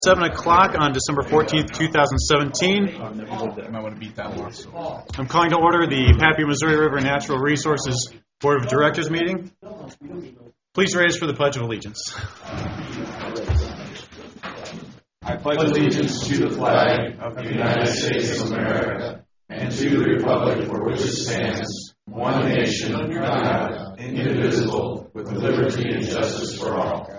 7 o'clock on December 14th, 2017. I might want to beat that one. I'm calling to order the Papio Missouri River Natural Resources Board of Directors meeting. Please raise for the Pledge of Allegiance. I pledge allegiance to the flag of the United States of America and to the republic for which it stands, one nation, under God, indivisible, with liberty and justice for all.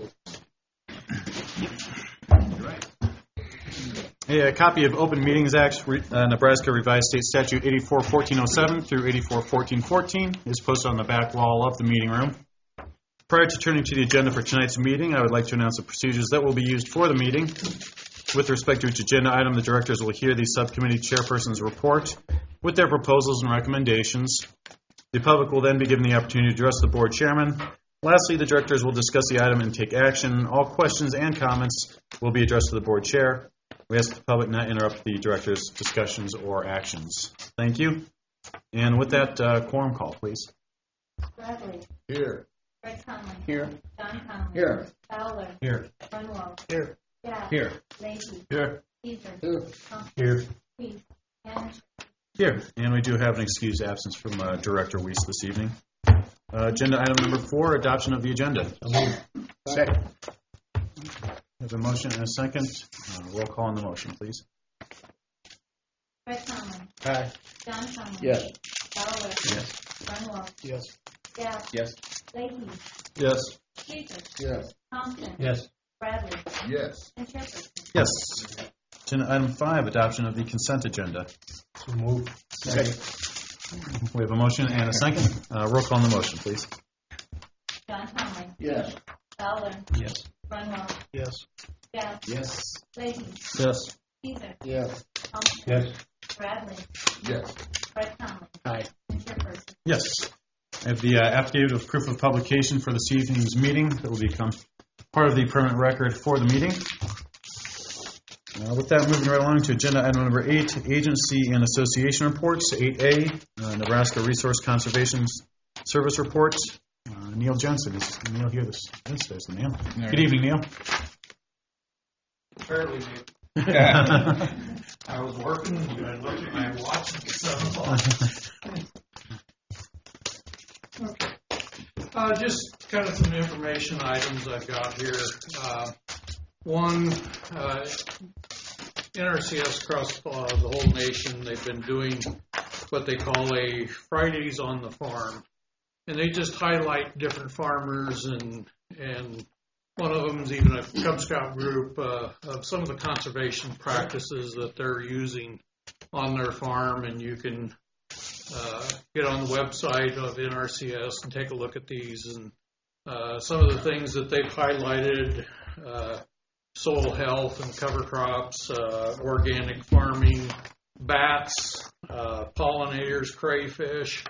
A copy of Open Meetings Act, Nebraska Revised State Statute 84-1407 through 84-1414 is posted on the back wall of the meeting room. Prior to turning to the agenda for tonight's meeting, I would like to announce the procedures that will be used for the meeting. With respect to each agenda item, the directors will hear the subcommittee chairperson's report with their proposals and recommendations. The public will then be given the opportunity to address the board chairman. Lastly, the directors will discuss the item and take action. All questions and comments will be addressed to the board chair. We ask the public not interrupt the director's discussions or actions. Thank you. And with that, quorum call, please. Bradley. Here. Fred Conley. Here. Don Conley. Here. Fowler. Here. Grunwald. Here. Gaff. Here. Leahy. Here. Caesar. Here. Thompson. Here. Weiss. And Here. And we do have an excused absence from Director Weiss this evening. Agenda item number 4, adoption of the agenda. Second. There's a motion and a second. Roll call on the motion, please. Fred Conley. Aye. Don Conley. Yes. Fowler. Yes. Grunwald. Yes. Gaff. Yes. Leahy. Yes. Caesar. Yes. Thompson. Yes. Bradley. Yes. And Chairperson. Yes. Agenda item 5, adoption of the consent agenda. So move. Second. We have a motion and a second. Roll call on the motion, please. Don Conley. Yes. Fowler. Yes. Grunwald. Yes. Gaff. Yes. Leahy. Yes. Caesar. Yes. Thompson. Yes. Bradley. Yes. Fred Conley. Aye. And Chairperson. Yes. I have the affidavit of proof of publication for this evening's meeting that will become part of the permanent record for the meeting. With that, moving right along to agenda item number 8, agency and association reports. 8A, Nebraska Resource Conservation Service report. Neil Jensen. Is Neil here this Wednesday? Neil. Good evening, Neil. Fairly new. I was working and I looked at my watch and it's 7 o'clock. Okay. Just kind of some information items I've got here. One, NRCS across the whole nation, they've been doing what they call a Fridays on the Farm. And they just highlight different farmers and one of them is even a Cub Scout group of some of the conservation practices that they're using on their farm. And you can get on the website of NRCS and take a look at these. And some of the things that they've highlighted, soil health and cover crops, organic farming, bats, pollinators, crayfish,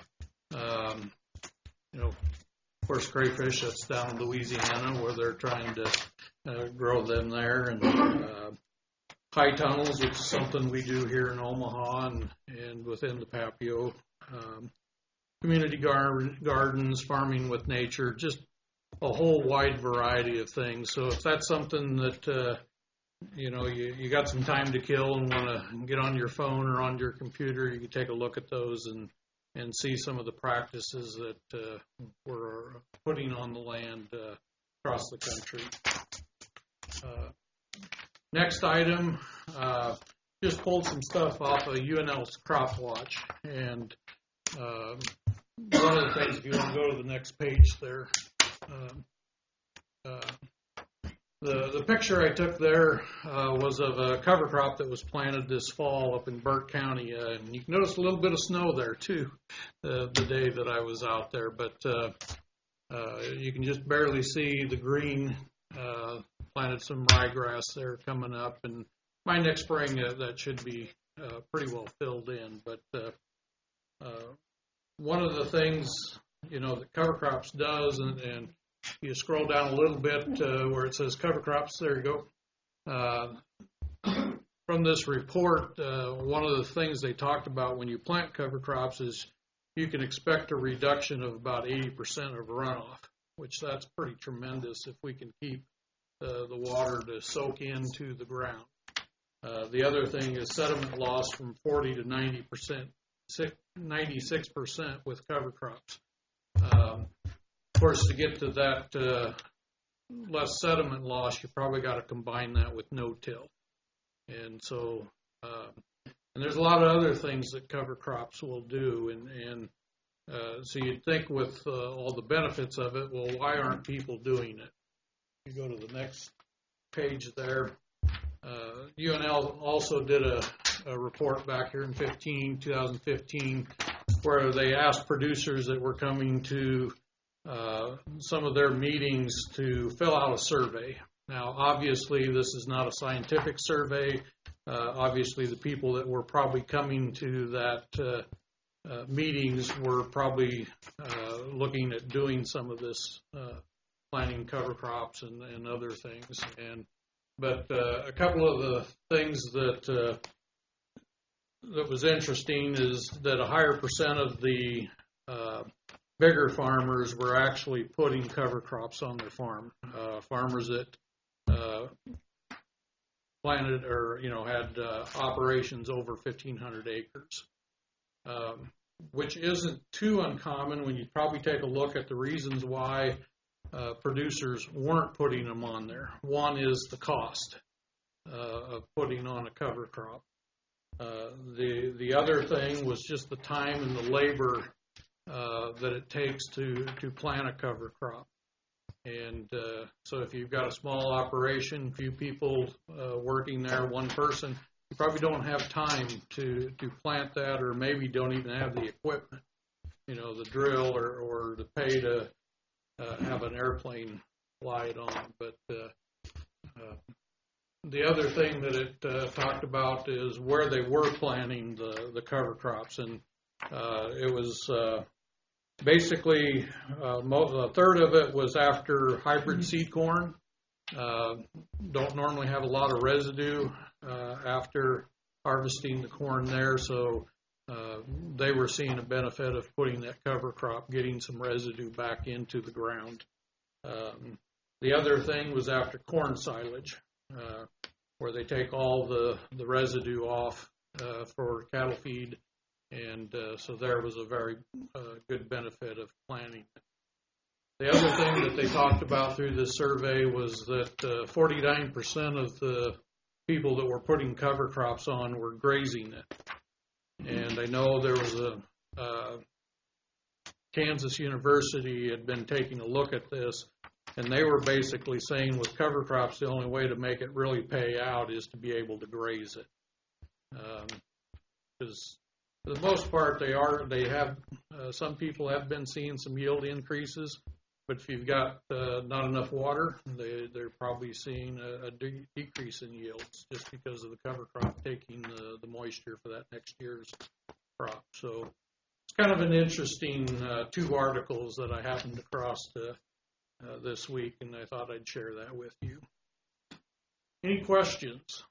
of course, crayfish, that's down in Louisiana where they're trying to grow them there. And high tunnels, which is something we do here in Omaha and within the Papio. Community gardens, farming with nature, just a whole wide variety of things. So if that's something that, you got some time to kill and want to get on your phone or on your computer, you can take a look at those and see some of the practices that we're putting on the land across the country. Next item, just pulled some stuff off of UNL's Crop Watch. And one of the things, if you want to go to the next page there, the picture I took there was of a cover crop that was planted this fall up in Burke County. And you can notice a little bit of snow there, too, the day that I was out there. But you can just barely see the green. Planted some ryegrass there coming up. And by next spring, that should be pretty well filled in. But one of the things, that cover crops does, and you scroll down a little bit where it says cover crops, there you go. From this report, one of the things they talked about when you plant cover crops is you can expect a reduction of about 80% of runoff, which that's pretty tremendous if we can keep the water to soak into the ground. The other thing is sediment loss from 40 to 90%, 96% with cover crops. Of course, to get to that less sediment loss, you probably got to combine that with no-till. And so, and there's a lot of other things that cover crops will do. And so you'd think with all the benefits of it, well, why aren't people doing it? You go to the next page there. UNL also did a report back here in 2015, where they asked producers that were coming to some of their meetings to fill out a survey. Now, obviously, this is not a scientific survey. Obviously, the people that were probably coming to that meetings were probably looking at doing some of this planting cover crops and other things. But a couple of the things that was interesting is that a higher percent of the bigger farmers were actually putting cover crops on their farm. Farmers that planted or had operations over 1,500 acres, which isn't too uncommon when you probably take a look at the reasons why producers weren't putting them on there. One is the cost of putting on a cover crop. The other thing was just the time and the labor that it takes to plant a cover crop. And so if you've got a small operation, few people working there, one person, you probably don't have time to plant that, or maybe don't even have the equipment, the drill or the pay to have an airplane fly it on. But the other thing that it talked about is where they were planting the cover crops. And it was basically a third of it was after hybrid seed corn. Don't normally have a lot of residue after harvesting the corn there, so they were seeing a benefit of putting that cover crop, getting some residue back into the ground. The other thing was after corn silage, where they take all the residue off for cattle feed, and so there was a very good benefit of planting it. The other thing that they talked about through this survey was that 49% of the people that were putting cover crops on were grazing it. And I know there was a Kansas University had been taking a look at this, and they were basically saying with cover crops, the only way to make it really pay out is to be able to graze it. Because for the most part, some people have been seeing some yield increases, but if you've got not enough water, they're probably seeing a decrease in yields just because of the cover crop taking the moisture for that next year's crop. So it's kind of an interesting two articles that I happened across this week, and I thought I'd share that with you. Any questions?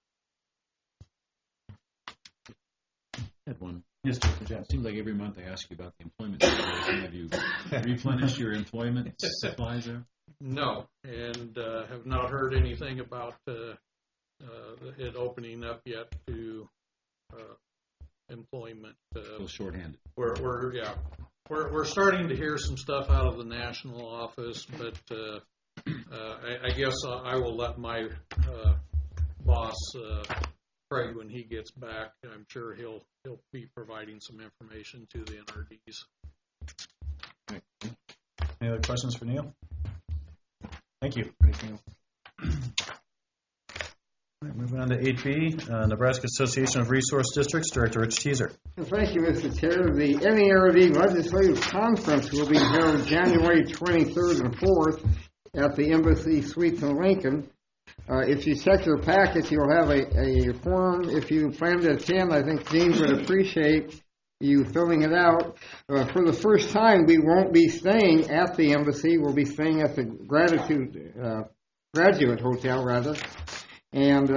I had one. Yes, Dr. Johnson. It seems like every month I ask you about the employment situation. Have you replenished your employment supplies there? No, and have not heard anything about it opening up yet to employment. Still shorthanded. We're starting to hear some stuff out of the national office, but I guess I will let my boss Craig, when he gets back, I'm sure he'll be providing some information to the NRDs. Any other questions for Neil? Thank you. Neil. All right, moving on to 8B, Nebraska Association of Resource Districts, Director Rich Teaser. Thank you, Mr. Chair. The NERD Legislative Conference will be held January 23rd and 4th at the Embassy Suites in Lincoln. If you check your packets, you'll have a form. If you plan to attend, I think Gene would appreciate you filling it out. For the first time, we won't be staying at the embassy. We'll be staying at the Graduate Hotel, rather. And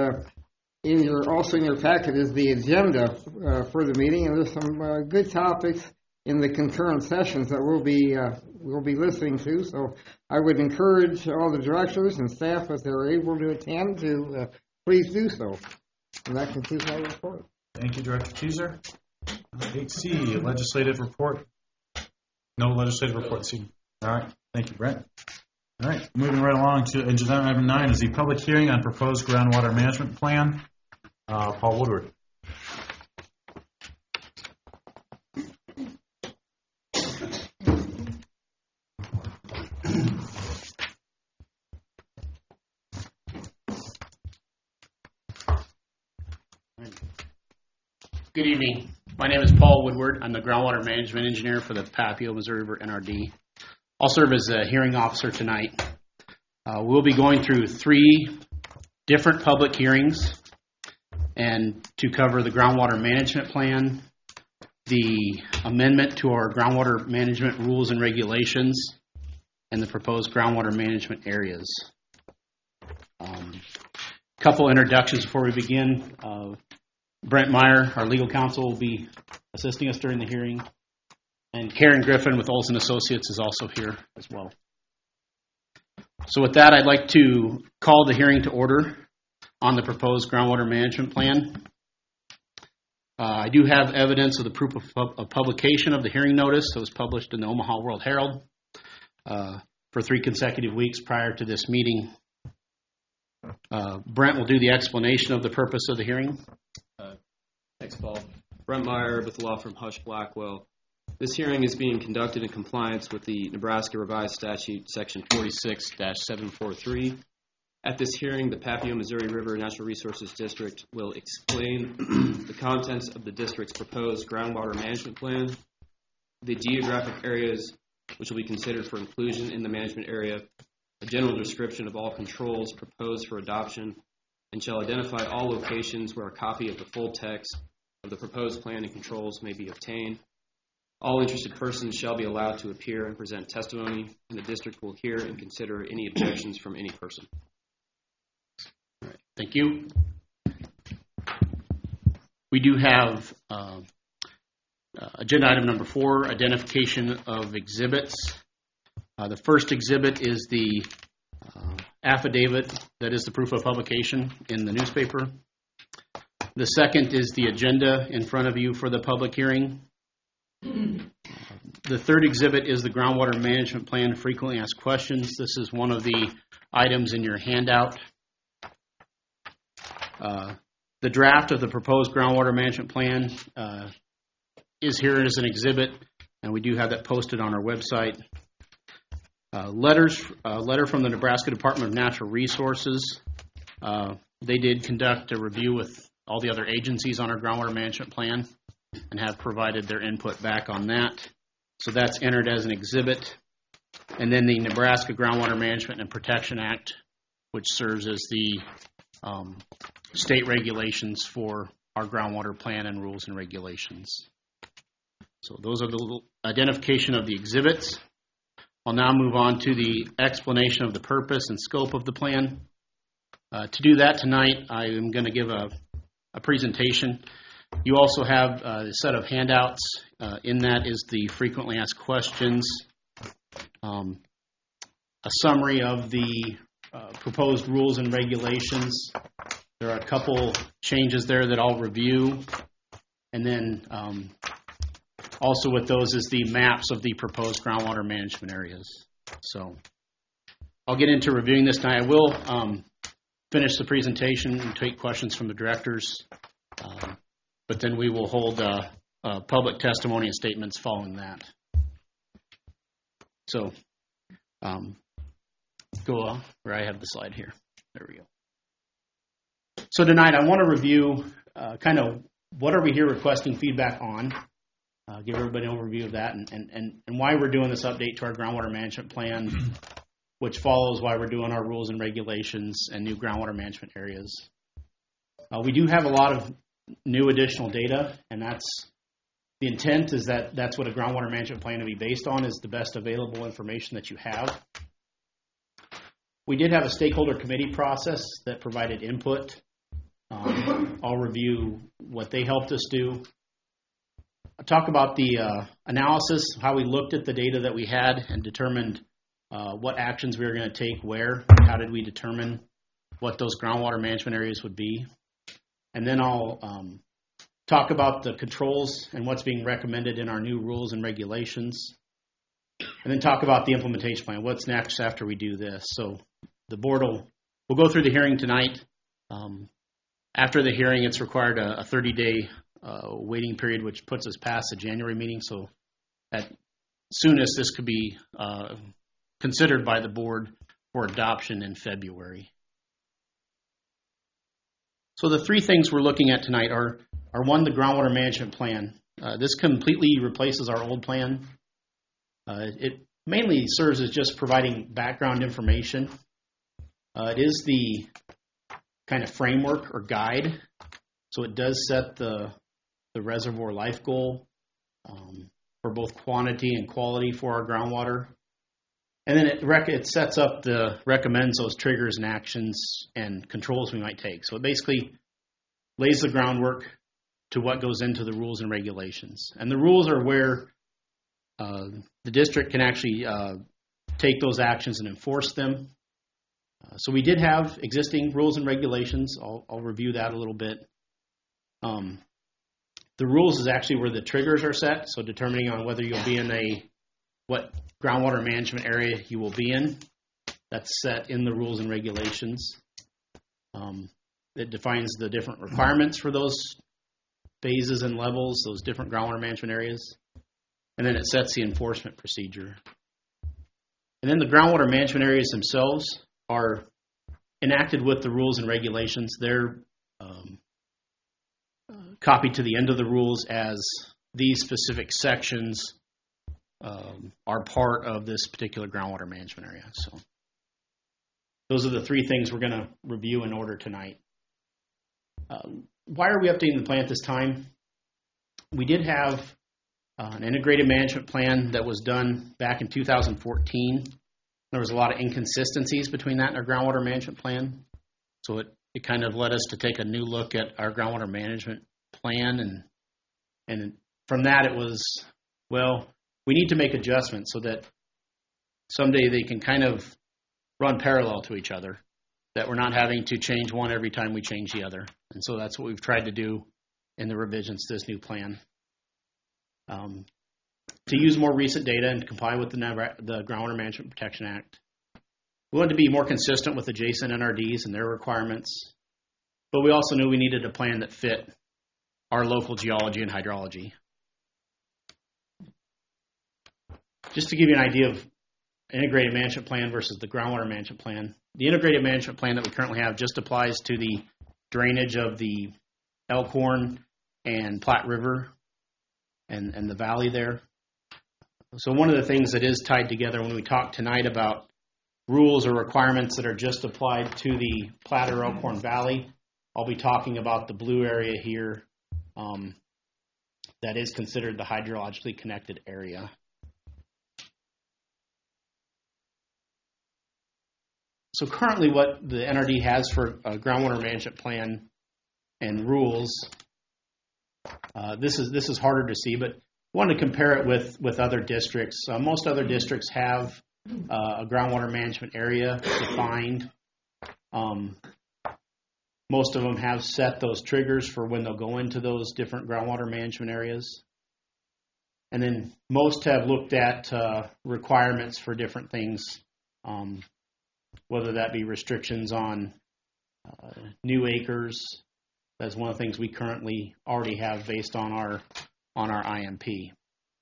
also in your packet is the agenda for the meeting, and there's some good topics. in the concurrent sessions that we'll be listening to. So I would encourage all the directors and staff, if they're able to attend, to please do so. And that concludes my report. Thank you, Director Teaser. 8C, legislative report. No legislative report this evening. All right. Thank you, Brent. All right. Moving right along to agenda item 9 is the public hearing on proposed groundwater management plan. Paul Woodward. Good evening. My name is Paul Woodward. I'm the groundwater management engineer for the Papio Missouri River NRD. I'll serve as a hearing officer tonight. We'll be going through 3 different public hearings and to cover the groundwater management plan, the amendment to our groundwater management rules and regulations, and the proposed groundwater management areas. Couple introductions before we begin. Brent Meyer, our legal counsel, will be assisting us during the hearing. And Karen Griffin with Olson Associates is also here as well. So with that, I'd like to call the hearing to order on the proposed groundwater management plan. I do have evidence of the proof of publication of the hearing notice that was published in the Omaha World Herald for 3 consecutive weeks prior to this meeting. Brent will do the explanation of the purpose of the hearing. Thanks, Paul. Brent Meyer with the law firm Hush Blackwell. This hearing is being conducted in compliance with the Nebraska Revised Statute, Section 46-743. At this hearing, the Papio Missouri River Natural Resources District will explain the contents of the district's proposed groundwater management plan, the geographic areas which will be considered for inclusion in the management area, a general description of all controls proposed for adoption, and shall identify all locations where a copy of the full text of the proposed plan and controls may be obtained. All interested persons shall be allowed to appear and present testimony, and the district will hear and consider any objections from any person. All right, thank you. We do have agenda item number 4, identification of exhibits. The first exhibit is the affidavit that is the proof of publication in the newspaper. The second is the agenda in front of you for the public hearing. The third exhibit is the groundwater management plan, frequently asked questions. This is one of the items in your handout. The draft of the proposed groundwater management plan is here as an exhibit, and we do have that posted on our website. Letter from the Nebraska Department of Natural Resources. They did conduct a review with all the other agencies on our groundwater management plan and have provided their input back on that. So that's entered as an exhibit. And then the Nebraska Groundwater Management and Protection Act, which serves as the state regulations for our groundwater plan and rules and regulations. So those are the identification of the exhibits. I'll now move on to the explanation of the purpose and scope of the plan. To do that tonight, I am going to give a presentation. You also have a set of handouts. In that is the frequently asked questions, a summary of the proposed rules and regulations. There are a couple changes there that I'll review. And then also with those is the maps of the proposed groundwater management areas. So I'll get into reviewing this tonight. I will finish the presentation and take questions from the directors, but then we will hold public testimony and statements following that. So go on where I have the slide here. There we go. So tonight I want to review kind of what are we here requesting feedback on. Give everybody an overview of that and why we're doing this update to our groundwater management plan, which follows why we're doing our rules and regulations and new groundwater management areas. We do have a lot of new additional data, and that's the intent is that that's what a groundwater management plan to be based on, is the best available information that you have. We did have a stakeholder committee process that provided input. I'll review what they helped us do. talk about the analysis, how we looked at the data that we had and determined what actions we were going to take where, how did we determine what those groundwater management areas would be. And then I'll talk about the controls and what's being recommended in our new rules and regulations. And then talk about the implementation plan, what's next after we do this. So the board will go through the hearing tonight. After the hearing, it's required a 30-day waiting period, which puts us past the January meeting. So at soonest, this could be considered by the board for adoption in February. So the three things we're looking at tonight are one, the groundwater management plan. This completely replaces our old plan. It mainly serves as just providing background information. It is the kind of framework or guide. So it does set the reservoir life goal for both quantity and quality for our groundwater. And then it sets up recommends those triggers and actions and controls we might take. So it basically lays the groundwork to what goes into the rules and regulations. And the rules are where the district can actually take those actions and enforce them. So we did have existing rules and regulations. I'll review that a little bit. The rules is actually where the triggers are set, so determining on whether you'll be in what groundwater management area you will be in. That's set in the rules and regulations. It defines the different requirements for those phases and levels, those different groundwater management areas. And then it sets the enforcement procedure. And then the groundwater management areas themselves are enacted with the rules and regulations. They're copied to the end of the rules as these specific sections are part of this particular groundwater management area. So those are the three things we're going to review in order tonight. Why are we updating the plan at this time? We did have an integrated management plan that was done back in 2014. There was a lot of inconsistencies between that and our groundwater management plan. So it kind of led us to take a new look at our groundwater management plan. And from that it was, well, we need to make adjustments so that someday they can kind of run parallel to each other, that we're not having to change one every time we change the other. And so that's what we've tried to do in the revisions to this new plan. To use more recent data and comply with the Groundwater Management Protection Act. We wanted to be more consistent with adjacent NRDs and their requirements, but we also knew we needed a plan that fit our local geology and hydrology. Just to give you an idea of integrated management plan versus the groundwater management plan, the integrated management plan that we currently have just applies to the drainage of the Elkhorn and Platte River and the valley there. So one of the things that is tied together when we talk tonight about rules or requirements that are just applied to the Platte or Elkhorn Valley, I'll be talking about the blue area here that is considered the hydrologically connected area. So currently what the NRD has for a groundwater management plan and rules, this is harder to see, but I wanted to compare it with other districts. Most other districts have a groundwater management area defined. Most of them have set those triggers for when they'll go into those different groundwater management areas. And then most have looked at requirements for different things, whether that be restrictions on new acres. That's one of the things we currently already have based on our IMP.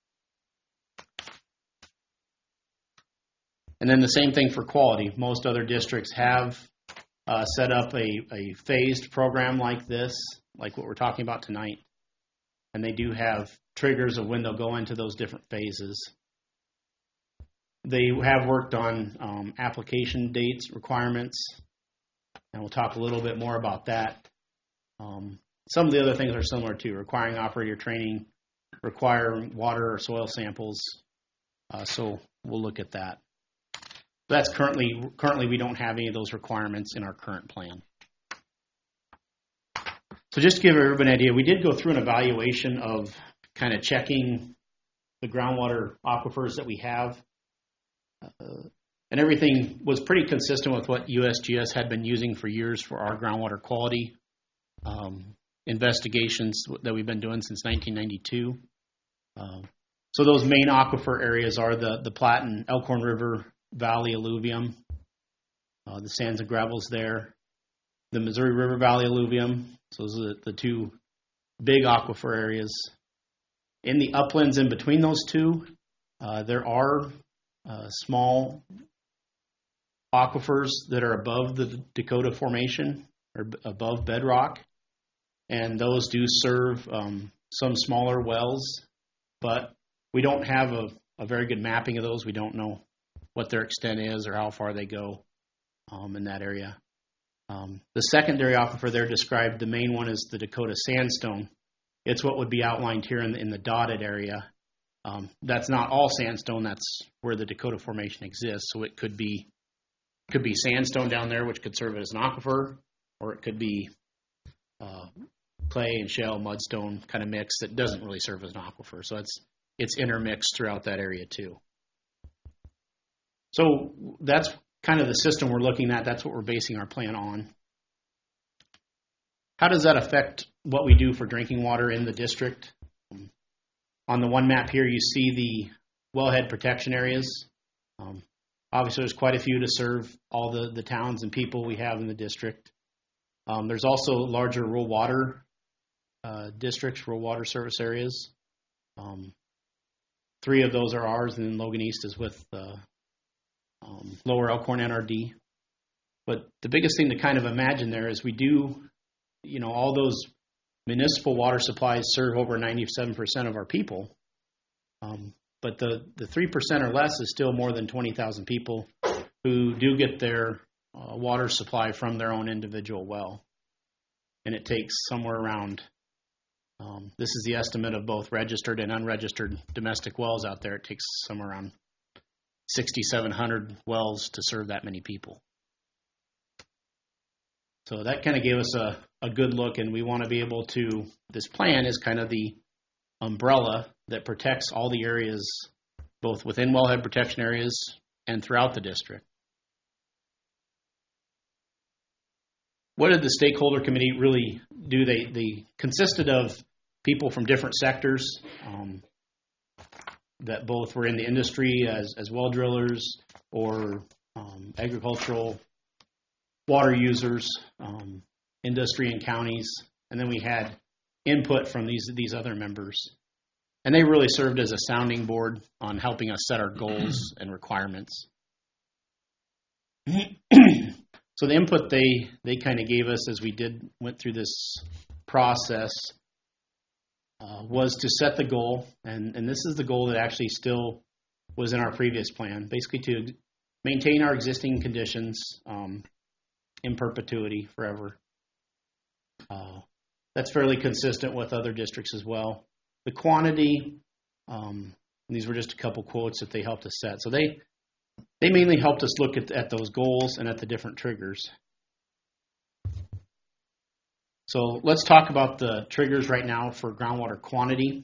And then the same thing for quality. Most other districts have set up a phased program like this, like what we're talking about tonight. And they do have triggers of when they'll go into those different phases. They have worked on application dates, requirements, and we'll talk a little bit more about that. Some of the other things are similar too, requiring operator training, requiring water or soil samples. So we'll look at that. That's currently we don't have any of those requirements in our current plan. So just to give everybody an idea, we did go through an evaluation of kind of checking the groundwater aquifers that we have. And everything was pretty consistent with what USGS had been using for years for our groundwater quality investigations that we've been doing since 1992. So those main aquifer areas are the Platte and Elkhorn River Valley alluvium, the sands and gravels there, the Missouri River Valley alluvium. So those are the two big aquifer areas. In the uplands in between those two, there are small aquifers that are above the Dakota Formation or above bedrock, and those do serve some smaller wells, but we don't have a very good mapping of those. We don't know what their extent is or how far they go in that area. The secondary aquifer there described, the main one is the Dakota Sandstone. It's what would be outlined here in the dotted area. That's not all sandstone. That's where the Dakota Formation exists. So it could be sandstone down there, which could serve as an aquifer, or it could be clay and shale, mudstone kind of mix that doesn't really serve as an aquifer. So it's intermixed throughout that area too. So that's kind of the system we're looking at. That's what we're basing our plan on. How does that affect what we do for drinking water in the district? On the one map here, you see the wellhead protection areas. Obviously, there's quite a few to serve all the towns and people we have in the district. There's also larger rural water districts, rural water service areas. 3 of those are ours, and then Logan East is with Lower Elkhorn NRD. But the biggest thing to kind of imagine there is we do, all those municipal water supplies serve over 97% of our people. But the 3% or less is still more than 20,000 people who do get their water supply from their own individual well. And it takes somewhere around, this is the estimate of both registered and unregistered domestic wells out there. It takes somewhere around 6,700 wells to serve that many people. So that kind of gave us a good look, and we want to be able to, this plan is kind of the umbrella that protects all the areas, both within wellhead protection areas and throughout the district. What did the stakeholder committee really do? They consisted of people from different sectors that both were in the industry as well drillers or agricultural water users, industry and counties, and then we had input from these other members. And they really served as a sounding board on helping us set our goals and requirements. So the input they kind of gave us as we went through this process was to set the goal, and this is the goal that actually still was in our previous plan, basically to maintain our existing conditions in perpetuity forever. That's fairly consistent with other districts as well. The quantity, these were just a couple quotes that they helped us set. So they mainly helped us look at those goals and at the different triggers. So let's talk about the triggers right now for groundwater quantity.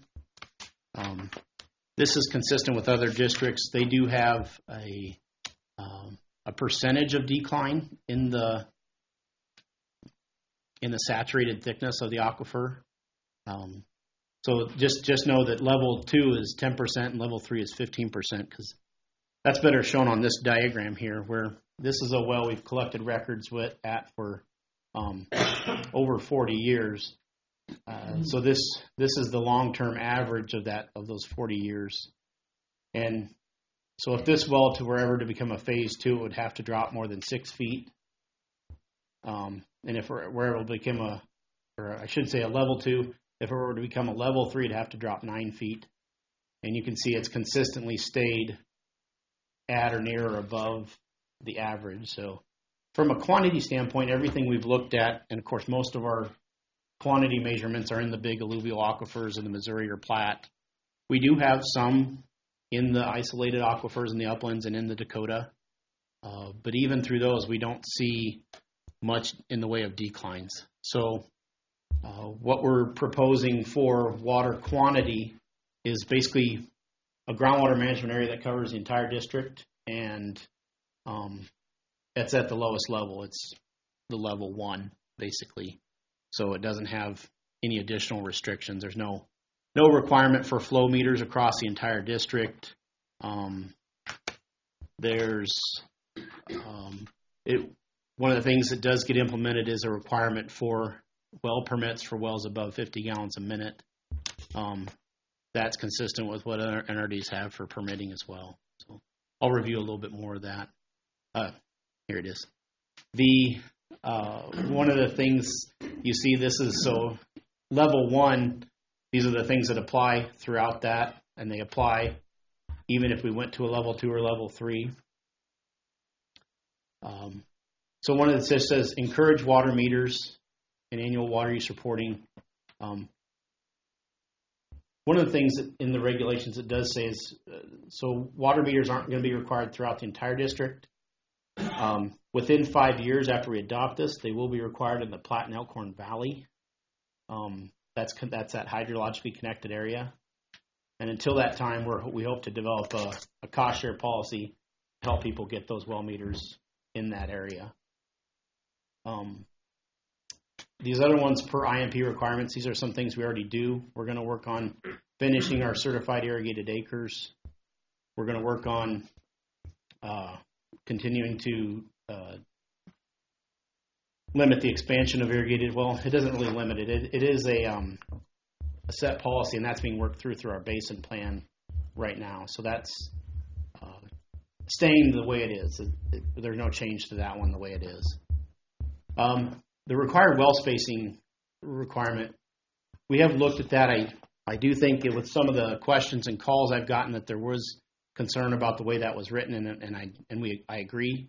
This is consistent with other districts. They do have a percentage of decline in the saturated thickness of the aquifer. So just know that level 2 is 10% and level 3 is 15%, because that's better shown on this diagram here, where this is a well we've collected records for over 40 years. So this is the long-term average of those 40 years. And so if this well were ever to become a phase 2, it would have to drop more than 6 feet. And if we're able to become a level 2, if it were to become a level 3, it'd have to drop 9 feet. And you can see it's consistently stayed at or near or above the average. So from a quantity standpoint, everything we've looked at, and of course most of our quantity measurements are in the big alluvial aquifers in the Missouri or Platte. We do have some in the isolated aquifers in the uplands and in the Dakota. But even through those, we don't see much in the way of declines. So what we're proposing for water quantity is basically a groundwater management area that covers the entire district, and it's at the lowest level. It's the level 1, basically. So it doesn't have any additional restrictions. There's no requirement for flow meters across the entire district. One of the things that does get implemented is a requirement for well permits for wells above 50 gallons a minute. That's consistent with what other entities have for permitting as well. So I'll review a little bit more of that. Here it is. One of the things you see, this is so level 1. These are the things that apply throughout that, and they apply even if we went to a level 2 or level 3. So one of the says encourage water meters and annual water use reporting. One of the things in the regulations it does say is so water meters aren't going to be required throughout the entire district. Within 5 years after we adopt this, they will be required in the Platte and Elkhorn Valley. That's that hydrologically connected area. And until that time, we hope to develop a cost share policy to help people get those well meters in that area. These other ones per IMP requirements, these are some things we already do. We're going to work on finishing our certified irrigated acres. We're going to work on continuing to limit the expansion of irrigated. Well, it doesn't really limit it. It is a set policy, and that's being worked through our basin plan right now. So that's staying the way it is. There's no change to that one the way it is. The required well spacing requirement, we have looked at that. I do think with some of the questions and calls I've gotten that there was concern about the way that was written, and I agree.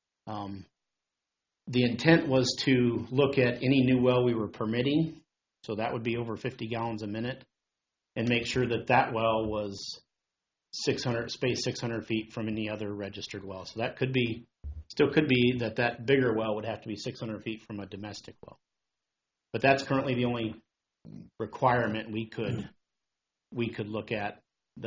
The intent was to look at any new well we were permitting, so that would be over 50 gallons a minute, and make sure that well was 600 feet from any other registered well. So that still could be that bigger well would have to be 600 feet from a domestic well. But that's currently the only requirement we could look at.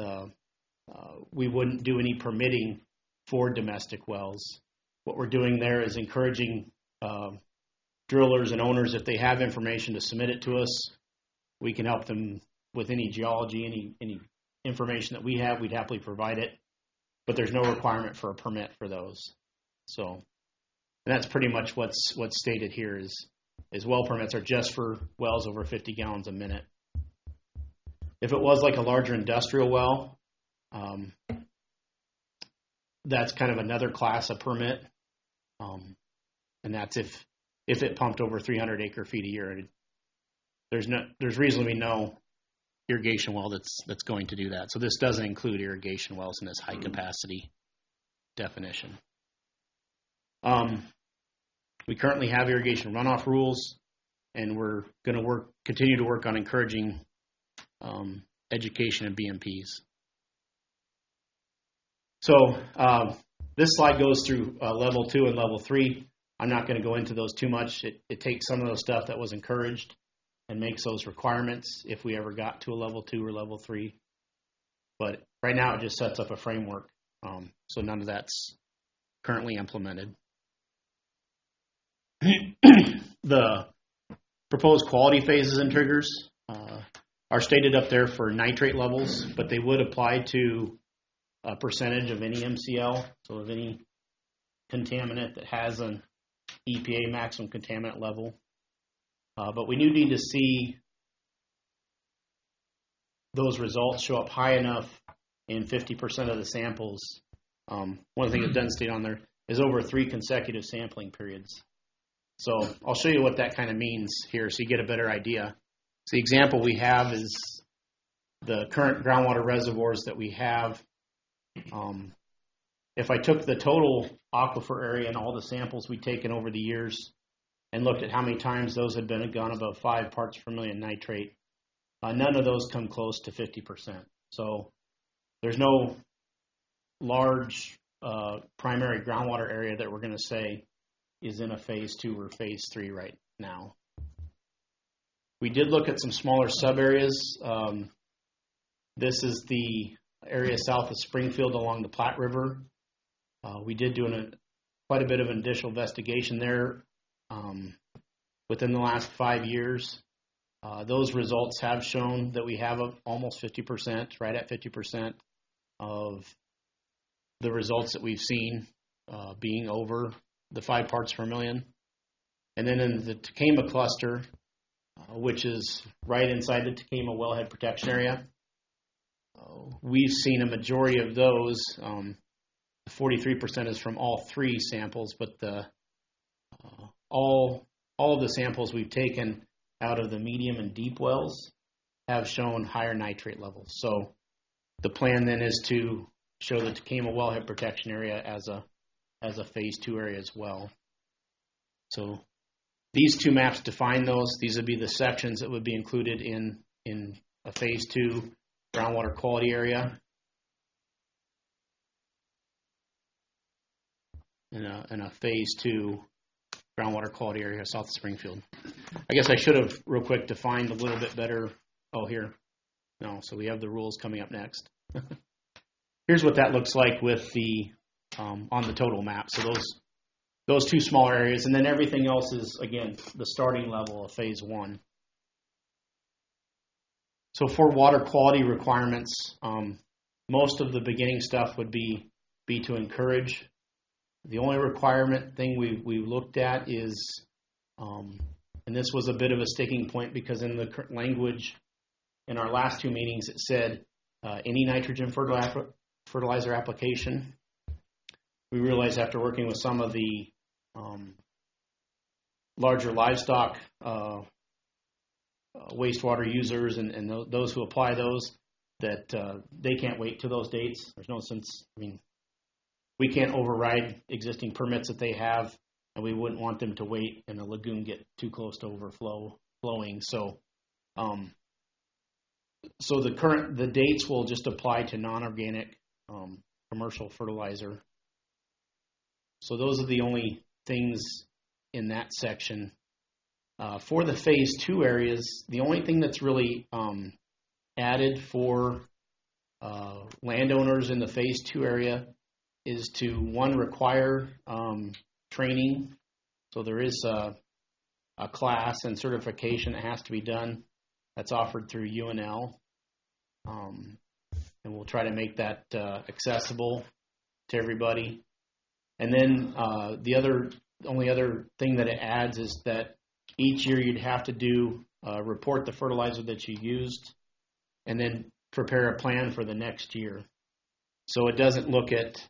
We wouldn't do any permitting for domestic wells. What we're doing there is encouraging drillers and owners, if they have information, to submit it to us. We can help them with any geology, any information that we have. We'd happily provide it, but there's no requirement for a permit for those. So, and that's pretty much what's stated here is well permits are just for wells over 50 gallons a minute. If it was like a larger industrial well, that's kind of another class of permit, and that's if it pumped over 300 acre feet a year. There's reasonably no irrigation well that's going to do that. So this doesn't include irrigation wells in this high capacity definition. We currently have irrigation runoff rules, and we're going to continue to work on encouraging education and BMPs. So this slide goes through level 2 and level 3. I'm not going to go into those too much. It takes some of the stuff that was encouraged and makes those requirements if we ever got to a level 2 or level 3. But right now it just sets up a framework. So none of that's currently implemented. The proposed quality phases and triggers are stated up there for nitrate levels, but they would apply to a percentage of any MCL, so of any contaminant that has an EPA maximum contaminant level. But we do need to see those results show up high enough in 50% of the samples. One of the things that doesn't state on there is over 3 consecutive sampling periods. So I'll show you what that kind of means here so you get a better idea. So the example we have is the current groundwater reservoirs that we have. If I took the total aquifer area and all the samples we've taken over the years and looked at how many times those had been gone above 5 parts per million nitrate, none of those come close to 50%. So there's no large primary groundwater area that we're going to say is in a phase 2 or phase 3 right now. We did look at some smaller sub areas. This is the area south of Springfield along the Platte River. We did do quite a bit of initial investigation there within the last 5 years. Those results have shown that we have almost 50%, right at 50% of the results that we've seen being over the 5 parts per million. And then in the Takema cluster, which is right inside the Takema wellhead protection area, we've seen a majority of those. 43% is from all 3 samples, but all of the samples we've taken out of the medium and deep wells have shown higher nitrate levels. So the plan then is to show the Takema wellhead protection area as a phase 2 area as well. So these 2 maps define those. These would be the sections that would be included in a phase 2 groundwater quality area. In a phase 2 groundwater quality area south of Springfield. I guess I should have real quick defined a little bit better. Oh, here. No, so we have the rules coming up next. Here's what that looks like with the on the total map. So those 2 smaller areas, and then everything else is, again, the starting level of phase 1. So for water quality requirements, most of the beginning stuff would be to encourage. The only requirement thing we looked at is, and this was a bit of a sticking point because in the language in our last 2 meetings it said any nitrogen fertilizer application. We realized after working with some of the larger livestock wastewater users and those who apply those that they can't wait to those dates. There's no sense. I mean, we can't override existing permits that they have, and we wouldn't want them to wait and the lagoon get too close to overflowing. So, the dates will just apply to non-organic commercial fertilizer. So those are the only things in that section. For the phase 2 areas, the only thing that's really added for landowners in the phase 2 area is to, 1, require training. So there is a class and certification that has to be done that's offered through UNL. And we'll try to make that accessible to everybody. And then the only other thing that it adds is that each year you'd have to report the fertilizer that you used and then prepare a plan for the next year. So it doesn't look at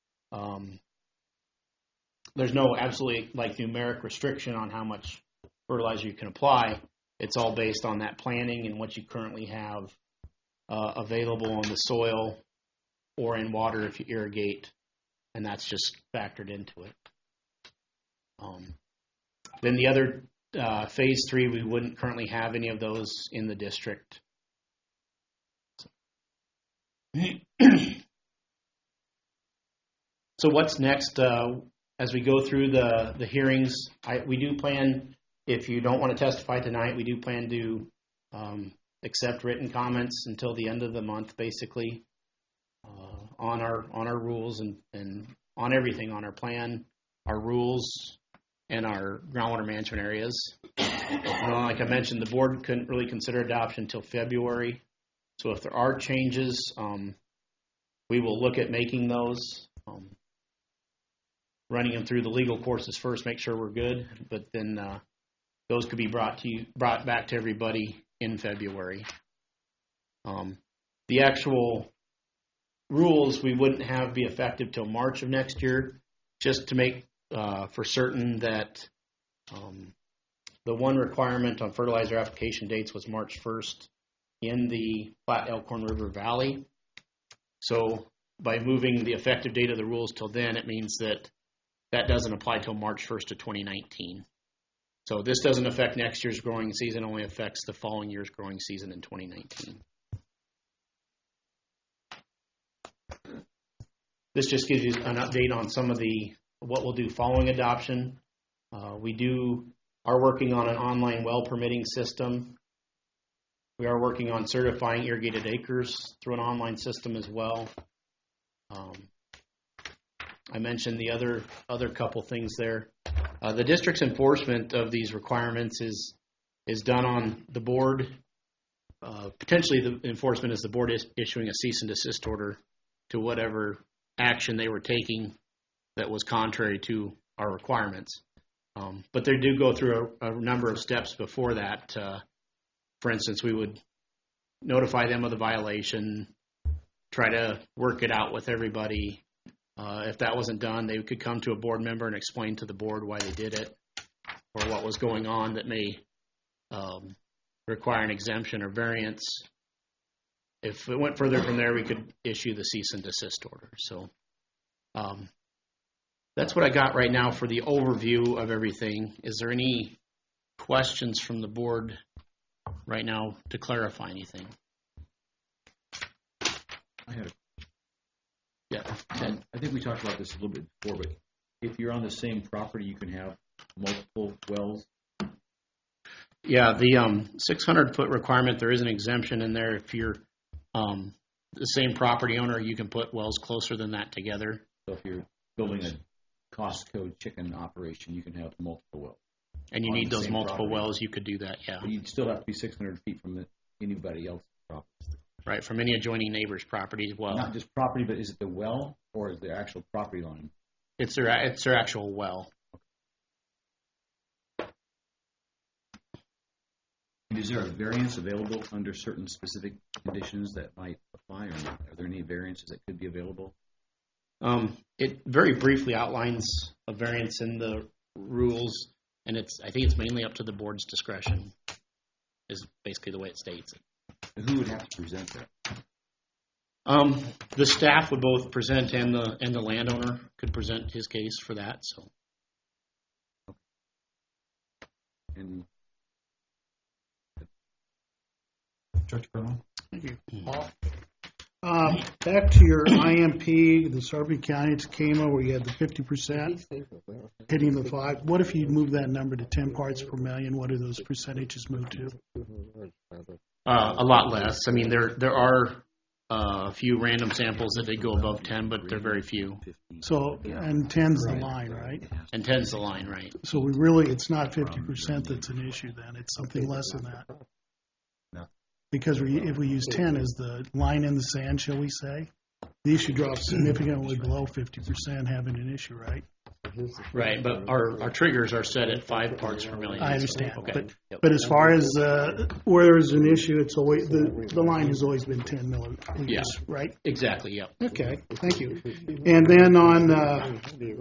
there's no absolutely numeric restriction on how much fertilizer you can apply. It's all based on that planning and what you currently have available on the soil or in water if you irrigate, and that's just factored into it. Then the other phase 3, we wouldn't currently have any of those in the district. So what's next as we go through the hearings? We do plan, if you don't want to testify tonight, we do plan to accept written comments until the end of the month, basically, on our rules and on everything, on our plan, our rules, and our groundwater management areas. Like I mentioned, the board couldn't really consider adoption until February. So if there are changes, we will look at making those, running them through the legal courses first, make sure we're good. But then those could be brought back to everybody in February. The actual rules we wouldn't have be effective till March of next year, just to make for certain that the one requirement on fertilizer application dates was March 1st in the Platte Elkhorn River Valley. So by moving the effective date of the rules till then, it means that doesn't apply till March 1st of 2019. So this doesn't affect next year's growing season, only affects the following year's growing season in 2019. This just gives you an update on some of what we'll do following adoption. We are working on an online well permitting system. We are working on certifying irrigated acres through an online system as well. I mentioned the other couple things there. The district's enforcement of these requirements is done on the board. Potentially the enforcement is the board is issuing a cease and desist order to whatever action they were taking that was contrary to our requirements. But they do go through a number of steps before that. For instance, we would notify them of the violation, try to work it out with everybody. If that wasn't done, they could come to a board member and explain to the board why they did it or what was going on that may require an exemption or variance. If it went further from there, we could issue the cease and desist order. So that's what I got right now for the overview of everything. Is there any questions from the board right now to clarify anything? I had a Yeah. I think we talked about this a little bit before, but if you're on the same property, you can have multiple wells. Yeah, the 600-foot requirement, there is an exemption in there. If you're the same property owner, you can put wells closer than that together. So if you're building a Costco chicken operation, you can have multiple wells. And you on need the those same multiple property. wells, you could do that, yeah. But you'd still have to be 600 feet from anybody else's property. Right, from any adjoining neighbor's property as well. Not just property, but is it the well or is the actual property line? It's their actual well. And is there a variance available under certain specific conditions that might apply or not? Are there any variances that could be available? It very briefly outlines a variance in the rules, and I think it's mainly up to the board's discretion, is basically the way it states it. And who would have to present that? The staff would both present and the landowner could present his case for that. So, And Director Burnwell? Thank you. Back to your IMP, the Sarpy County Tacoma, where you had the 50% hitting the 5. What if you move that number to 10 parts per million? What do those percentages move to? a lot less. I mean, there are a few random samples that did go above 10, but they're very few. So, and 10's the line, right? And 10's the line, right? So it's not 50% that's an issue then. It's something less than that. Because if we use 10 as the line in the sand, shall we say, the issue drops significantly below 50% having an issue, right? Right, but our triggers are set at 5 parts per million. I understand. Okay. But as far as where there's an issue, it's always the line has always been 10 milliliters, Yeah. right? Exactly, yeah. Okay, thank you. And then on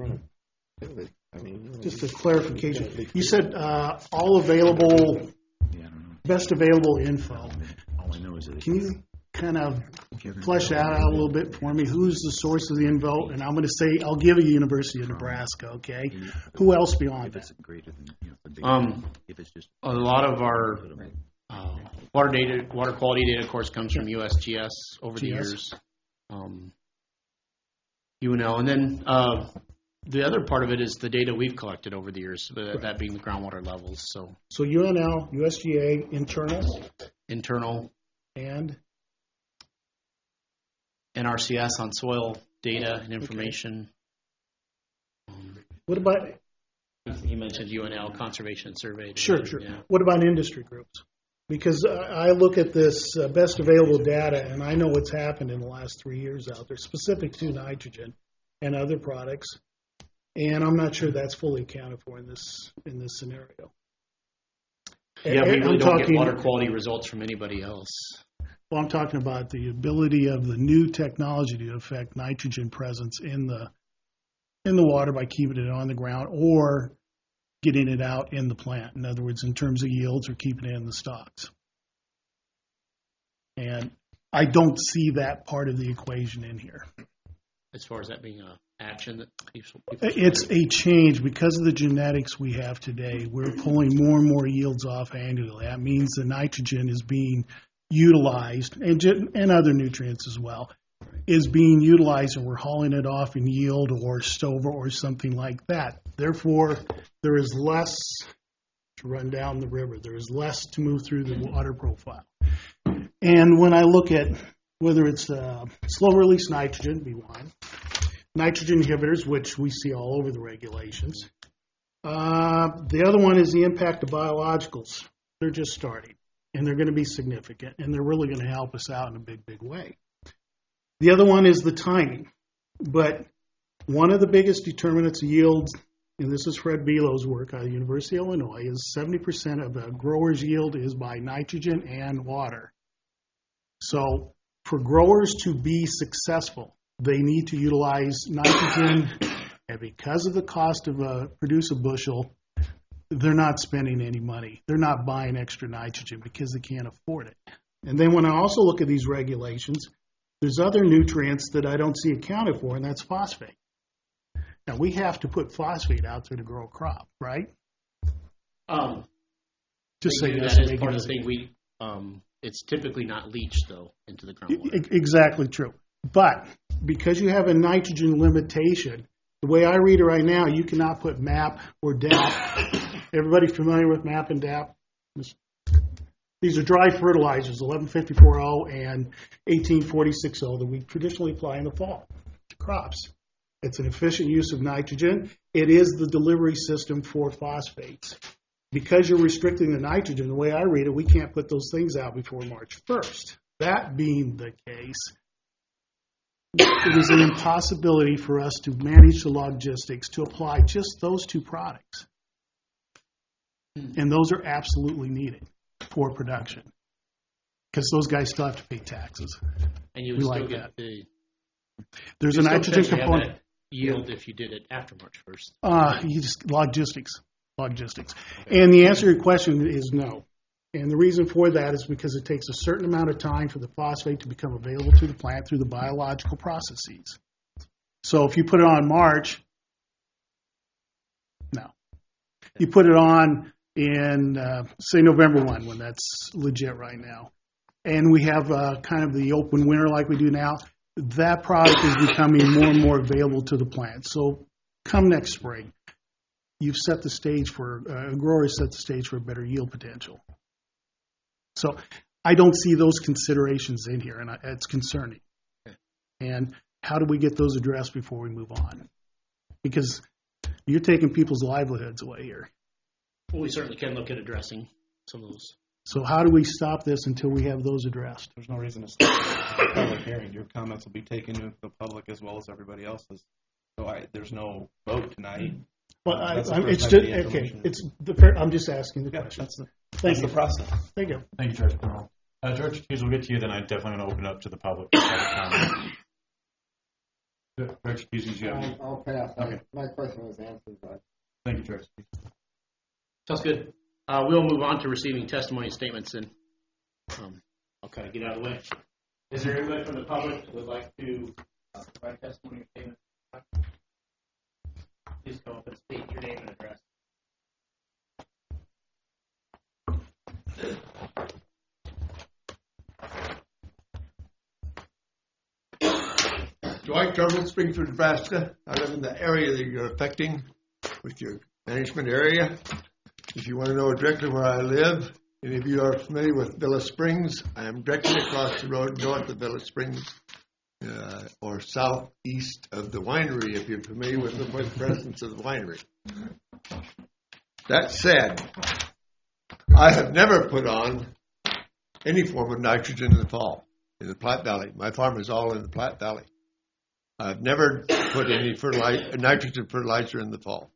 just a clarification, you said all available, yeah, I don't know. best available info. All I know is that Can you kind of flesh that out a little bit for me? Who's the source of the info? And I'm going to say, I'll give you University of Nebraska, okay? Who else beyond if that? it's greater than the big if it's just A lot of our water quality data, of course, comes from USGS over the years. UNL, and then the other part of it is the data we've collected over the years, that being the groundwater levels. So So UNL, USGA, internal and NRCS on soil data and information. what about, You mentioned UNL Conservation Survey. sure. Yeah. What about industry groups? Because I look at this best available data, and I know what's happened in the last 3 years out there, specific to nitrogen and other products, and I'm not sure that's fully accounted for in this scenario. Yeah, we I'm really don't get talking- water quality results from anybody else. Well, I'm talking about the ability of the new technology to affect nitrogen presence in the water by keeping it on the ground or getting it out in the plant. In other words, in terms of yields or keeping it in the stocks. And I don't see that part of the equation in here. As far as that being an action that people It's a change because of the genetics we have today. We're pulling more and more yields off annually. That means the nitrogen is being utilized, and other nutrients as well, is being utilized, and we're hauling it off in yield or stover or something like that. Therefore, there is less to run down the river. There is less to move through the water profile. And when I look at whether it's slow-release nitrogen, B1, nitrogen inhibitors, which we see all over the regulations. The other one is the impact of biologicals. They're just starting, and they're going to be significant, and they're really going to help us out in a big, big way. The other one is the timing. But one of the biggest determinants of yield, and this is Fred Belo's work out of the University of Illinois, is 70% of a grower's yield is by nitrogen and water. So for growers to be successful, they need to utilize nitrogen, and because of the cost of produce a bushel, they're not spending any money. They're not buying extra nitrogen because they can't afford it. And then when I also look at these regulations, there's other nutrients that I don't see accounted for, and that's phosphate. Now, we have to put phosphate out there to grow a crop, right? Just say yes. That is part of the thing. It's typically not leached, though, into the groundwater. Exactly true. But because you have a nitrogen limitation, the way I read it right now, you cannot put MAP or DAP. Everybody familiar with MAP and DAP? These are dry fertilizers, 1154-0 and 1846-0 that we traditionally apply in the fall to crops. It's an efficient use of nitrogen. It is the delivery system for phosphates. Because you're restricting the nitrogen, the way I read it, we can't put those things out before March 1st. That being the case, it is an impossibility for us to manage the logistics to apply just those two products. And those are absolutely needed for production because those guys still have to pay taxes. And you would still get there's a nitrogen component. Yield if you did it after March 1st. You just logistics. Okay. And the answer to your question is no. And the reason for that is because it takes a certain amount of time for the phosphate to become available to the plant through the biological processes. So if you put it on March, no. You put it on in, say, November 1, when that's legit right now. And we have kind of the open winter like we do now. That product is becoming more and more available to the plant. So come next spring, you've set the stage for, a grower set the stage for a better yield potential. So I don't see those considerations in here, and it's concerning. And how do we get those addressed before we move on? Because you're taking people's livelihoods away here. Well, we certainly can look at addressing some of those. So how do we stop this until we have those addressed? There's no reason to stop the public hearing. Your comments will be taken into the public as well as everybody else's. So there's no vote tonight. Well, it's just okay. I'm just asking the question. That's the process. Thank you. Thank you, George Pearl. George Hughes, we'll get to you. Then I definitely want to open up to the public. George Hughes, you have I'll pass. Okay. My question was answered. But... Thank you, George. Sounds good. We'll move on to receiving testimony statements, and I'll kind of get out of the way. Is there anybody from the public who would like to provide testimony or statement? Please come up and state your name and address. Dwight Drummond, Springfield, Nebraska. I live in the area that you're affecting with your management area. If you want to know directly where I live, any of you are familiar with Villa Springs, I am directly across the road north of Villa Springs, or southeast of the winery, if you're familiar with the presence of the winery. That said, I have never put on any form of nitrogen in the fall in the Platte Valley. My farm is all in the Platte Valley. I've never put any nitrogen fertilizer in the fall.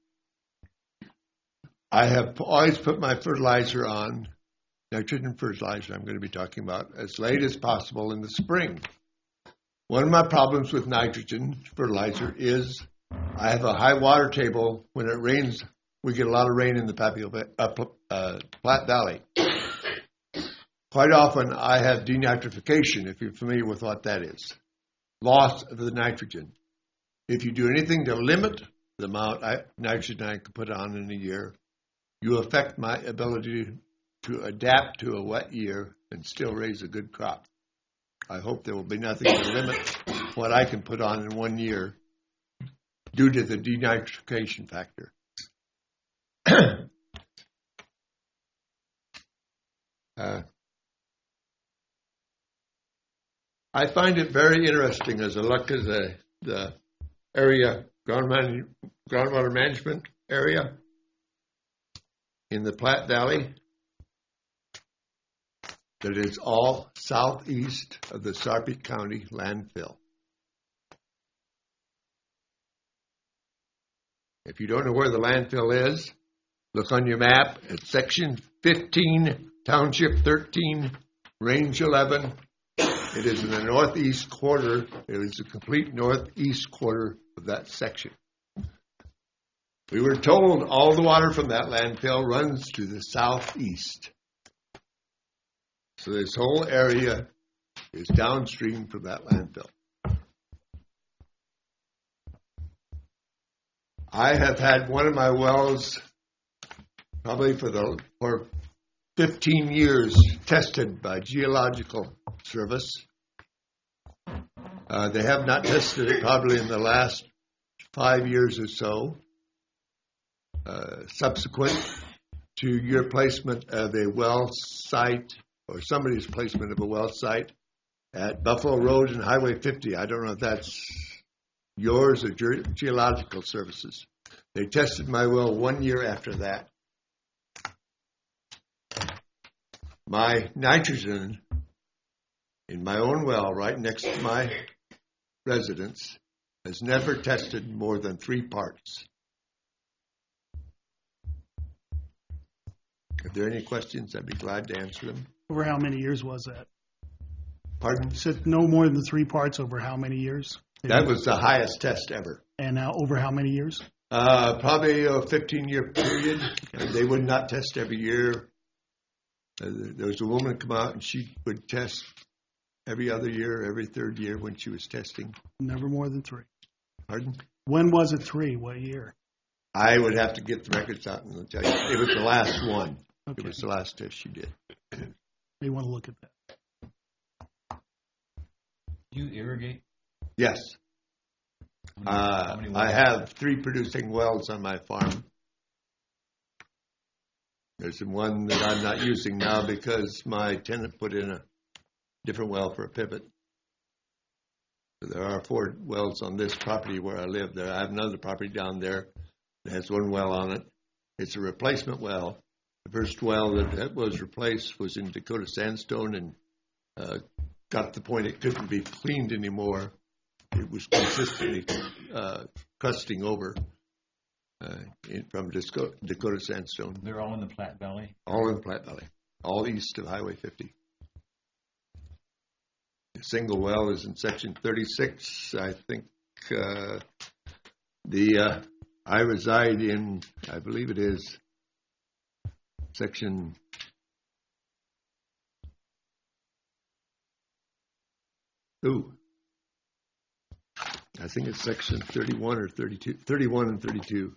I have always put my fertilizer on, nitrogen fertilizer I'm going to be talking about, as late as possible in the spring. One of my problems with nitrogen fertilizer is I have a high water table. When it rains, we get a lot of rain in the Platte Valley. Quite often I have denitrification, if you're familiar with what that is. Loss of the nitrogen. If you do anything to limit the amount of nitrogen I can put on in a year, you affect my ability to adapt to a wet year and still raise a good crop. I hope there will be nothing to limit what I can put on in 1 year due to the denitrification factor. I find it very interesting as I look at the area, groundwater management area in the Platte Valley, that it's all southeast of the Sarpy County landfill. If you don't know where the landfill is, look on your map at section 15, township 13, range 11. It is in the northeast quarter. It is the complete northeast quarter of that section. We were told all the water from that landfill runs to the southeast. So this whole area is downstream from that landfill. I have had one of my wells probably for 15 years tested by Geological Service. They have not tested it probably in the last 5 years or so. Subsequent to your placement of a well site or somebody's placement of a well site at Buffalo Road and Highway 50. I don't know if that's yours or Geological Services. They tested my well 1 year after that. My nitrogen in my own well right next to my residence has never tested more than 3 parts. If there are any questions, I'd be glad to answer them. Over how many years was that? Pardon? You said no more than 3 parts over how many years? That was the highest test ever. And now over how many years? Probably a 15-year period. They would not test every year. There was a woman come out and she would test every other year, every third year when she was testing. Never more than 3. Pardon? When was it 3? What year? I would have to get the records out and I'll tell you. It was the last one. Okay. It was the last test she did. You want to look at that. Do you irrigate? Yes. How many wells? I have 3 producing wells on my farm. There's one that I'm not using now because my tenant put in a different well for a pivot. So there are 4 wells on this property where I live. There, I have another property down there that has 1 well on it. It's a replacement well. The first well that was replaced was in Dakota sandstone and got to the point it couldn't be cleaned anymore. It was consistently crusting over from Dakota sandstone. They're all in the Platte Valley? All in the Platte Valley, all east of Highway 50. The single well is in section 36. I think I reside in, I believe it is, section I think it's section 31 or 32, 31 and 32.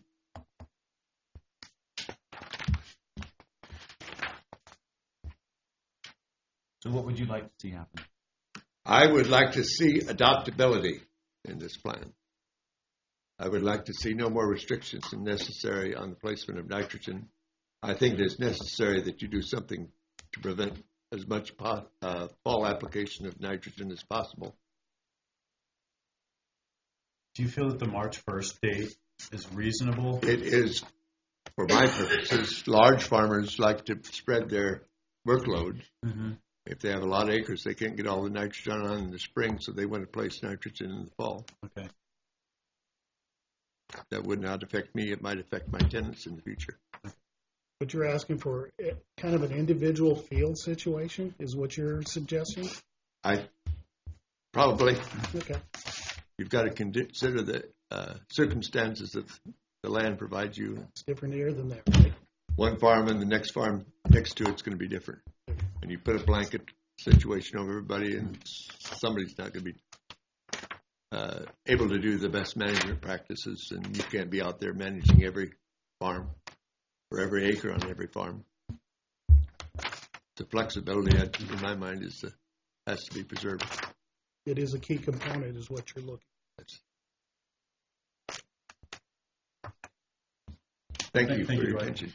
So what would you like to see happen? I would like to see adoptability in this plan. I would like to see no more restrictions than necessary on the placement of nitrogen. I think it is necessary that you do something to prevent as much fall application of nitrogen as possible. Do you feel that the March 1st date is reasonable? It is, for my purposes. Large farmers like to spread their workload. Mm-hmm. If they have a lot of acres, they can't get all the nitrogen on in the spring, so they want to place nitrogen in the fall. Okay. That would not affect me. It might affect my tenants in the future. But you're asking for kind of an individual field situation is what you're suggesting? Probably. Okay. You've got to consider the circumstances that the land provides you. It's different here than there, right? One farm and the next farm next to it's going to be different. And you put a blanket situation over everybody, and somebody's not going to be able to do the best management practices, and you can't be out there managing every farm or every acre on every farm. The flexibility, in my mind, has to be preserved. It is a key component, is what you're looking at. Thank you Thank for you, your Dwight. attention.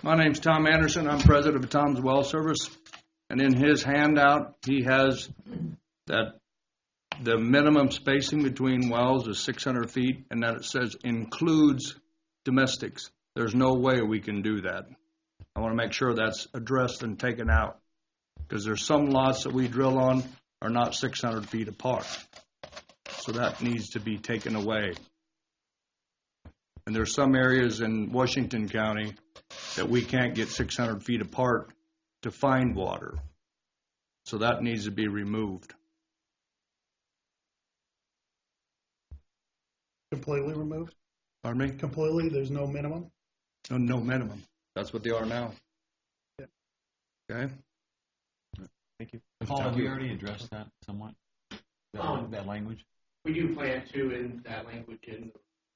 My name's Tom Anderson. I'm president of Tom's Well Service. And in his handout, he has that the minimum spacing between wells is 600 feet, and that it says includes domestics. There's no way we can do that. I want to make sure that's addressed and taken out, because there's some lots that we drill on are not 600 feet apart. So that needs to be taken away. And there's some areas in Washington County that we can't get 600 feet apart to find water. So that needs to be removed. Completely removed? Pardon me? Completely? There's no minimum? No minimum. That's what they are now. Yeah. Okay? Thank you. Paul, have we already addressed that somewhat? That language? We do plan to in that language in.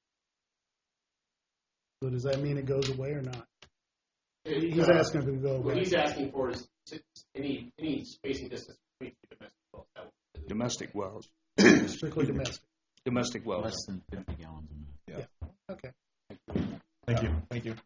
So does that mean it goes away or not? He's He's asking if it can go away. What he's asking for is any spacing distance between domestic wells. Domestic wells. Strictly domestic. Domestic wells. Less than 50 gallons a minute. Yeah. Okay. Thank you. Thank you.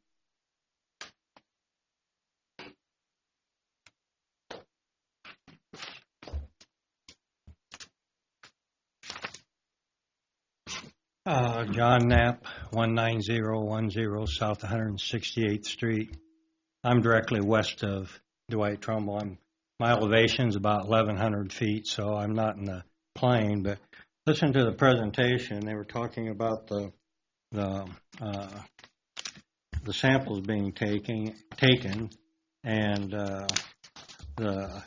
John Knapp, 19010 South 168th Street. I'm directly west of Dwight Trumbull. My elevation's about 1,100 feet, so I'm not in the plain. But listen to the presentation. They were talking about the samples being taken, and the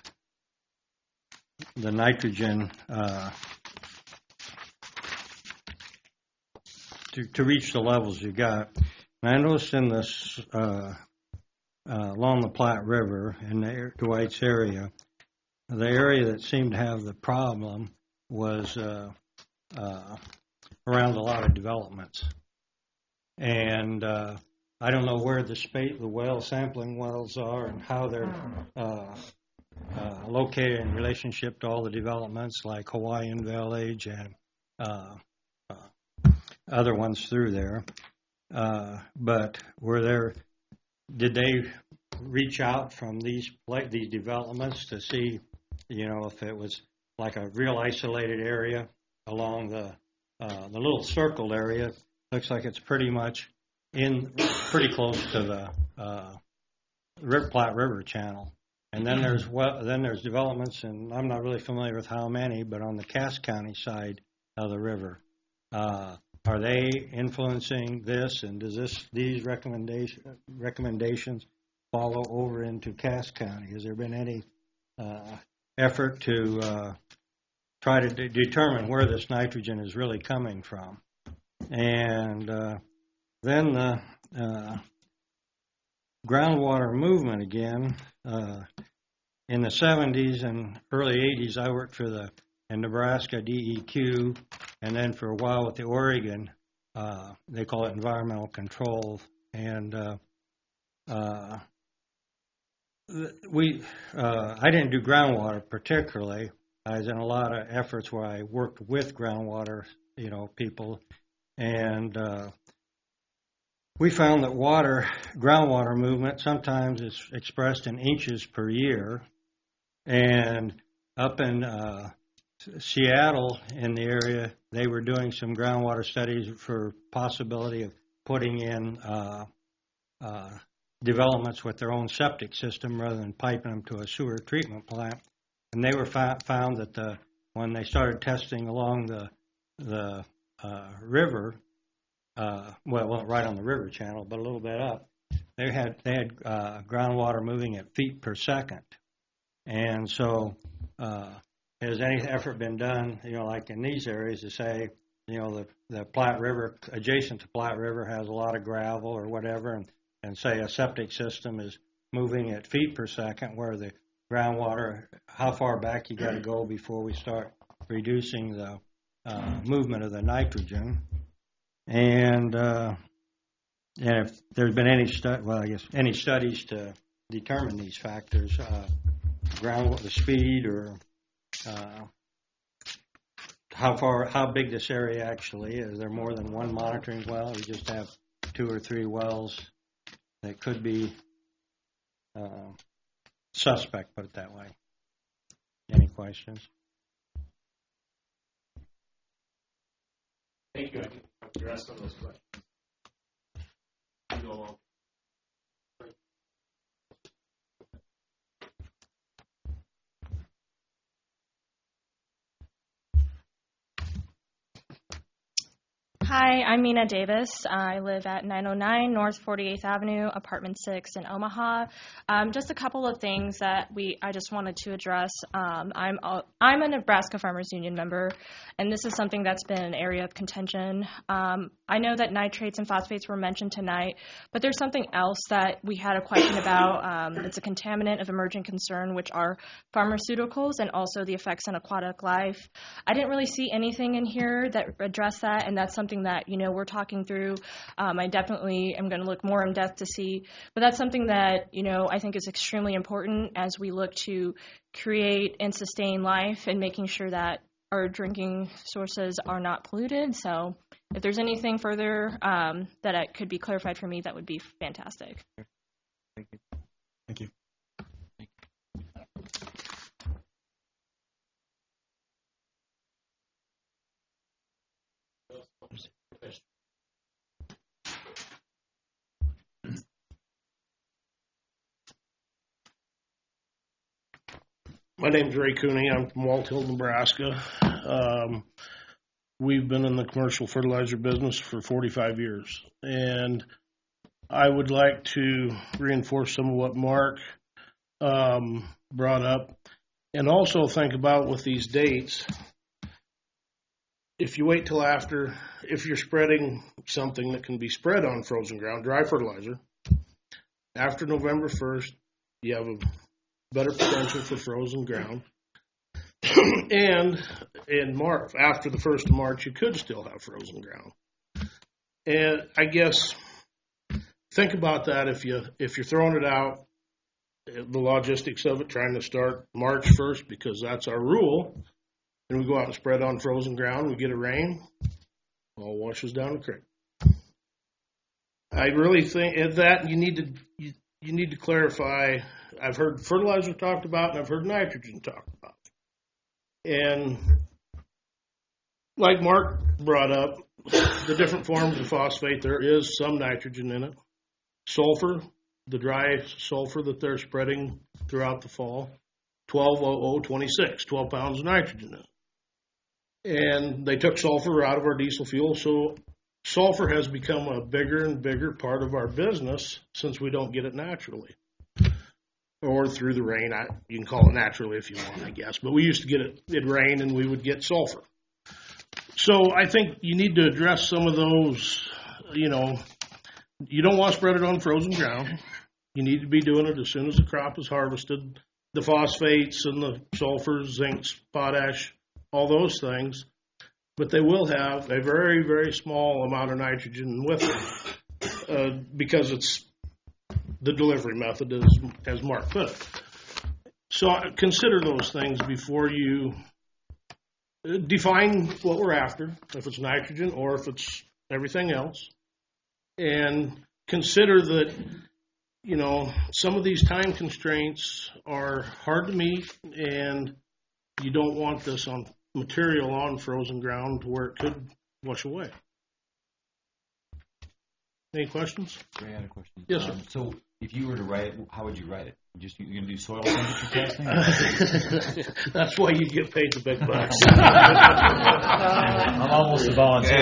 nitrogen. To reach the levels you got. And I noticed in this, along the Platte River in the Dwight's area, the area that seemed to have the problem was around a lot of developments. And I don't know where the well sampling wells are and how they're located in relationship to all the developments like Hawaiian Village and other ones through there, but did they reach out from these developments to see, if it was like a real isolated area along the little circled area? Looks like it's pretty much pretty close to the Platte River channel. And then there's developments, and I'm not really familiar with how many, but on the Cass County side of the river. Are they influencing this, and does these recommendations follow over into Cass County? Has there been any effort to try to determine where this nitrogen is really coming from? And then the groundwater movement again. In the 70s and early 80s, I worked for the Nebraska DEQ, and then for a while with the Oregon, they call it environmental control. And I didn't do groundwater particularly. I was in a lot of efforts where I worked with groundwater, people, and we found that groundwater movement sometimes is expressed in inches per year, and up in Seattle in the area, they were doing some groundwater studies for possibility of putting in developments with their own septic system rather than piping them to a sewer treatment plant. And they were found that when they started testing along the river, right on the river channel, but a little bit up, they had groundwater moving at feet per second. And so has any effort been done, like in these areas, to say, the Platte River, adjacent to Platte River, has a lot of gravel or whatever, and say a septic system is moving at feet per second, where the groundwater, how far back you got to go before we start reducing the movement of the nitrogen, and if there's been any studies to determine these factors, the speed or how big this area actually is. Is there more than one monitoring well? We just have 2 or 3 wells that could be suspect, put it that way. Any questions? Thank you. I can address some of those questions. You go along. Hi, I'm Mina Davis. I live at 909 North 48th Avenue, apartment 6 in Omaha. Just a couple of things that I just wanted to address. I'm a Nebraska Farmers Union member, and this is something that's been an area of contention. I know that nitrates and phosphates were mentioned tonight, but there's something else that we had a question about. It's a contaminant of emerging concern, which are pharmaceuticals and also the effects on aquatic life. I didn't really see anything in here that addressed that, and that's something that, we're talking through. I definitely am going to look more in depth to see, but that's something that, I think is extremely important as we look to create and sustain life and making sure that our drinking sources are not polluted. So if there's anything further that could be clarified for me, that would be fantastic. Thank you. Thank you. My name's Ray Cooney. I'm from Walt Hill, Nebraska. We've been in the commercial fertilizer business for 45 years. And I would like to reinforce some of what Mark brought up. And also think about with these dates, if you wait till after, if you're spreading something that can be spread on frozen ground, dry fertilizer, after November 1st, you have a better potential for frozen ground. And in March, after the 1st of March, you could still have frozen ground. And I guess think about that if you're throwing it out, the logistics of it, trying to start March 1st because that's our rule, and we go out and spread on frozen ground, we get a rain, all washes down the creek. I really think that you need to clarify. I've heard fertilizer talked about, and I've heard nitrogen talked about. And like Mark brought up, the different forms of phosphate, there is some nitrogen in it. Sulfur, the dry sulfur that they're spreading throughout the fall, 12 pounds of nitrogen in it. And they took sulfur out of our diesel fuel, so sulfur has become a bigger and bigger part of our business since we don't get it naturally. Or through the rain. You can call it naturally if you want, I guess. But we used to get it'd rain and we would get sulfur. So I think you need to address some of those, you don't want to spread it on frozen ground. You need to be doing it as soon as the crop is harvested. The phosphates and the sulfur, zincs, potash, all those things. But they will have a very, very small amount of nitrogen with it because it's the delivery method, as Mark put it. So consider those things before you define what we're after, if it's nitrogen or if it's everything else. And consider that, some of these time constraints are hard to meet, and you don't want this material on frozen ground to where it could wash away. Any questions? I had a question. Yes, sir. So if you were to write it, how would you write it? You're going to do soil temperature testing? That's why you get paid the big bucks. I'm almost a volunteer.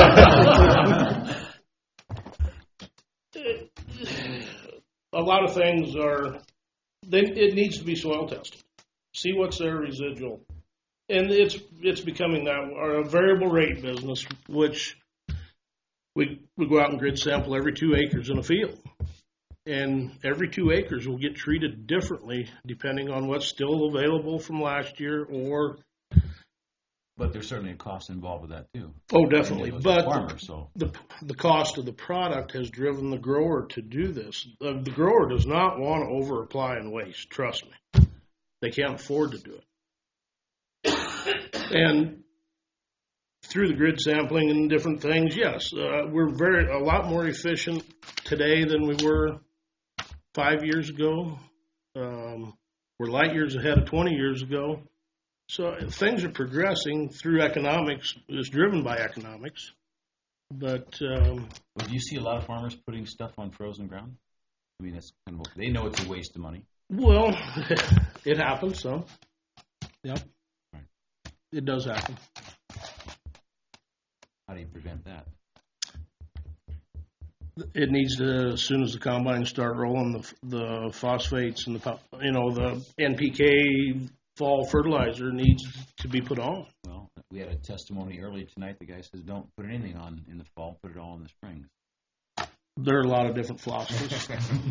A lot of things it needs to be soil tested. See what's there residual. And it's becoming a variable rate business, which we go out and grid sample every 2 acres in a field. And every 2 acres will get treated differently depending on what's still available from last year or... But there's certainly a cost involved with that, too. Oh, definitely. But the cost of the product has driven the grower to do this. The grower does not want to over-apply and waste, trust me. They can't afford to do it. And through the grid sampling and different things, yes, we're a lot more efficient today than we were 5 years ago. We're light years ahead of 20 years ago. So things are progressing through economics. It's driven by economics. But do you see a lot of farmers putting stuff on frozen ground? I mean, that's kind of, they know it's a waste of money. well, it happens some. Yep. Right. It does happen. How do you prevent that? It needs to, as soon as the combines start rolling, the phosphates and the NPK fall fertilizer needs to be put on. Well, we had a testimony earlier tonight. The guy says don't put anything on in the fall, put it all in the spring. There are a lot of different philosophies.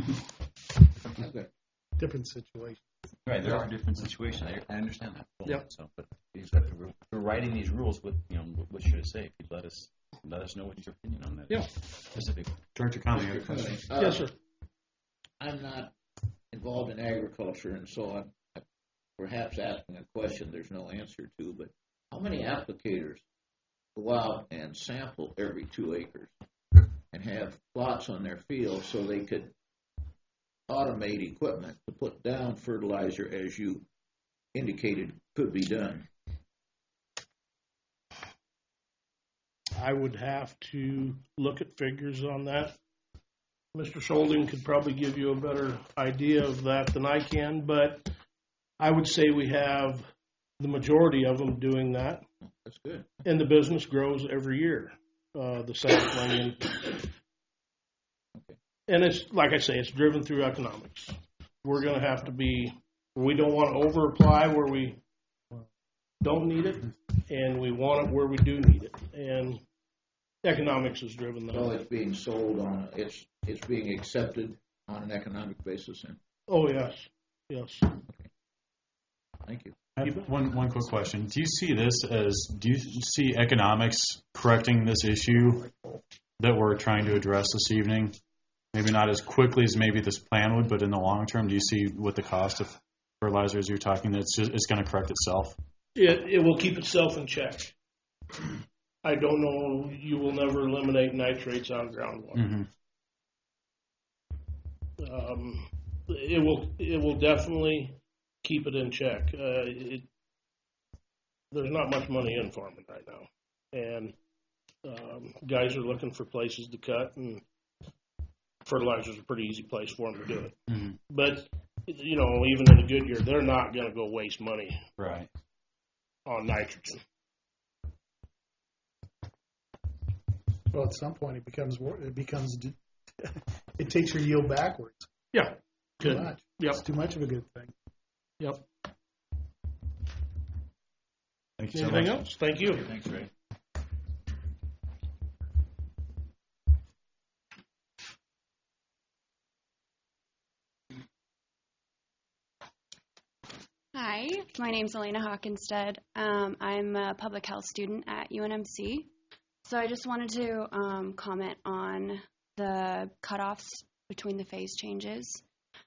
Different situations. Right, there are different situations. I understand that. Yep. So, but we're writing these rules. What what should it say? If you'd let us know what your opinion on that. Yeah. Specific. Director Conley, you have a question? Yes, sir. I'm not involved in agriculture, and so I'm perhaps asking a question there's no answer to, but how many applicators go out and sample every 2 acres and have plots on their field so they could automate equipment to put down fertilizer as you indicated could be done? I would have to look at figures on that. Mr. Schulding could probably give you a better idea of that than I can, but I would say we have the majority of them doing that. That's good. And the business grows every year, the sampling. And it's, like I say, it's driven through economics. We're going to have to be, we don't want to over-apply where we don't need it, and we want it where we do need it. And economics is driven that. So it's being sold on, it's being accepted on an economic basis then? Oh, yes. Yes. Okay. Thank you. I have one quick question. Do you see economics correcting this issue that we're trying to address this evening? Maybe not as quickly as maybe this plan would, but in the long term, do you see with the cost of fertilizers you're talking that it's going to correct itself? It will keep itself in check. I don't know, you will never eliminate nitrates out of groundwater. Mm-hmm. It will definitely keep it in check. There's not much money in farming right now, and guys are looking for places to cut, and fertilizer's a pretty easy place for them to do it. Mm-hmm. But even in a good year, they're not going to go waste money right on nitrogen. Well, at some point, it takes your yield backwards. Yeah. Too Good. much. Yep. It's too much of a good thing. Yep. Thank you so Anything much. else? Thank you. Thanks, Ray. Hi, my name's Elena Hawkinstead. I'm a public health student at UNMC. So I just wanted to comment on the cutoffs between the phase changes.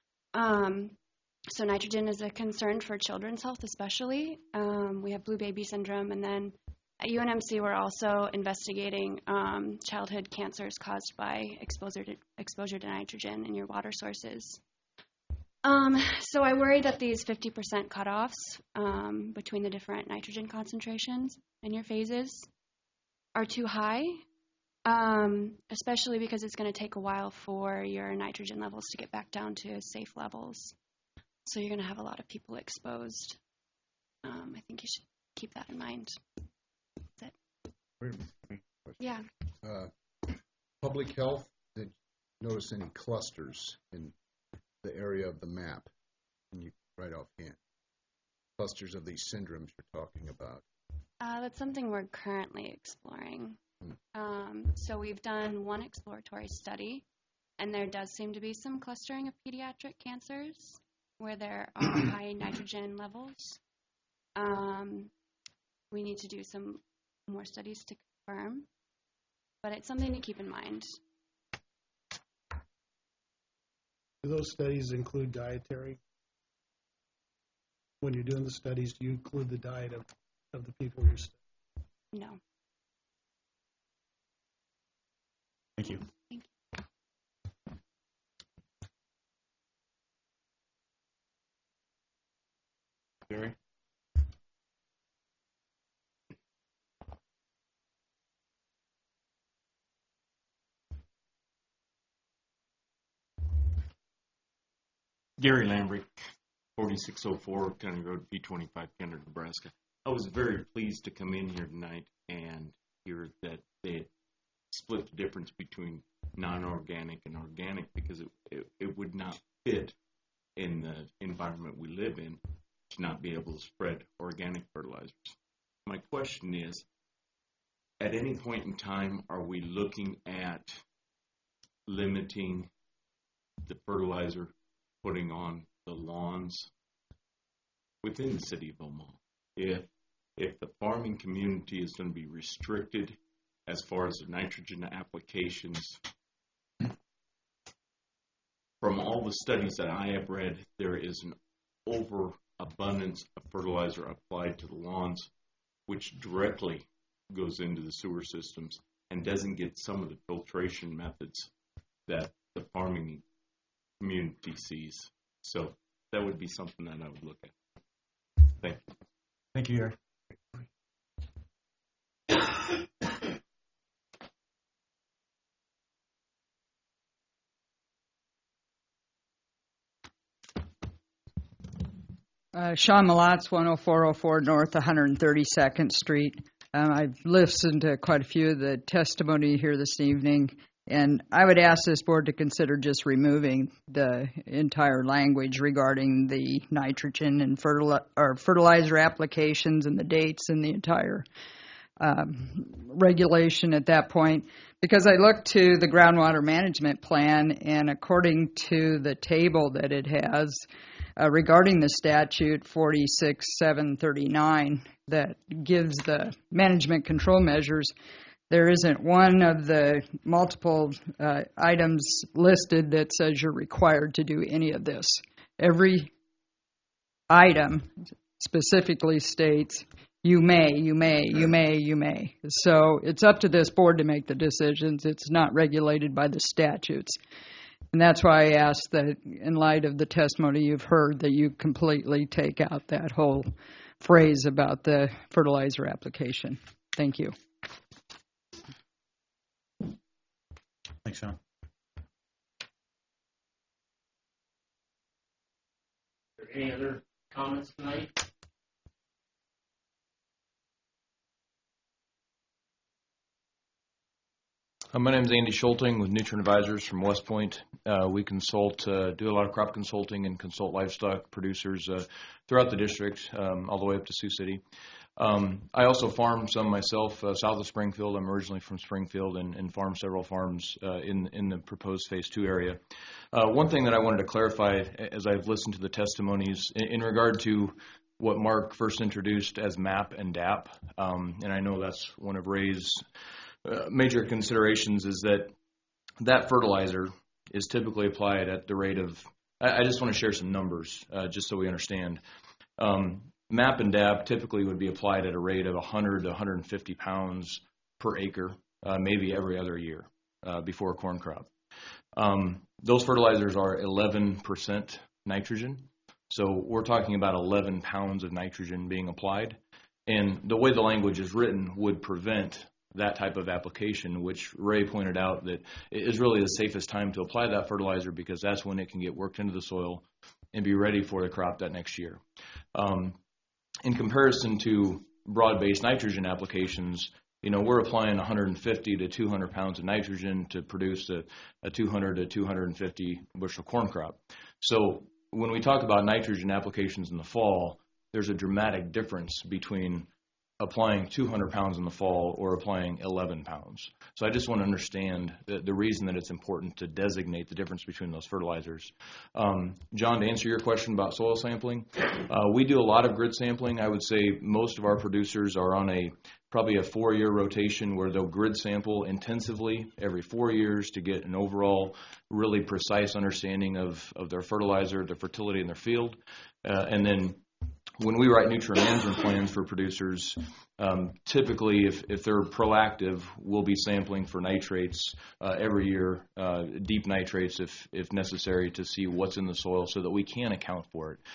So nitrogen is a concern for children's health especially. We have blue baby syndrome, and then at UNMC we're also investigating childhood cancers caused by exposure to nitrogen in your water sources. So I worry that these 50% cutoffs between the different nitrogen concentrations in your phases are too high, especially because it's going to take a while for your nitrogen levels to get back down to safe levels. So you're going to have a lot of people exposed. I think you should keep that in mind. That's it. Yeah. Public health, did you notice any clusters in the area of the map? Can you right offhand? Clusters of these syndromes you're talking about. That's something we're currently exploring. So we've done one exploratory study, and there does seem to be some clustering of pediatric cancers where there are high nitrogen levels. We need to do some more studies to confirm, but it's something to keep in mind. Do those studies include dietary? When you're doing the studies, do you include the diet of the people you're studying? No. Thank you. Thank you. Gary? Gary Lambrick, 4604 County Road, P25, Kenner, Nebraska. I was very pleased to come in here tonight and hear that they had split the difference between non-organic and organic, because it would not fit in the environment we live in to not be able to spread organic fertilizers. My question is, at any point in time, are we looking at limiting the fertilizer putting on the lawns within the city of Omaha? If the farming community is going to be restricted as far as the nitrogen applications, from all the studies that I have read, there is an overabundance of fertilizer applied to the lawns, which directly goes into the sewer systems and doesn't get some of the filtration methods that the farming community sees. So that would be something that I would look at. Thank you. Thank you, Gary. Sean Malatz, 10404 North 132nd Street. I've listened to quite a few of the testimony here this evening, and I would ask this board to consider just removing the entire language regarding the nitrogen and fertilizer applications and the dates and the entire regulation at that point. Because I looked to the groundwater management plan, and according to the table that it has, regarding the statute 46739 that gives the management control measures, there isn't one of the multiple items listed that says you're required to do any of this. Every item specifically states you may. So it's up to this board to make the decisions. It's not regulated by the statutes. And that's why I asked that, in light of the testimony you've heard, that you completely take out that whole phrase about the fertilizer application. Thank you. Thanks, Sean. Are there any other comments tonight? My name is Andy Schulting with Nutrient Advisors from West Point. We consult, do a lot of crop consulting and consult livestock producers throughout the district, all the way up to Sioux City. I also farm some myself south of Springfield. I'm originally from Springfield and farm several farms in the proposed Phase 2 area. One thing that I wanted to clarify as I've listened to the testimonies in regard to what Mark first introduced as MAP and DAP, and I know that's one of Ray's major considerations, is that fertilizer is typically applied at the rate of, I just want to share some numbers just so we understand. MAP and DAP typically would be applied at a rate of 100 to 150 pounds per acre, maybe every other year before a corn crop. Those fertilizers are 11% nitrogen, so we're talking about 11 pounds of nitrogen being applied. And the way the language is written would prevent that type of application, which Ray pointed out that is really the safest time to apply that fertilizer, because that's when it can get worked into the soil and be ready for the crop that next year. In comparison to broad-based nitrogen applications, we're applying 150 to 200 pounds of nitrogen to produce a 200 to 250 bushel corn crop. So when we talk about nitrogen applications in the fall, there's a dramatic difference between applying 200 pounds in the fall or applying 11 pounds. So I just want to understand the reason that it's important to designate the difference between those fertilizers. John, to answer your question about soil sampling, we do a lot of grid sampling. I would say most of our producers are on probably a 4-year rotation where they'll grid sample intensively every 4 years to get an overall really precise understanding of their fertilizer, their fertility in their field. And then when we write nutrient management plans for producers, typically if they're proactive, we'll be sampling for nitrates every year, deep nitrates if necessary, to see what's in the soil so that we can account for it.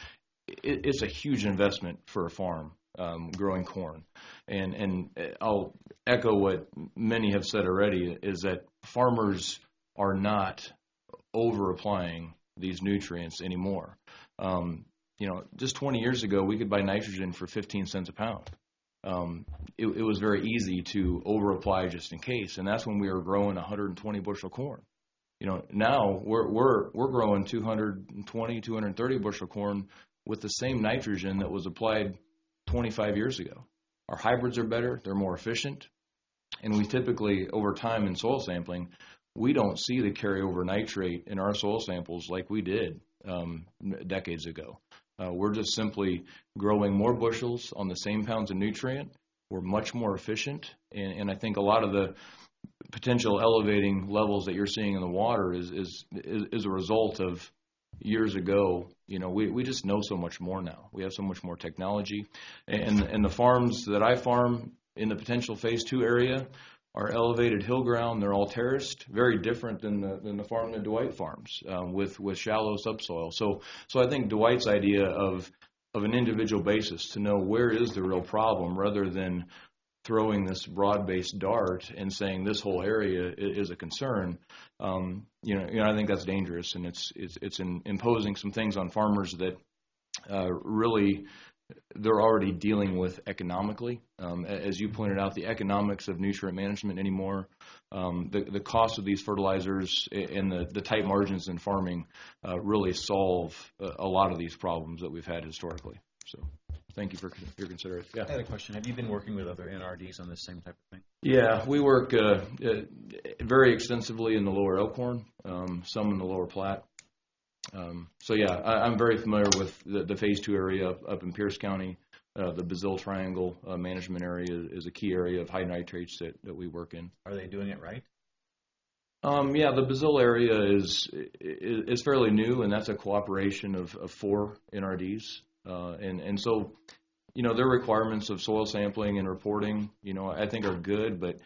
it's a huge investment for a farm growing corn. And I'll echo what many have said already, is that farmers are not over applying these nutrients anymore. Just 20 years ago, we could buy nitrogen for 15 cents a pound. It was very easy to over apply just in case, and that's when we were growing 120 bushel corn. Now we're growing 220, 230 bushel corn with the same nitrogen that was applied 25 years ago. Our hybrids are better, they're more efficient, and we typically, over time in soil sampling, we don't see the carryover nitrate in our soil samples like we did decades ago. We're just simply growing more bushels on the same pounds of nutrient. We're much more efficient, and I think a lot of the potential elevating levels that you're seeing in the water is a result of years ago. We just know so much more now. We have so much more technology, and the farms that I farm in the potential phase 2 area are elevated hill ground. They're all terraced, very different than the farm that Dwight farms with shallow subsoil. So I think Dwight's idea of an individual basis to know where is the real problem, rather than throwing this broad-based dart and saying this whole area is a concern, I think that's dangerous, and it's imposing some things on farmers that really they're already dealing with economically. As you pointed out, the economics of nutrient management anymore, the cost of these fertilizers and the tight margins in farming really solve a lot of these problems that we've had historically. So thank you for your consideration. Yeah. I had a question. Have you been working with other NRDs on this same type of thing? Yeah, we work very extensively in the lower Elkhorn, some in the lower Platte. I'm very familiar with the phase 2 area up in Pierce County. The Brazil Triangle management area is a key area of high nitrates that we work in. Are they doing it right? The Brazil area is fairly new, and that's a cooperation of 4 NRDs. And so, their requirements of soil sampling and reporting, I think are good, but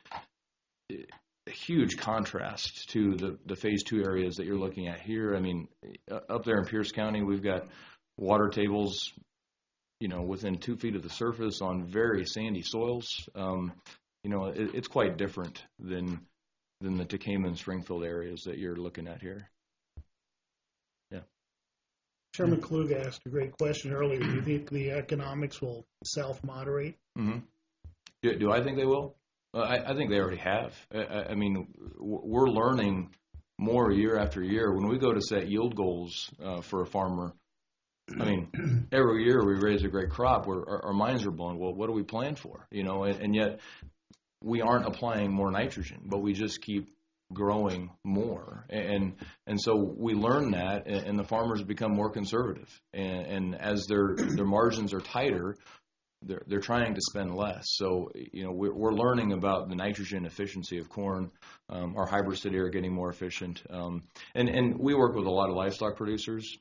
a huge contrast to the phase 2 areas that you're looking at here. I mean, up there in Pierce County, we've got water tables, within 2 feet of the surface on very sandy soils. It's quite different than the Takema and Springfield areas that you're looking at here. Yeah. Chairman Klug asked a great question earlier. Do you think the economics will self-moderate? Mm-hmm. Do I think they will? I think they already have. I mean, we're learning more year after year. When we go to set yield goals for a farmer, I mean, every year we raise a great crop, our minds are blown. Well, what do we plan for? And yet we aren't applying more nitrogen, but we just keep growing more. And so we learn that, and the farmers become more conservative. And as their margins are tighter, they're trying to spend less. So, we're learning about the nitrogen efficiency of corn. Our hybrids today are getting more efficient. And we work with a lot of livestock producers.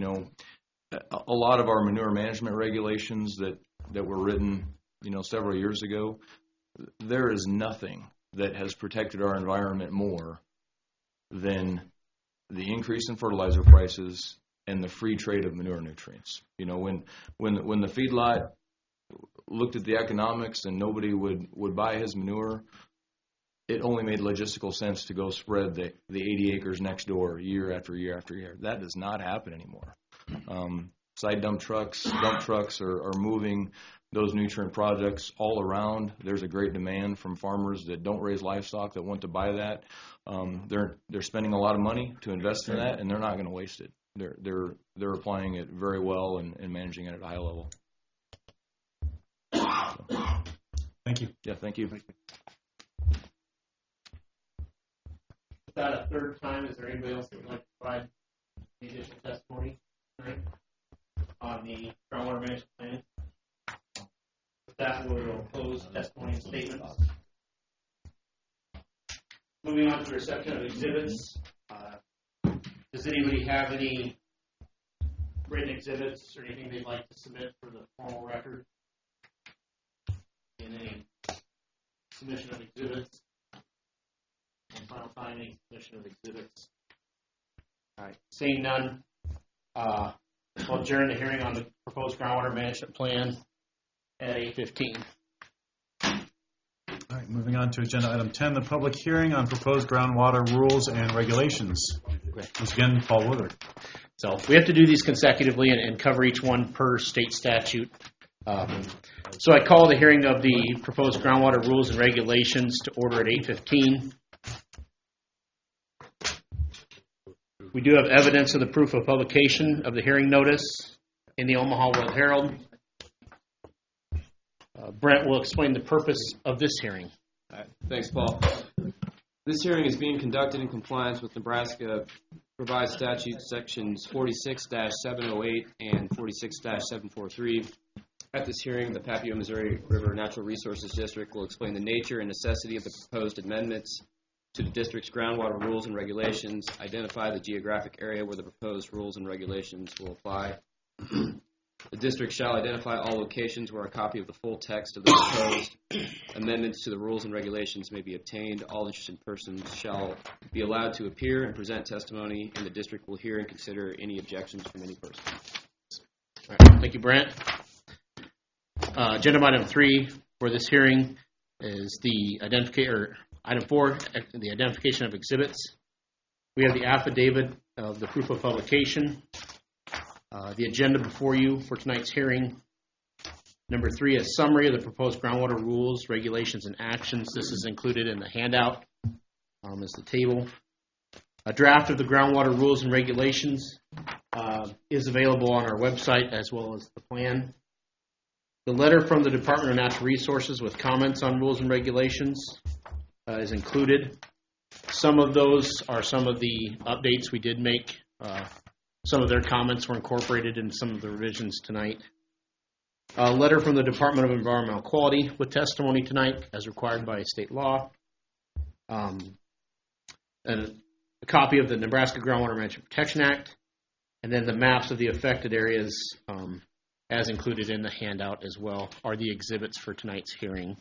A lot of our manure management regulations that were written, several years ago, there is nothing that has protected our environment more than the increase in fertilizer prices and the free trade of manure nutrients. When the feedlot looked at the economics and nobody would buy his manure, it only made logistical sense to go spread the 80 acres next door year after year after year. That does not happen anymore. Side dump trucks are moving those nutrient projects all around. There's a great demand from farmers that don't raise livestock that want to buy that. They're spending a lot of money to invest in that, and they're not going to waste it. They're applying it very well and managing it at a high level. Thank you. Yeah, thank you. Without a third time, is there anybody else that would like to provide the additional testimony tonight on the groundwater management plan? With that, we'll close testimony and statements. Moving on to reception of exhibits. Does anybody have any written exhibits or anything they'd like to submit for the formal record? In a submission of exhibits? And final finding, submission of exhibits. All right. Seeing none, we'll adjourn the hearing on the proposed groundwater management plan at 8:15. All right, moving on to agenda item 10, the public hearing on proposed groundwater rules and regulations. Once again, Paul Woodward. So we have to do these consecutively and cover each one per state statute. So I call the hearing of the proposed groundwater rules and regulations to order at 8:15. We do have evidence of the proof of publication of the hearing notice in the Omaha World Herald. Brent will explain the purpose of this hearing. All right. Thanks, Paul. This hearing is being conducted in compliance with Nebraska Revised Statute Sections 46-708 and 46-743. At this hearing, the Papio Missouri River Natural Resources District will explain the nature and necessity of the proposed amendments to the district's groundwater rules and regulations, identify the geographic area where the proposed rules and regulations will apply. The district shall identify all locations where a copy of the full text of the proposed amendments to the rules and regulations may be obtained. All interested persons shall be allowed to appear and present testimony, and the district will hear and consider any objections from any person. All right. Thank you, Brent. Agenda item 3 for this hearing is the item 4, the identification of exhibits. We have the affidavit of the proof of publication. The agenda before you for tonight's hearing. Number 3, a summary of the proposed groundwater rules, regulations, and actions. This is included in the handout as the table. A draft of the groundwater rules and regulations is available on our website as well as the plan. The letter from the Department of Natural Resources with comments on rules and regulations is included. Some of those are some of the updates we did make. Some of their comments were incorporated in some of the revisions tonight. A letter from the Department of Environmental Quality with testimony tonight as required by state law. And a copy of the Nebraska Groundwater Management Protection Act. And then the maps of the affected areas as included in the handout as well are the exhibits for tonight's hearing.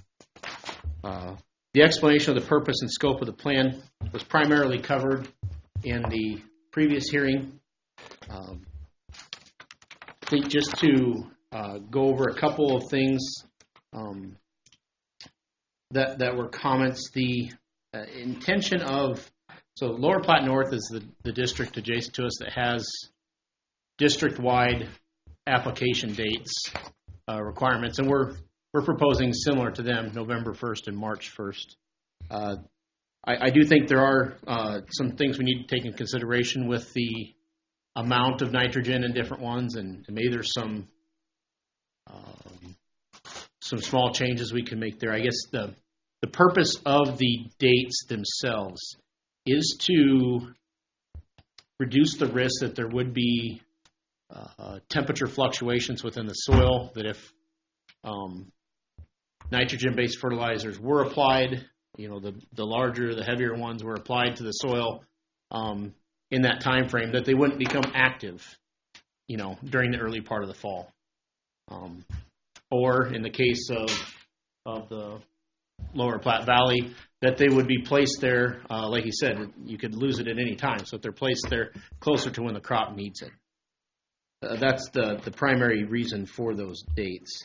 The explanation of the purpose and scope of the plan was primarily covered in the previous hearing. I think just to go over a couple of things that were comments. The intention of, so Lower Platte North is the district adjacent to us that has district-wide application dates requirements, and we're proposing similar to them, November 1st and March 1st. I do think there are some things we need to take in consideration with the amount of nitrogen in different ones, and maybe there's some small changes we can make there. I guess the purpose of the dates themselves is to reduce the risk that there would be temperature fluctuations within the soil, that if nitrogen-based fertilizers were applied, the larger, the heavier ones were applied to the soil in that time frame, that they wouldn't become active, during the early part of the fall. Or in the case of the Lower Platte Valley, that they would be placed there, like you said, you could lose it at any time. So if they're placed there closer to when the crop needs it. That's the primary reason for those dates.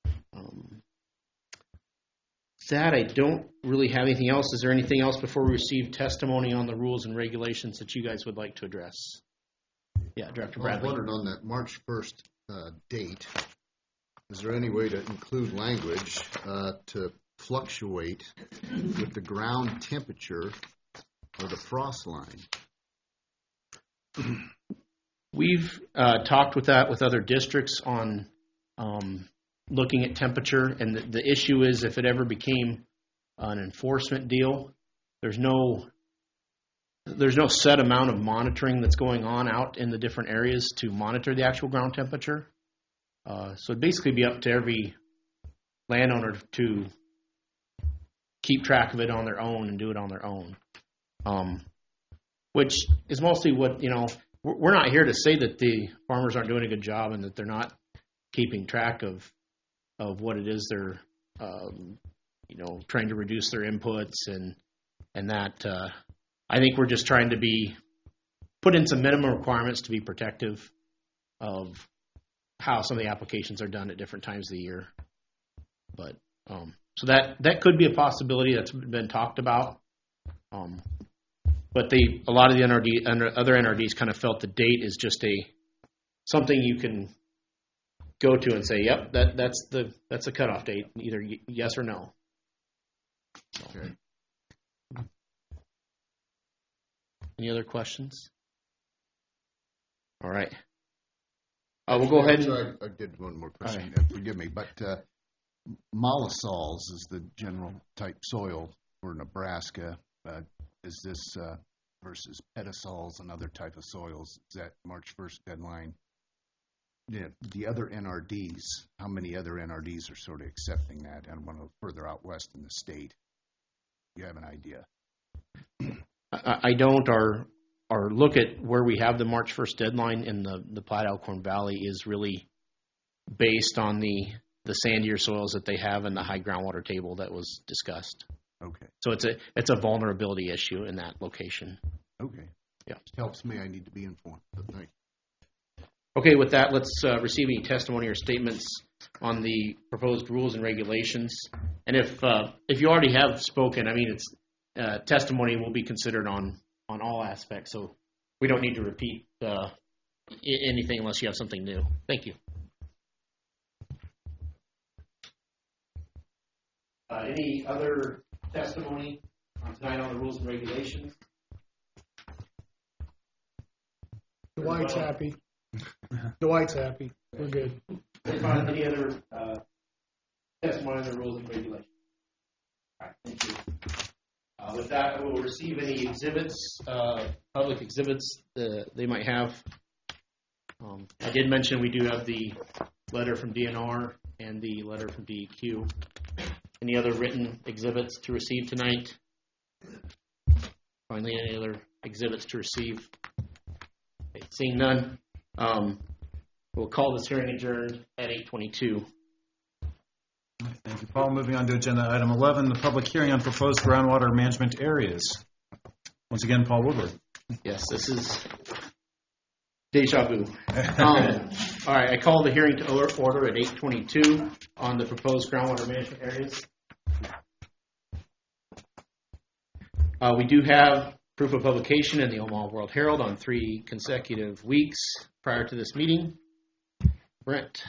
That I don't really have anything else. Is there anything else before we receive testimony on the rules and regulations that you guys would like to address? Yeah, Director Bradley. I wondered on that March 1st date, is there any way to include language to fluctuate with the ground temperature or the frost line? We've talked with other districts on looking at temperature, and the issue is if it ever became an enforcement deal, there's no set amount of monitoring that's going on out in the different areas to monitor the actual ground temperature. So it'd basically be up to every landowner to keep track of it on their own and do it on their own, which is mostly what, we're not here to say that the farmers aren't doing a good job and that they're not keeping track of what it is they're, trying to reduce their inputs and that. I think we're just trying to put in some minimum requirements to be protective of how some of the applications are done at different times of the year. But so that could be a possibility that's been talked about. But a lot of the other NRDs kind of felt the date is just something you can go to and say, yep, that's the cutoff date, either yes or no. Okay. Any other questions? All right. We'll go ahead. I did one more question. Right. Forgive me, but mollisols is the general type soil for Nebraska. Is this versus pedisols and other type of soils? Is that March 1st deadline? Yeah, the other NRDs, how many other NRDs are sort of accepting that? And one further out west in the state. Do you have an idea? I don't. Our look at where we have the March 1st deadline in the Platte Elkhorn Valley is really based on the sandier soils that they have in the high groundwater table that was discussed. Okay. So it's a vulnerability issue in that location. Okay. Yeah. It helps me. I need to be informed. But thank you. Okay, with that, let's receive any testimony or statements on the proposed rules and regulations. And if you already have spoken, I mean, it's testimony will be considered on all aspects, so we don't need to repeat anything unless you have something new. Thank you. Any other testimony tonight on the rules and regulations? Dwight's happy. Dwight's happy. We're good. Any other testimony on the rules and regulations? All right, thank you. With that, we will receive any exhibits, public exhibits they might have. I did mention we do have the letter from DNR and the letter from DEQ. Any other written exhibits to receive tonight? Finally, any other exhibits to receive? Okay, seeing none, we'll call this hearing adjourned at 8:22. Thank you, Paul. Moving on to agenda item 11, the public hearing on proposed groundwater management areas. Once again, Paul Woodward. Yes, this is deja vu. All right, I call the hearing to order at 8:22 on the proposed groundwater management areas. We do have proof of publication in the Omaha World Herald on 3 consecutive weeks prior to this meeting. Brent.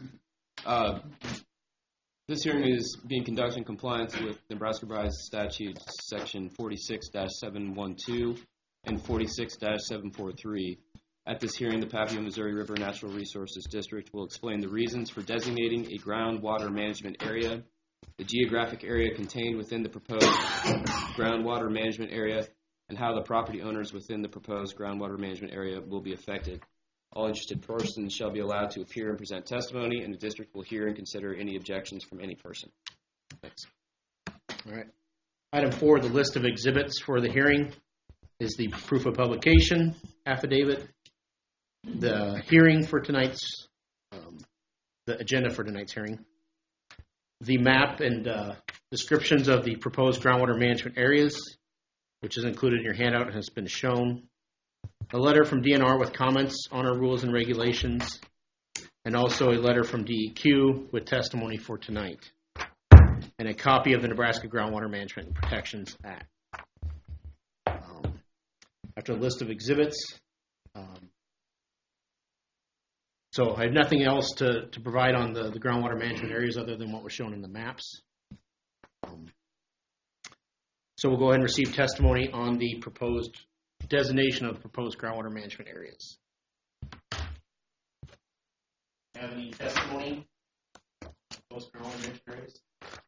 This hearing is being conducted in compliance with Nebraska Revised Statute Section 46-712 and 46-743. At this hearing, the Papio Missouri River Natural Resources District will explain the reasons for designating a groundwater management area, the geographic area contained within the proposed groundwater management area, and how the property owners within the proposed groundwater management area will be affected. All interested persons shall be allowed to appear and present testimony, and the district will hear and consider any objections from any person. Thanks. All right. Item 4, the list of exhibits for the hearing is the proof of publication affidavit, the hearing for tonight's, the agenda for tonight's hearing, the map and descriptions of the proposed groundwater management areas, which is included in your handout and has been shown, a letter from DNR with comments on our rules and regulations, and also a letter from DEQ with testimony for tonight, and a copy of the Nebraska Groundwater Management and Protections Act. After the list of exhibits, so I have nothing else to provide on the groundwater management areas other than what was shown in the maps. So we'll go ahead and receive testimony on the proposed designation of the proposed groundwater management areas. Have any testimony on proposed groundwater management areas?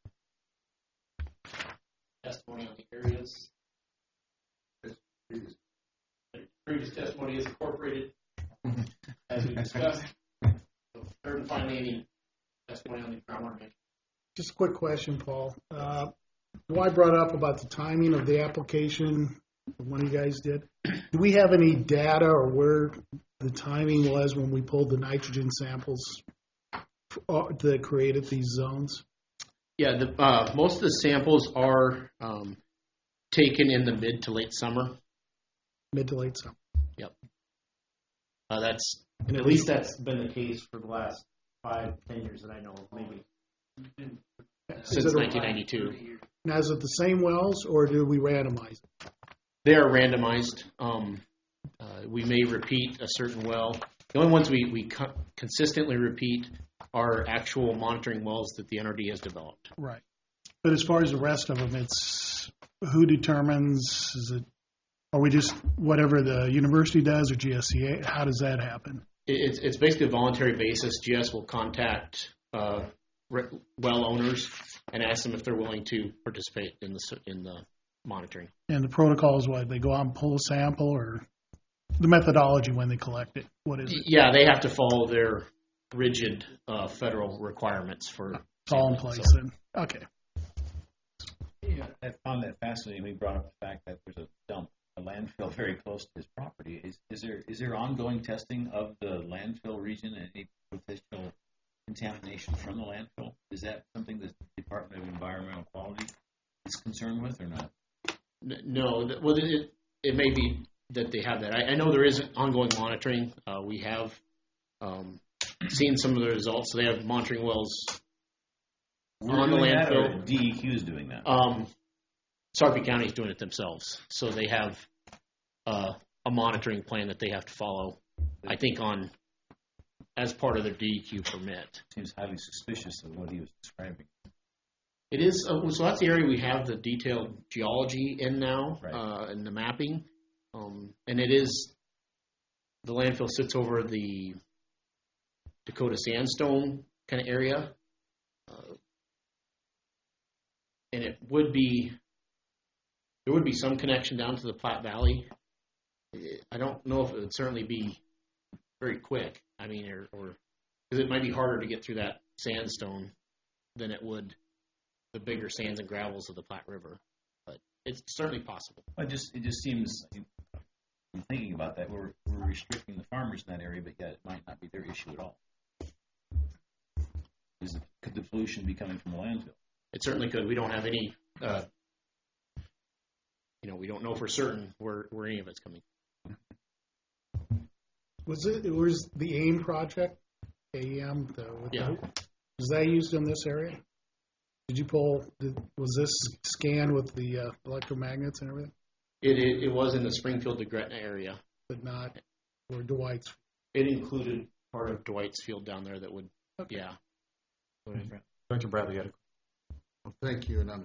Testimony on the areas. Previous testimony is incorporated as we discussed. So third and finally, any testimony on the groundwater management. Just a quick question, Paul. Dwight brought up about the timing of the application when you guys did. Do we have any data or where the timing was when we pulled the nitrogen samples that created these zones? Yeah, most of the samples are taken in the mid to late summer. Mid to late summer. Yep. And at least that's been the case for the last 5-10 years that I know of, maybe since 1992. Now, is it the same wells, or do we randomize it? They are randomized. We may repeat a certain well. The only ones we consistently repeat are actual monitoring wells that the NRD has developed. Right. But as far as the rest of them, it's who determines? Is it? Are we just whatever the university does or GSCA? How does that happen? It's basically a voluntary basis. GS will contact well owners and ask them if they're willing to participate in the monitoring. And the protocol is what? They go out and pull a sample, or the methodology when they collect it? What is it? Yeah, they have to follow their rigid federal requirements for. It's all in place then. Okay. Yeah, I found that fascinating. We brought up the fact that there's a landfill very close to his property. Is there ongoing testing of the landfill region and any potential contamination from the landfill? Is that something that the Department of Environmental Quality is concerned with or not? No. Well, it may be that they have that. I know there is ongoing monitoring. We have seen some of the results. They have monitoring wells on the landfill. Or DEQ is doing that? Sarpy County is doing it themselves. So they have a monitoring plan that they have to follow, I think, as part of their DEQ permit. Seems highly suspicious of what he was describing. It is. So that's the area we have the detailed geology in now, right. And the mapping. And it is, the landfill sits over the Dakota sandstone kind of area. And there would be some connection down to the Platte Valley. I don't know if it would certainly be very quick. I mean, or because it might be harder to get through that sandstone than it would the bigger sands and gravels of the Platte River. But it's certainly possible. It just seems, I'm thinking about that, we're restricting the farmers in that area, but yet it might not be their issue at all. Could the pollution be coming from the landfill? It certainly could. We don't have any, we don't know for certain where any of it's coming. Was the AIM project? AEM, yeah. Was that used in this area? Did you was this scanned with the electromagnets and everything? It was in the Springfield to Gretna area. But not where Dwight's? It included part of Dwight's field down there that would, okay. Yeah. Dr. Bradley had a Well, thank you, and I'm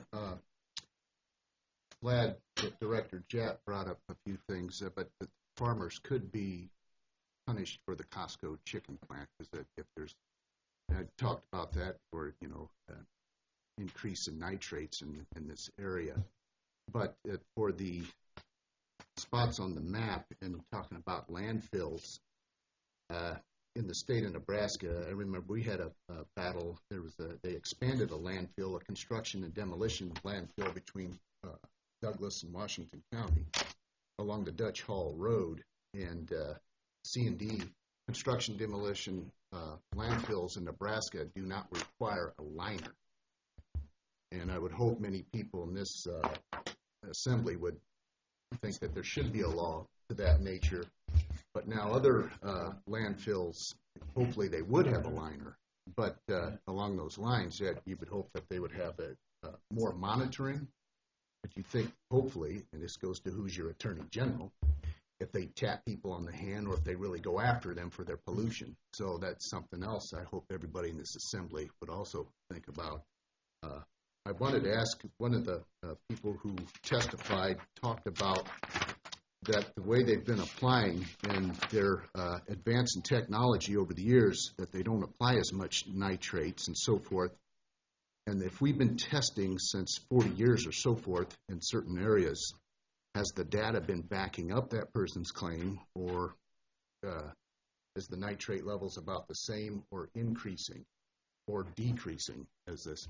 glad that Director Jett brought up a few things, but the farmers could be punished for the Costco chicken plant, because if there's, I talked about that, for increase in nitrates in this area, but for the spots on the map and talking about landfills in the state of Nebraska, I remember we had a battle. They expanded a landfill, a construction and demolition landfill between Douglas and Washington County along the Dutch Hall Road, and C&D construction demolition landfills in Nebraska do not require a liner. And I would hope many people in this assembly would think that there should be a law to that nature. But now other landfills, hopefully they would have a liner. But along those lines, you would hope that they would have more monitoring. But you think, hopefully, and this goes to who's your attorney general, if they tap people on the hand or if they really go after them for their pollution. So that's something else I hope everybody in this assembly would also think about. I wanted to ask, one of the people who testified talked about that the way they've been applying and their advance in technology over the years, that they don't apply as much nitrates and so forth. And if we've been testing since 40 years or so forth in certain areas, has the data been backing up that person's claim, or is the nitrate levels about the same or increasing or decreasing as this?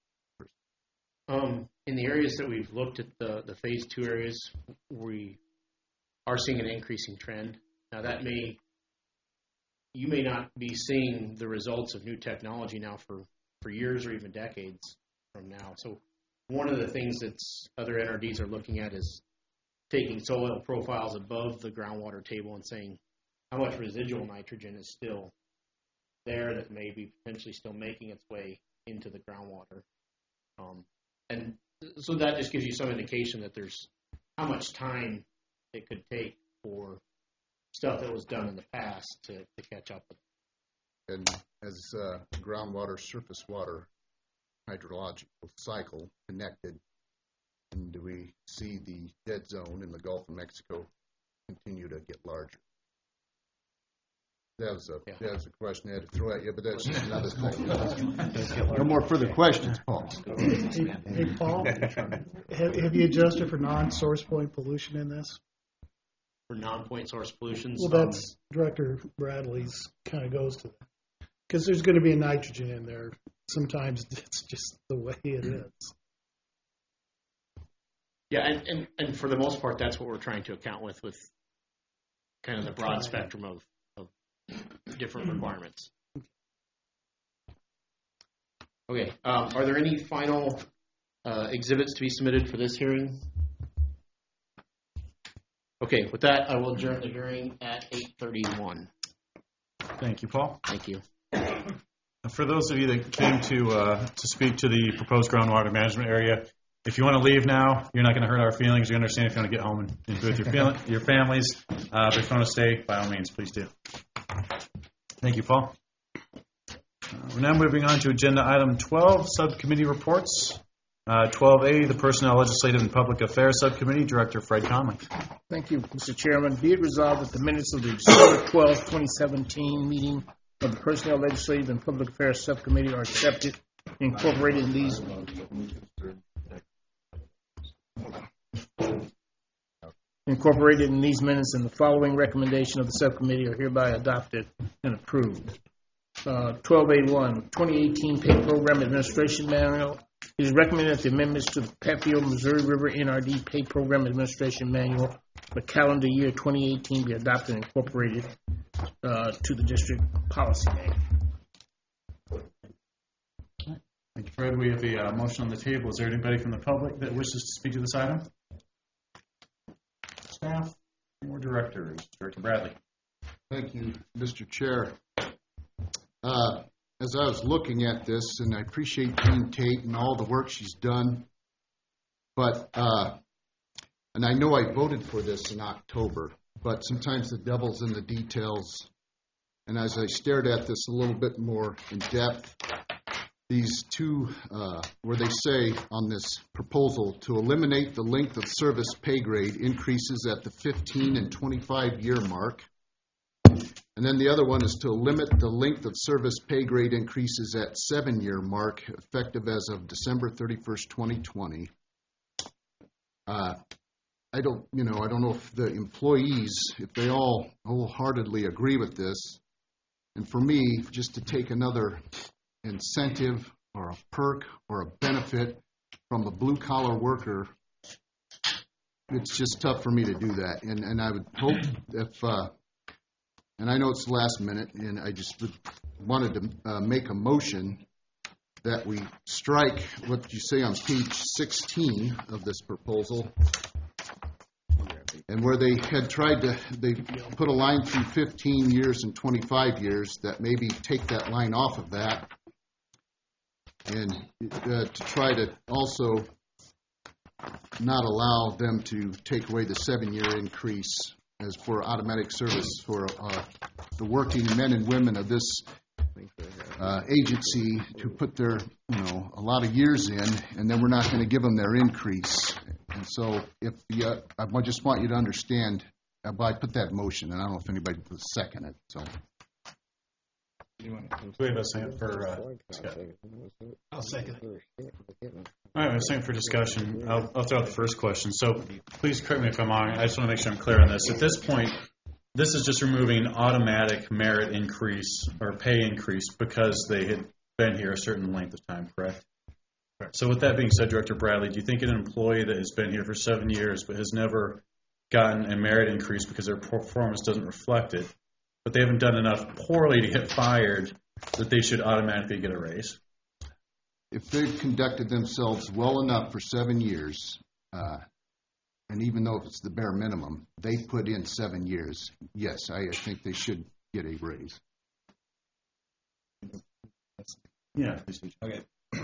In the areas that we've looked at, the phase 2 areas, we are seeing an increasing trend. Now you may not be seeing the results of new technology now for years or even decades from now. So one of the things that other NRDs are looking at is taking soil profiles above the groundwater table and saying, how much residual nitrogen is still there that may be potentially still making its way into the groundwater. And so that just gives you some indication that there's how much time it could take for stuff that was done in the past to catch up with it. And as groundwater, surface water, hydrological cycle connected, and do we see the dead zone in the Gulf of Mexico continue to get larger? That was a question I had to throw at you, but that's just another thing. No more further questions, Paul. Hey, Paul, have you adjusted for non-source point pollution in this? For non-point source pollutions? Well, that's Director Bradley's kind of goes to that. Because there's going to be a nitrogen in there. Sometimes it's just the way it is. Yeah, and for the most part, that's what we're trying to account with kind of the broad spectrum of different requirements. Okay, are there any final exhibits to be submitted for this hearing? Okay, with that, I will adjourn the hearing at 8:31. Thank you, Paul. Thank you. For those of you that came to speak to the proposed groundwater management area, if you want to leave now, you're not going to hurt our feelings. You understand if you want to get home and be with your families. But if you want to stay, by all means, please do. Thank you, Paul. We're now moving on to agenda item 12, subcommittee reports. 12A, the Personnel, Legislative, and Public Affairs Subcommittee, Director Fred Conley. Thank you, Mr. Chairman. Be it resolved that the minutes of the December 12, 2017 meeting of the Personnel, Legislative, and Public Affairs Subcommittee are accepted and incorporated in these. Incorporated in these minutes, and the following recommendation of the subcommittee are hereby adopted and approved. 12A1, 2018 Pay Program Administration Manual. It is recommended that the amendments to the Petfield Missouri River NRD Pay Program Administration Manual for calendar year 2018 be adopted and incorporated to the district policy manual. Thank you, Fred. We have a motion on the table. Is there anybody from the public that wishes to speak to this item? Staff or directors? Director Bradley. Thank you, Mr. Chair. As I was looking at this, and I appreciate Jean Tate and all the work she's done, but, and I know I voted for this in October, but sometimes the devil's in the details. And as I stared at this a little bit more in depth, these two, where they say on this proposal to eliminate the length of service pay grade increases at the 15 and 25 year mark. And then the other one is to limit the length of service pay grade increases at 7 year mark, effective as of December 31st, 2020. I don't know if the employees, if they all wholeheartedly agree with this. And for me, just to take another incentive or a perk or a benefit from a blue collar worker, it's just tough for me to do that. And I would hope if, and I know it's last minute, and I just wanted to make a motion that we strike what you say on page 16 of this proposal, and where they had tried to, they put a line through 15 years and 25 years, that maybe take that line off of that, and to try to also not allow them to take away the 7 year increase as for automatic service for the working men and women of this agency to put their, a lot of years in, and then we're not going to give them their increase. And so I just want you to understand, I put that motion, and I don't know if anybody would second it. So. We have a second for Scott. I'll second it. All right, I was saying for discussion. I'll throw out the first question. So please correct me if I'm wrong. I just want to make sure I'm clear on this. At this point, this is just removing automatic merit increase or pay increase because they had been here a certain length of time, correct? Correct. So with that being said, Director Bradley, do you think an employee that has been here for 7 years but has never gotten a merit increase because their performance doesn't reflect it, but they haven't done enough poorly to get fired, that they should automatically get a raise? If they've conducted themselves well enough for 7 years, and even though it's the bare minimum, they put in 7 years. Yes, I think they should get a raise. Yeah. Okay.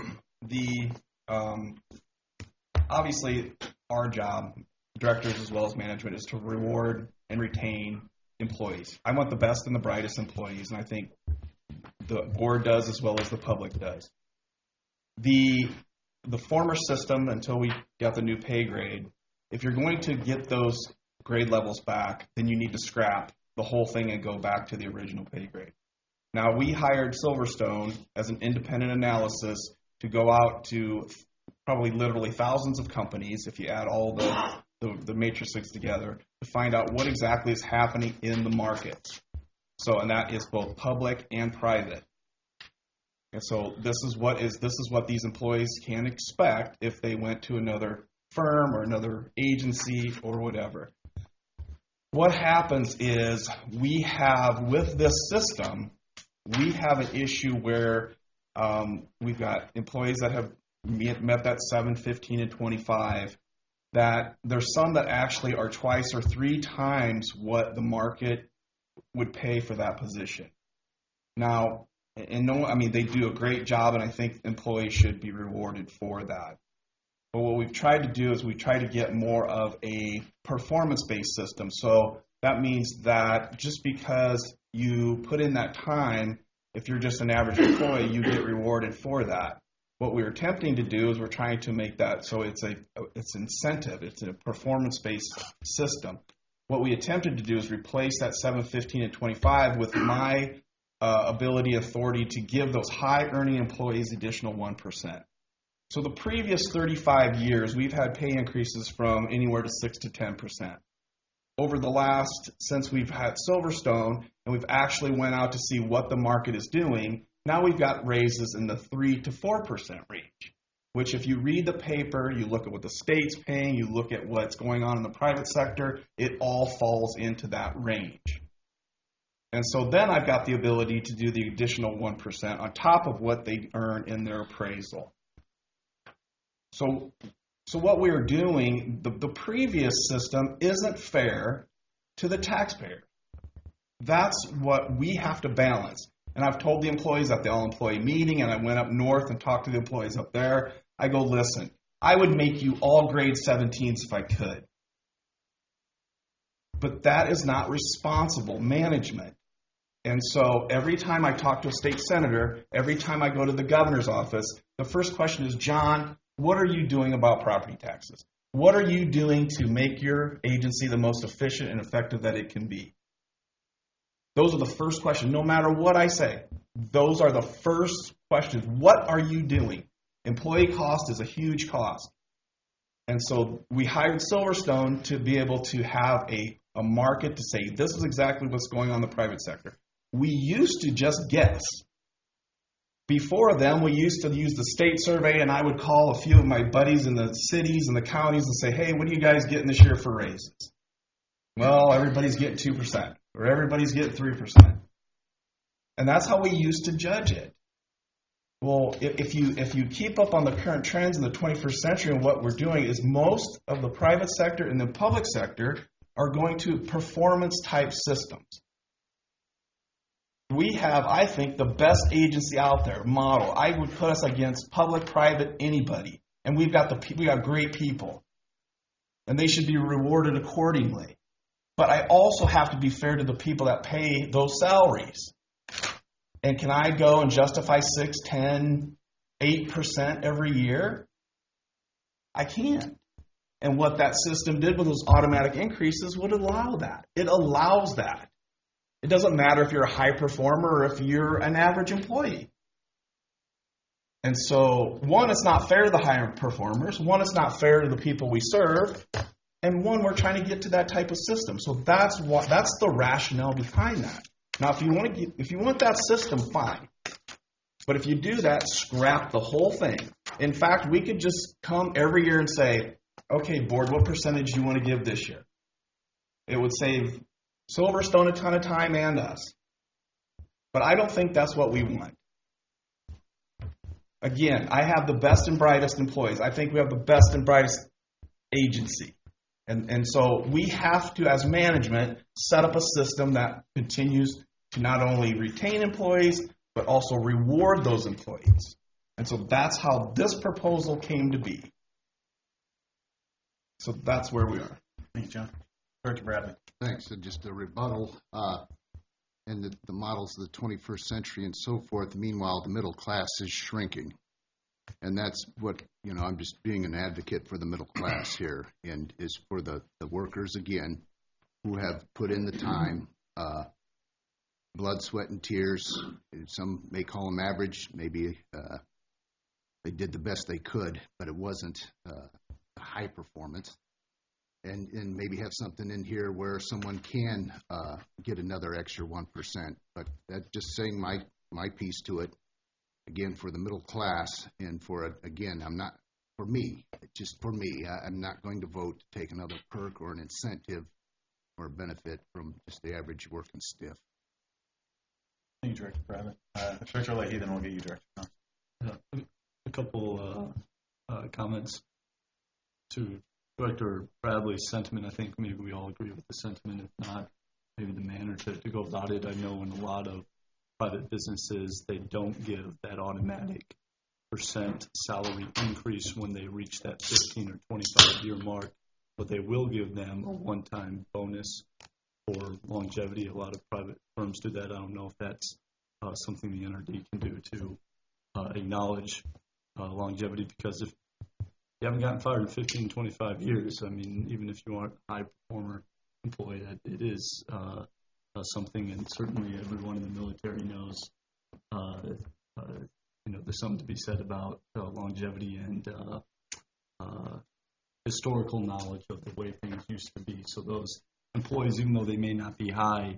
Obviously, our job, directors as well as management, is to reward and retain employees. I want the best and the brightest employees, and I think the board does as well as the public does. The former system, until we got the new pay grade, if you're going to get those grade levels back, then you need to scrap the whole thing and go back to the original pay grade. Now, we hired Silverstone as an independent analysis to go out to probably literally thousands of companies, if you add all the matrices together, to find out what exactly is happening in the market. So, and that is both public and private. And so this is what these employees can expect if they went to another firm or another agency or whatever. What happens is with this system, we have an issue where we've got employees that have met that 7, 15, and 25, that there's some that actually are twice or 3 times what the market would pay for that position. Now, they do a great job, and I think employees should be rewarded for that. But what we've tried to do is we try to get more of a performance-based system. So that means that just because you put in that time, if you're just an average employee, you get rewarded for that. What we're attempting to do is we're trying to make that so it's incentive. It's a performance-based system. What we attempted to do is replace that 7, 15, and 25 with my ability, authority to give those high-earning employees additional 1%. So the previous 35 years, we've had pay increases from anywhere to 6 to 10%. Over the last, since we've had Silverstone, and we've actually went out to see what the market is doing, now we've got raises in the 3 to 4% range, which if you read the paper, you look at what the state's paying, you look at what's going on in the private sector, it all falls into that range. And so then I've got the ability to do the additional 1% on top of what they earn in their appraisal. So what we are doing, the previous system isn't fair to the taxpayer. That's what we have to balance. And I've told the employees at the all-employee meeting, and I went up north and talked to the employees up there. I go, listen, I would make you all grade 17s if I could. But that is not responsible management. And so every time I talk to a state senator, every time I go to the governor's office, the first question is, John, what are you doing about property taxes? What are you doing to make your agency the most efficient and effective that it can be? Those are the first questions. No matter what I say, those are the first questions. What are you doing? Employee cost is a huge cost. And so we hired Silverstone to be able to have a market to say, this is exactly what's going on in the private sector. We used to just guess. Before then, we used to use the state survey, and I would call a few of my buddies in the cities and the counties and say, hey, what are you guys getting this year for raises? Well, everybody's getting 2%, or everybody's getting 3%. And that's how we used to judge it. Well, if you keep up on the current trends in the 21st century, and what we're doing is most of the private sector and the public sector are going to performance-type systems. We have, I think, the best agency out there, model. I would put us against public, private, anybody. And we got great people. And they should be rewarded accordingly. But I also have to be fair to the people that pay those salaries. And can I go and justify 6, 10, 8% every year? I can't. And what that system did with those automatic increases would allow that. It allows that. It doesn't matter if you're a high performer or if you're an average employee. And so, one, it's not fair to the higher performers. One, it's not fair to the people we serve. And one, we're trying to get to that type of system. So that's the rationale behind that. Now, if you want that system, fine. But if you do that, scrap the whole thing. In fact, we could just come every year and say, okay, board, what percentage do you want to give this year? It would save Silverstone a ton of time and us. But I don't think that's what we want. Again, I have the best and brightest employees. I think we have the best and brightest agency. And so we have to, as management, set up a system that continues to not only retain employees, but also reward those employees. And so that's how this proposal came to be. So that's where we are. Thank you, John. Director Bradley. Thanks. And just a rebuttal. And the models of the 21st century and so forth. Meanwhile, the middle class is shrinking. And that's what, I'm just being an advocate for the middle class here, and is for the workers, again, who have put in the time, blood, sweat, and tears. Some may call them average. Maybe they did the best they could, but it wasn't high performance. And maybe have something in here where someone can get another extra 1%. But that's just saying my piece to it. Again, for the middle class, and I'm not, for me, just for me, I'm not going to vote to take another perk or an incentive or benefit from just the average working stiff. Thank you, Director Bradley. Director Leahy, then we'll get you, Director. A couple comments to Director Bradley's sentiment. I think maybe we all agree with the sentiment. If not, maybe the manner to go about it. I know in a lot of private businesses, they don't give that automatic % salary increase when they reach that 15 or 25-year mark, but they will give them a one-time bonus for longevity. A lot of private firms do that. I don't know if that's something the NRD can do to acknowledge longevity, because if you haven't gotten fired in 15, 25 years, I mean, even if you aren't a high performer employee, that it is something, and certainly everyone in the military knows, there's something to be said about longevity and historical knowledge of the way things used to be. So those employees, even though they may not be high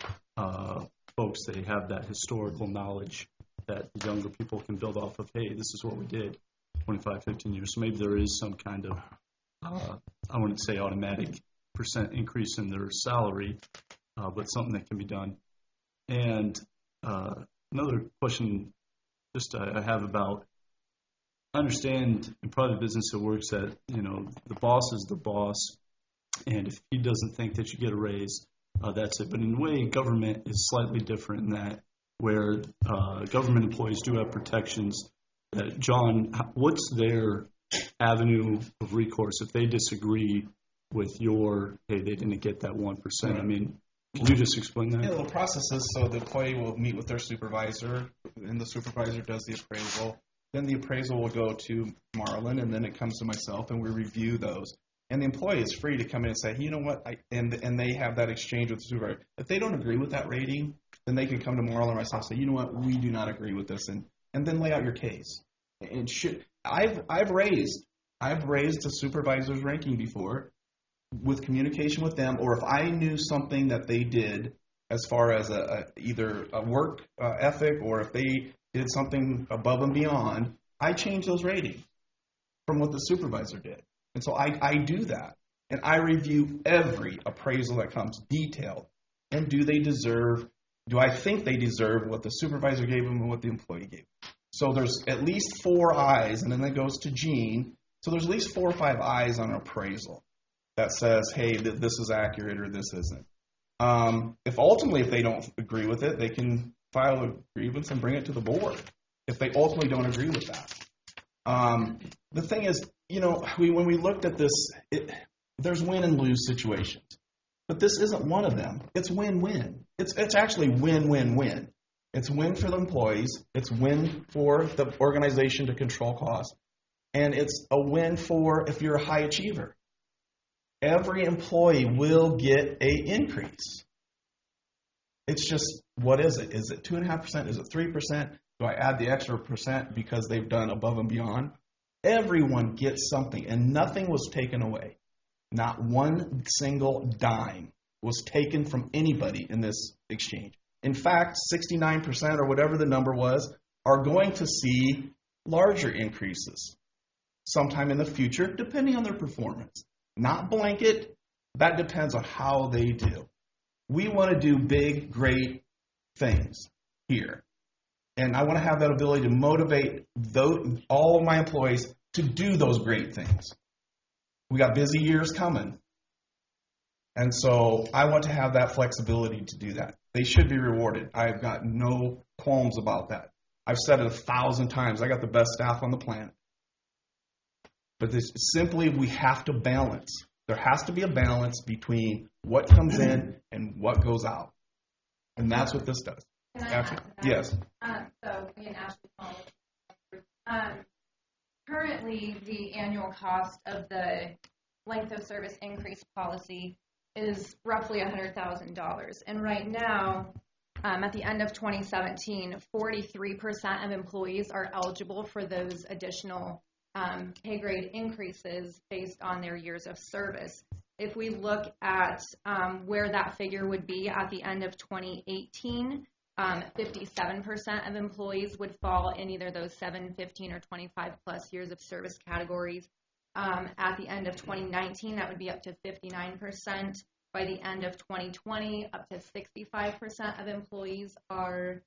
folks, they have that historical knowledge that the younger people can build off of. Hey, this is what we did 25, 15 years. So maybe there is some kind of, I wouldn't say automatic % increase in their salary, but something that can be done. And another question I have about, I understand in private business it works that, the boss is the boss, and if he doesn't think that you get a raise, that's it. But in a way, government is slightly different in that, where government employees do have protections. John, what's their avenue of recourse if they disagree with hey, they didn't get that 1%? I mean, can you just explain that? Yeah, the process is, so the employee will meet with their supervisor, and the supervisor does the appraisal. Then the appraisal will go to Marlon, and then it comes to myself, and we review those. And the employee is free to come in and say, you know what, and they have that exchange with the supervisor. If they don't agree with that rating, then they can come to Marlon or myself and say, you know what, we do not agree with this, and then lay out your case. And I've raised the supervisor's ranking before with communication with them, or if I knew something that they did as far as either a work ethic, or if they did something above and beyond, I changed those ratings from what the supervisor did. And so I do that. And I review every appraisal that comes detailed. And do I think they deserve what the supervisor gave them and what the employee gave them? So there's at least 4 eyes, and then that goes to Gene. So there's at least 4 or 5 eyes on an appraisal that says, hey, this is accurate or this isn't. If they don't agree with it, they can file a grievance and bring it to the board if they ultimately don't agree with that. The thing is, when we looked at this, there's win and lose situations. But this isn't one of them. It's win-win. It's actually win-win-win. It's win for the employees. It's win for the organization to control costs. And it's a win for if you're a high achiever. Every employee will get an increase. It's just, what is it? Is it 2.5%? Is it 3%? Do I add the extra % because they've done above and beyond? Everyone gets something, and nothing was taken away. Not one single dime was taken from anybody in this exchange. In fact, 69% or whatever the number was are going to see larger increases sometime in the future, depending on their performance. Not blanket. That depends on how they do. We want to do big, great things here. And I want to have that ability to motivate all of my employees to do those great things. We got busy years coming. And so I want to have that flexibility to do that. They should be rewarded. I've got no qualms about that. I've said it 1,000 times. I got the best staff on the planet. But this simply, we have to balance. There has to be a balance between what comes in and what goes out. And that's what this does. Yes. So, again, Ashley Collins. Currently, the annual cost of the length of service increase policy is roughly $100,000. And right now, at the end of 2017, 43% of employees are eligible for those additional pay grade increases based on their years of service. If we look at where that figure would be at the end of 2018, 57% of employees would fall in either those 7, 15, or 25 plus years of service categories. At the end of 2019, that would be up to 59%. By the end of 2020, up to 65% of employees are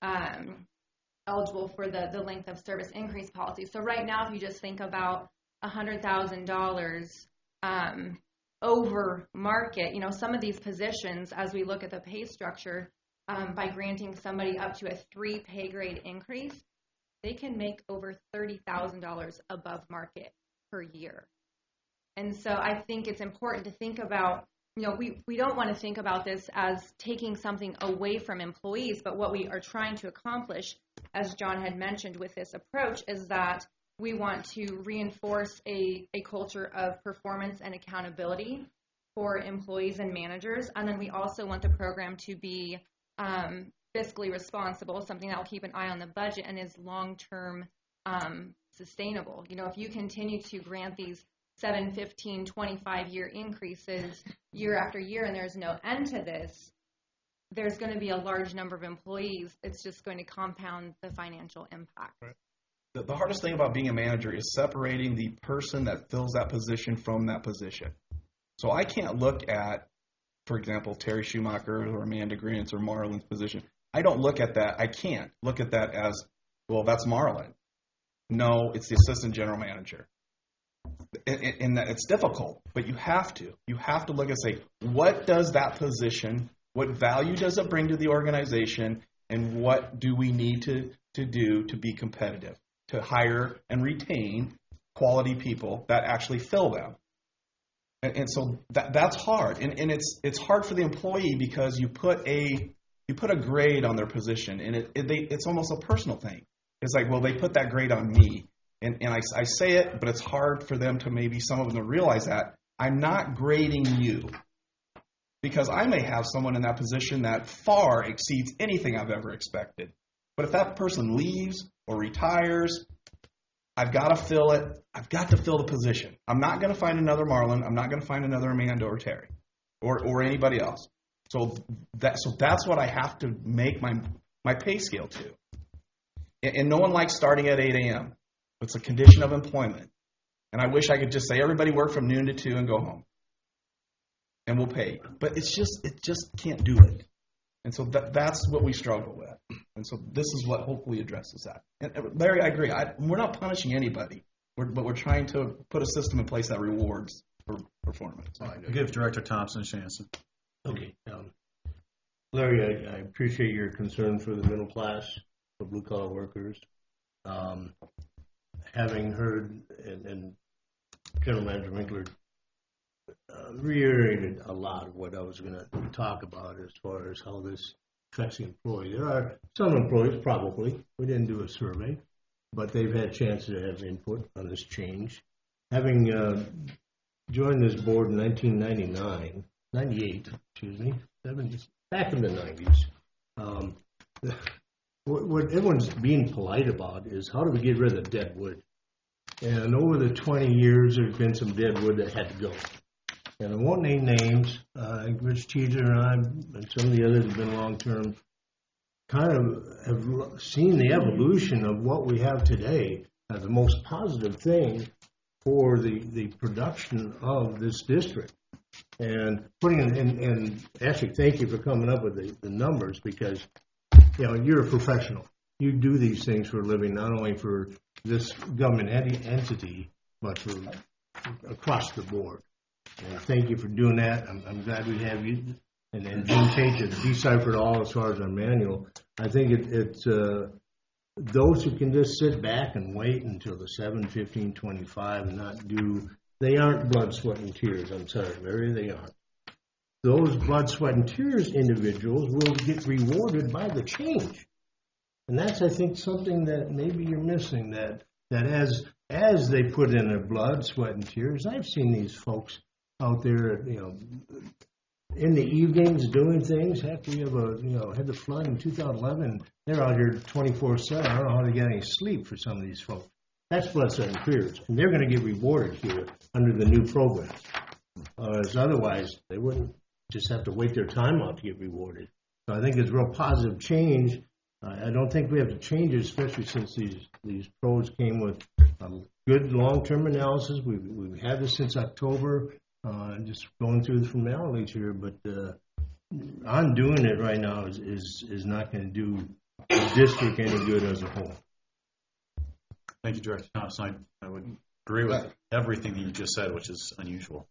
eligible for the length of service increase policy. So right now, if you just think about $100,000 over market, some of these positions, as we look at the pay structure, by granting somebody up to a 3 pay grade increase, they can make over $30,000 above market per year. And so I think it's important to think about, we don't want to think about this as taking something away from employees, but what we are trying to accomplish, as John had mentioned with this approach, is that we want to reinforce a culture of performance and accountability for employees and managers. And then we also want the program to be fiscally responsible, something that will keep an eye on the budget and is long-term sustainable. If you continue to grant these 7, 15, 25-year increases year after year and there's no end to this, there's going to be a large number of employees. It's just going to compound the financial impact. Right. The hardest thing about being a manager is separating the person that fills that position from that position. So I can't look at, for example, Terry Schumacher or Amanda Grant's or Marlon's position. I don't look at that. I can't look at that as, well, that's Marlon. No, it's the assistant general manager. And that it's difficult, but you have to. You have to look and say, what does that position, what value does it bring to the organization, and what do we need to do to be competitive, to hire and retain quality people that actually fill them. And so that's hard. And it's hard for the employee because you put a grade on their position, and it's almost a personal thing. It's like, well, they put that grade on me. And I say it, but it's hard for them to maybe some of them to realize that I'm not grading you because I may have someone in that position that far exceeds anything I've ever expected. But if that person leaves or retires, I've got to fill it. I've got to fill the position. I'm not going to find another Marlon. I'm not going to find another Amanda or Terry or anybody else. So that's what I have to make my pay scale to. And no one likes starting at 8 a.m. It's a condition of employment. And I wish I could just say, everybody work from noon to 2 and go home. And we'll pay. But it just can't do it. And so that's what we struggle with. And so this is what hopefully addresses that. And Larry, I agree. We're not punishing anybody. But we're trying to put a system in place that rewards for performance. I'll give Director Thompson a chance. Okay. Larry, I appreciate your concern for the middle class, for blue-collar workers. Having heard, and General Manager Winkler reiterated a lot of what I was going to talk about as far as how this affects the employee. There are some employees, probably, we didn't do a survey, but they've had a chance to have input on this change. Having joined this board in 98, back in the 90s, what everyone's being polite about is how do we get rid of dead wood? And over the 20 years, there's been some dead wood that had to go. And I won't name names. Rich Teaser and I and some of the others have been long-term, kind of have seen the evolution of what we have today as the most positive thing for the production of this district. And putting and actually, thank you for coming up with the numbers because you're a professional. You do these things for a living, not only for this government entity, but for across the board. And thank you for doing that. I'm glad we have you. And then Jim Tate has deciphered all as far as our manual. I think it's those who can just sit back and wait until the 7/15/25 and not do, they aren't blood, sweat, and tears. I'm sorry, Larry, they aren't. Those blood, sweat, and tears individuals will get rewarded by the change. And that's, I think, something that maybe you're missing, that as they put in their blood, sweat, and tears, I've seen these folks out there, in the evenings doing things. Heck, we have had the flood in 2011. They're out here 24/7. I don't know how they get any sleep for some of these folks. That's blood, sweat, and tears. And they're going to get rewarded here under the new program. As otherwise, they wouldn't just have to wait their time out to get rewarded. So I think it's a real positive change. I don't think we have to change it, especially since these pros came with good long-term analysis. We've had this since October, just going through the formalities here. But undoing it right now is not going to do the district any good as a whole. Thank you, Director Thompson. I would agree with everything that you just said, which is unusual.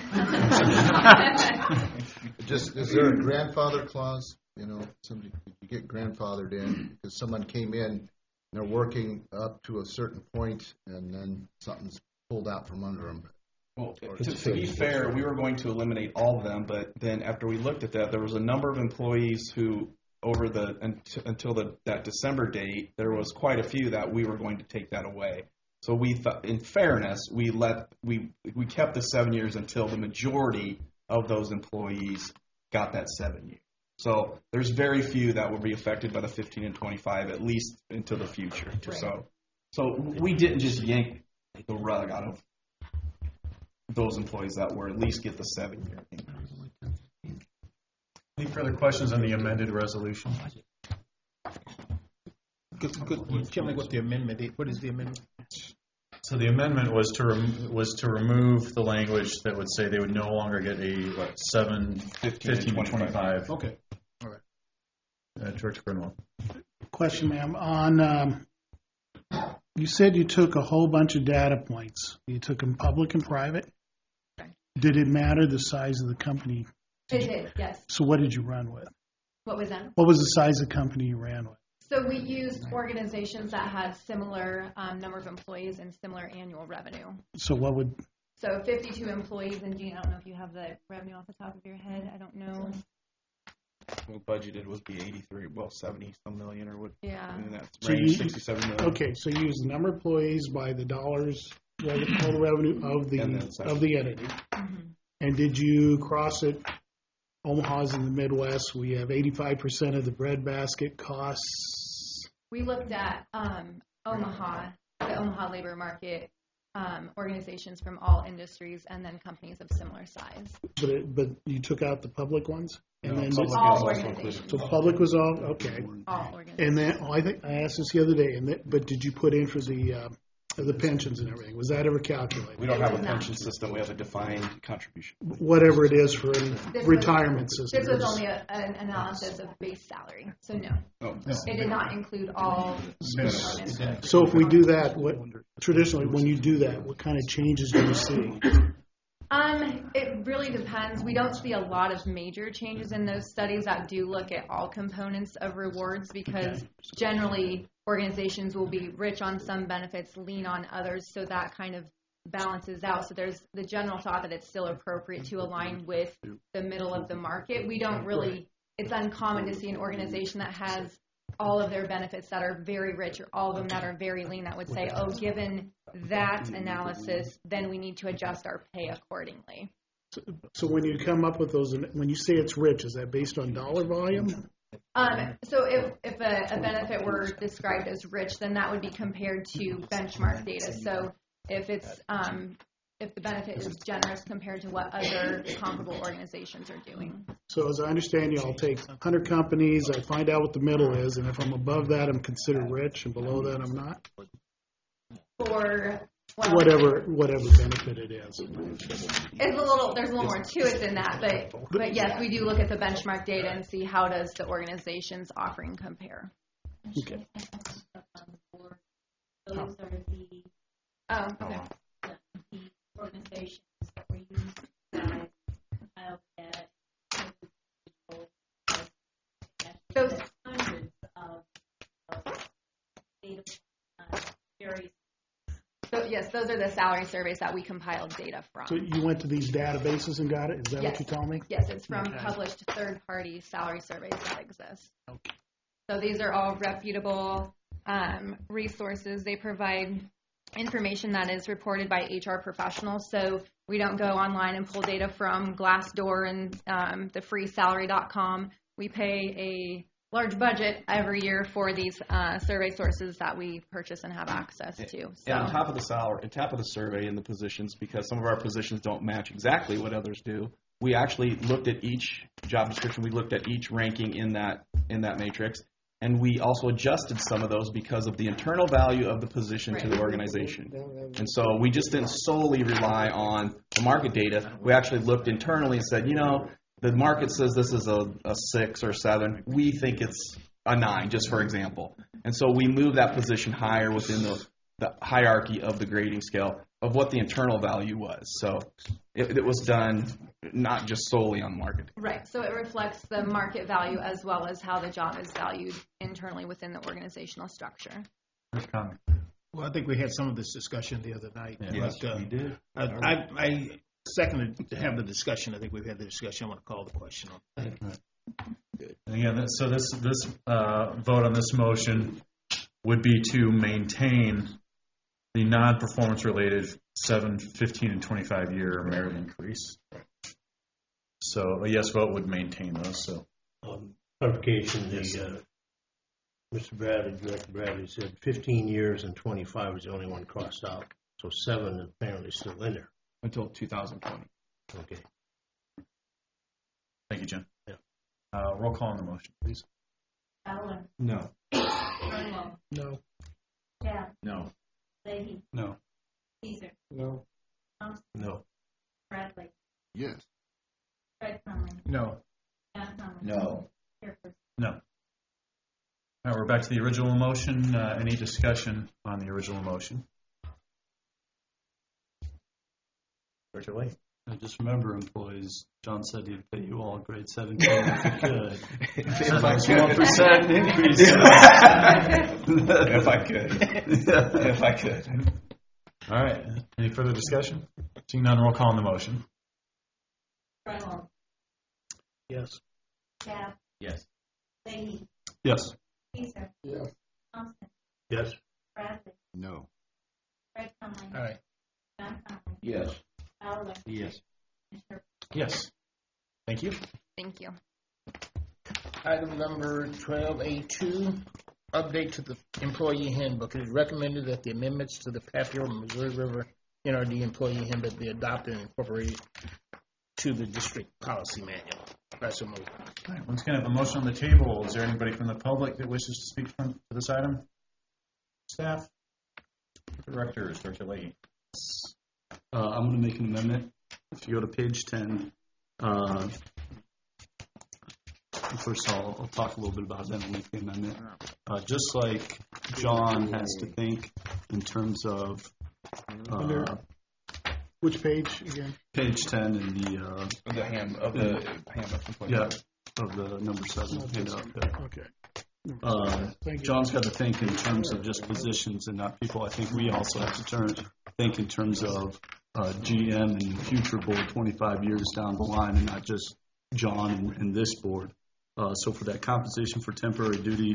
Just, is there a grandfather clause? Somebody, you get grandfathered in because someone came in and they're working up to a certain point and then something's pulled out from under them. Well, to be fair, we were going to eliminate all of them, but then after we looked at that, there was a number of employees who, over until that December date, there was quite a few that we were going to take that away. So we thought, in fairness, we kept the 7 years until the majority of those employees got that 7 years. So there's very few that will be affected by the 15 and 25, at least into the future. Right. So we didn't just yank the rug out of those employees that were at least get the 7 year increase. Any further questions on the amended resolution? Tell me what the amendment is. What is the amendment? So the amendment was to remove the language that would say they would no longer get a 15 and 25. Okay. All right. Director Grinwell. Question, ma'am. On you said you took a whole bunch of data points. You took them public and private. Did it matter the size of the company? It did, yes. So what did you run with? What was that? What was the size of the company you ran with? So we used organizations that had similar number of employees and similar annual revenue. So what would? So 52 employees, and Gene, I don't know if you have the revenue off the top of your head. I don't know. Well, budgeted would be 70-some million, or what? Yeah. That's range 67 million. Okay, so you use the number of employees by the dollars, total revenue of the entity. Mm-hmm. And did you cross it? Omaha's in the Midwest. We have 85% of the breadbasket costs. We looked at Omaha, the Omaha labor market organizations from all industries, and then companies of similar size. But you took out the public ones, and no, then all organizations. So public was all okay. All organizations. And then I think I asked this the other day. But did you put in for the pensions and everything? Was that ever calculated? We don't have a pension system. We have a defined contribution. Whatever it is for any retirement system. This was only an analysis of base salary, so no. It did not include all components. So if we do that, traditionally when you do that, what kind of changes do you see? It really depends. We don't see a lot of major changes in those studies that do look at all components of rewards because generally organizations will be rich on some benefits, lean on others, so that kind of balances out. So there's the general thought that it's still appropriate to align with the middle of the market. We don't really, it's uncommon to see an organization that has all of their benefits that are very rich or all of them that are very lean that would say, oh, given that analysis, then we need to adjust our pay accordingly. So when you come up with those, when you say it's rich, is that based on dollar volume? So if a benefit were described as rich, then that would be compared to benchmark data. So if it's if the benefit is generous compared to what other comparable organizations are doing. So as I understand you, I'll take 100 companies, I find out what the middle is, and if I'm above that, I'm considered rich, and below that, I'm not? For whatever benefit it is. There's a little more to it than that, but yes, we do look at the benchmark data and see how does the organization's offering compare. Okay. Those are the okay. The organizations that were used So yes, those are the salary surveys that we compiled data from. So you went to these databases and got it? Is that Yes. what you're telling me? Yes, it's from Okay. published third-party salary surveys that exist. Okay. So these are all reputable resources. They provide information that is reported by HR professionals. So we don't go online and pull data from Glassdoor and the freesalary.com. We pay a large budget every year for these survey sources that we purchase and have access to. So. And on top of the salary, on top of the survey and the positions, because some of our positions don't match exactly what others do, we actually looked at each job description. We looked at each ranking in that matrix, and we also adjusted some of those because of the internal value of the position to the organization. And so we just didn't solely rely on the market data. We actually looked internally and said, the market says this is a 6 or 7. We think it's a 9, just for example. And so we moved that position higher within the hierarchy of the grading scale of what the internal value was. So it was done not just solely on market. Right. So it reflects the market value as well as how the job is valued internally within the organizational structure. Well, I think we had some of this discussion the other night. Yes, but, we did. I seconded to have the discussion. I think we've had the discussion. I want to call the question on. And again, so this vote on this motion would be to maintain the non-performance related 7, 15, and 25-year merit increase. So a yes vote would maintain those. So clarification, yes. Mr. Bradley, Director Bradley said 15 years and 25 is the only one crossed out. So 7 apparently still in there. Until 2020. Okay. Thank you, Jim. Yeah. Roll call on the motion, please. Allen. No. Grunwald. No. Cap. No. Leahy. No. Caesar. No. Thompson. No. Bradley. Yes. Fred Conley. No. John Conley. No. Hereford. No. All right, we're back to the original motion. Any discussion on the original motion? Director Lake. Just remember, employees, John said he'd pay you all grade 17 if he could. If I could. 1% increase. If I could. If I could. All right. Any further discussion? Seeing none, roll call on the motion. Grunwald. Yes. Cap. Yes. Leahy. Yes. Caesar. Yes. Thompson. Yes. Bradley. No. Fred Conley. All right. John Conley. Yes. Allen. Yes. And Hereford. Yes. Thank you. Thank you. Item number 12A2, update to the employee handbook. It is recommended that the amendments to the Papier Missouri River NRD employee handbook be adopted and incorporated to the district policy manual. That's a move. All right, once again, I have a motion on the table. Is there anybody from the public that wishes to speak to this item? Staff? Directors, Director Leahy. I'm going to make an amendment. If you go to page 10, first I'll talk a little bit about it, then I'll make the amendment. Just like John has to think in terms of which page again? Page 10 in the handbook. Yeah, of the number 7 handout there. Okay. John's got to think in terms of just positions and not people. I think we also have to think in terms of GM and future board 25 years down the line, and not just John and this board. So for that compensation for temporary duty,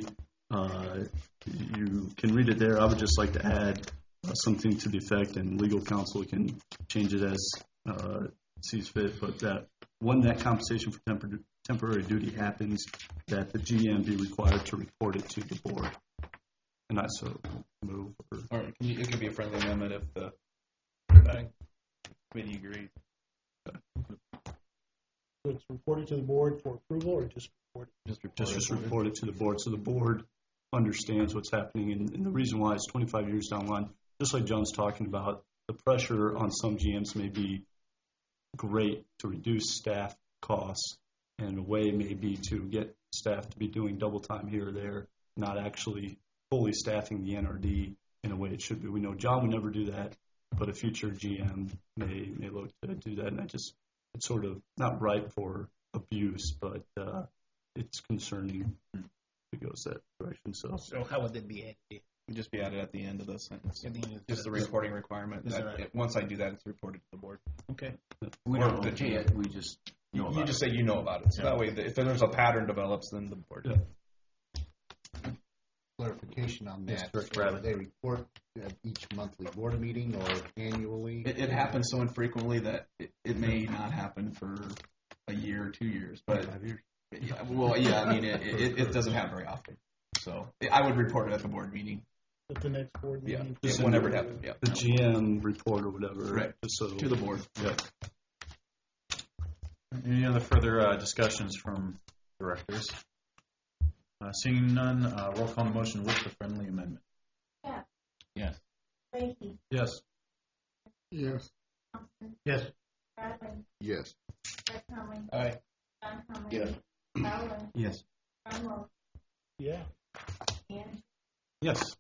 you can read it there. I would just like to add something to the effect, and legal counsel can change it as sees fit, but that when that compensation for temporary duty happens, that the GM be required to report it to the board. And I so move. All right, it could be a friendly amendment if the committee agrees. So it's reported to the board for approval, or just reported? Just report it to the board, so the board understands what's happening. And the reason why is 25 years down the line, just like John's talking about, the pressure on some GMs may be great to reduce staff costs, and a way may be to get staff to be doing double time here or there, not actually fully staffing the NRD in a way it should be. We know John would never do that, but a future GM may look to do that, and it's sort of not ripe for abuse, but it's concerning if it goes that direction. So how would that be added? It'd just be added at the end of the sentence. At the end of the Just the sentence. reporting requirement. Is that That right? once I do that, it's reported to the board. Okay. We Or don't the okay GM. it, we just know You about just it. say you know about it. So Yeah. that way, if there's a pattern develops, then the board. Clarification on Yes, that. Director So Bradley. they report at each monthly board meeting or annually? It happens so infrequently that it may not happen for a year or 2 years. But well, yeah, I mean, it doesn't happen very often. So I would report it at the board meeting. At the next board Yeah, meeting. whenever it happens. Yeah, The GM report or whatever. Right. just so- to the board. Yeah. Any other further discussions from directors? Seeing none, roll call on the motion with the friendly amendment. Jeff, Yes. Leahy, Yes. Yes. Thompson, Yes. Bradley, Yes. Brett Conley, Aye. John Conley, Yes. Fowler, Yes. Ron Wolf, Yeah. and Yes.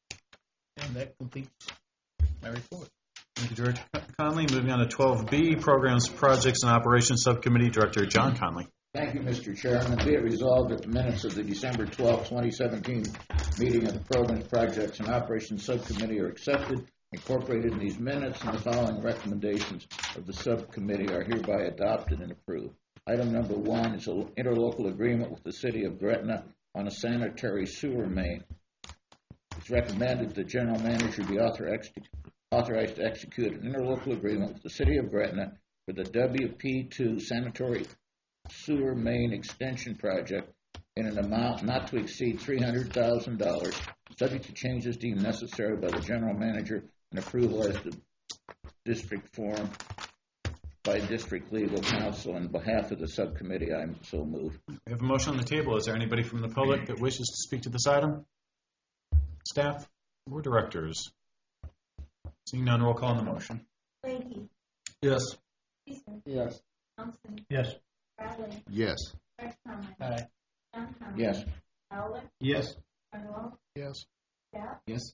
And that completes my report. Thank you, Director Conley. Moving on to 12B, Programs, Projects, and Operations Subcommittee, Director John Conley. Thank you, Mr. Chairman. Be it resolved that the minutes of the December 12, 2017 meeting of the Programs, Projects, and Operations Subcommittee are accepted, incorporated in these minutes, and the following recommendations of the subcommittee are hereby adopted and approved. Item number 1 is an interlocal agreement with the City of Gretna on a sanitary sewer main. It's recommended the general manager be authorized to execute an interlocal agreement with the City of Gretna for the WP2 sanitary sewer main extension project in an amount not to exceed $300,000, subject to changes deemed necessary by the general manager and approval as to district form by district legal counsel. On behalf of the subcommittee, I so move. We have a motion on the table. Is there anybody from the public that wishes to speak to this item? Staff or directors? Seeing none, roll call on the motion. Leahy, Yes. Easter, Yes. Thompson, Yes. Bradley, Yes. Brett Conley, Aye. John Conley, Yes. Fowler, Yes. Ron Wolf, Yes. Jeff, Yes.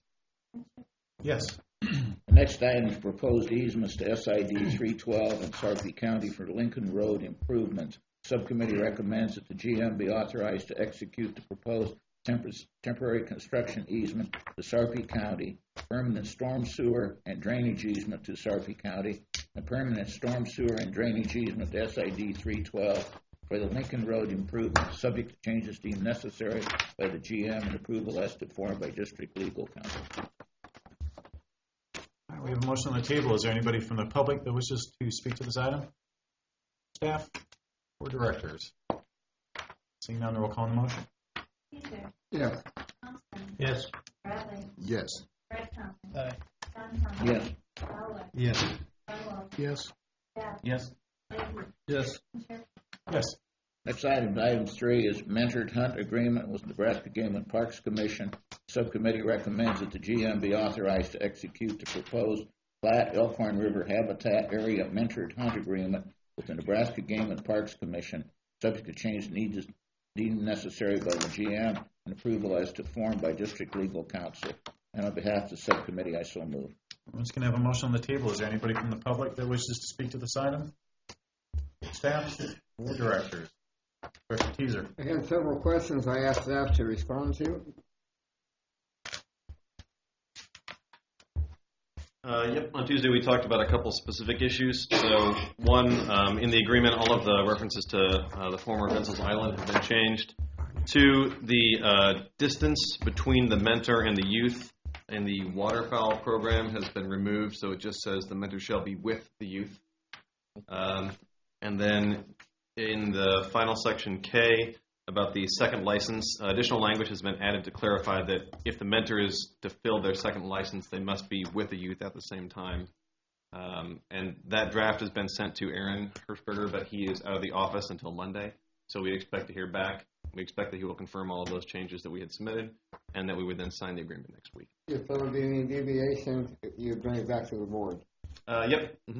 Yes. The next item is proposed easements to SID 312 in Sarpy County for Lincoln Road improvements. Subcommittee recommends that the GM be authorized to execute the proposed temporary construction easement to Sarpy County, permanent storm sewer and drainage easement to Sarpy County, and permanent storm sewer and drainage easement to SID 312 for the Lincoln Road improvements, subject to changes deemed necessary by the GM and approval as to form by district legal counsel. All right, we have a motion on the table. Is there anybody from the public that wishes to speak to this item? Staff or directors? Seeing none, roll call on the motion. Easter, Yes. Thompson, Yes. Bradley, Yes. Brett Conley, Aye. John Conley, Yes. Fowler, Yes. Ron Wolf, Yes. Jeff, Yes. Leahy, Yes. Yes. Next item 3, is mentored hunt agreement with Nebraska Game and Parks Commission. Subcommittee recommends that the GM be authorized to execute the proposed Platte Elkhorn River Habitat Area mentored hunt agreement with the Nebraska Game and Parks Commission, subject to change needs deemed necessary by the GM and approval as to form by district legal counsel. And on behalf of the subcommittee, I so move. I'm just going to have a motion on the table. Is there anybody from the public that wishes to speak to this item? Staff or directors? Director Teaser. I have several questions I asked staff to respond to. Yep, on Tuesday we talked about a couple specific issues. So one, in the agreement, all of the references to the former Vincennes Island have been changed. 2, the distance between the mentor and the youth in the waterfowl program has been removed, so it just says the mentor shall be with the youth. And then in the final section K, about the second license, additional language has been added to clarify that if the mentor is to fill their second license, they must be with the youth at the same time. And that draft has been sent to Aaron Hirschberger, but he is out of the office until Monday, so we expect to hear back. We expect that he will confirm all of those changes that we had submitted, and that we would then sign the agreement next week. If there would be any deviations, you bring it back to the board. Yep. Mm-hmm.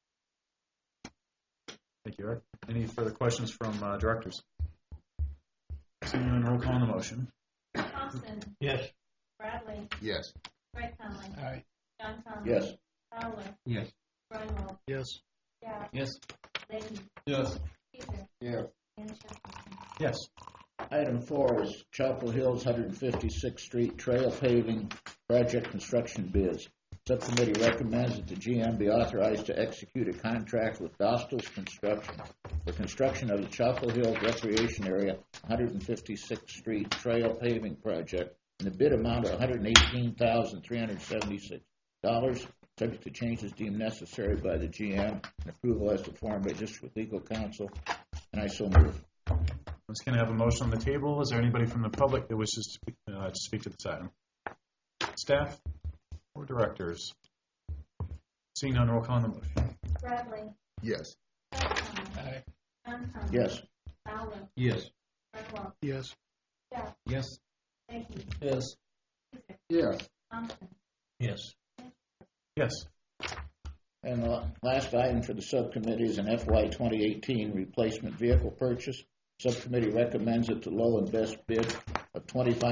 Thank you, Eric. Any further questions from directors? Seeing none, roll call on the motion. Thompson, Yes. Bradley, Yes. Brett Conley, Aye. John Conley, Yes. Fowler, Yes. Ron Wolf, Yes. Jeff, Yes. Leahy, Yes. Easter, Yes. and Jeff. Yes. Item 4 is Chapel Hills 156th Street Trail Paving Project Construction Bids. Subcommittee recommends that the GM be authorized to execute a contract with Dostals Construction for construction of the Chapel Hills Recreation Area 156th Street Trail Paving Project in the bid amount of $118,376, subject to changes deemed necessary by the GM and approval as performed by District Legal Counsel, and I so move. I'm just going to have a motion on the table. Is there anybody from the public that wishes to speak to this item? Staff or directors? Seeing none, roll call on the motion. Bradley. Yes. Aye. Yes. Fowler. Yes. Bradwell. Yes. Jeff. Yes. Mayhew. Yes. Yes. Thompson. Yes. Yes. And the last item for the subcommittee is an FY 2018 replacement vehicle purchase. Subcommittee recommends that the low and best bid of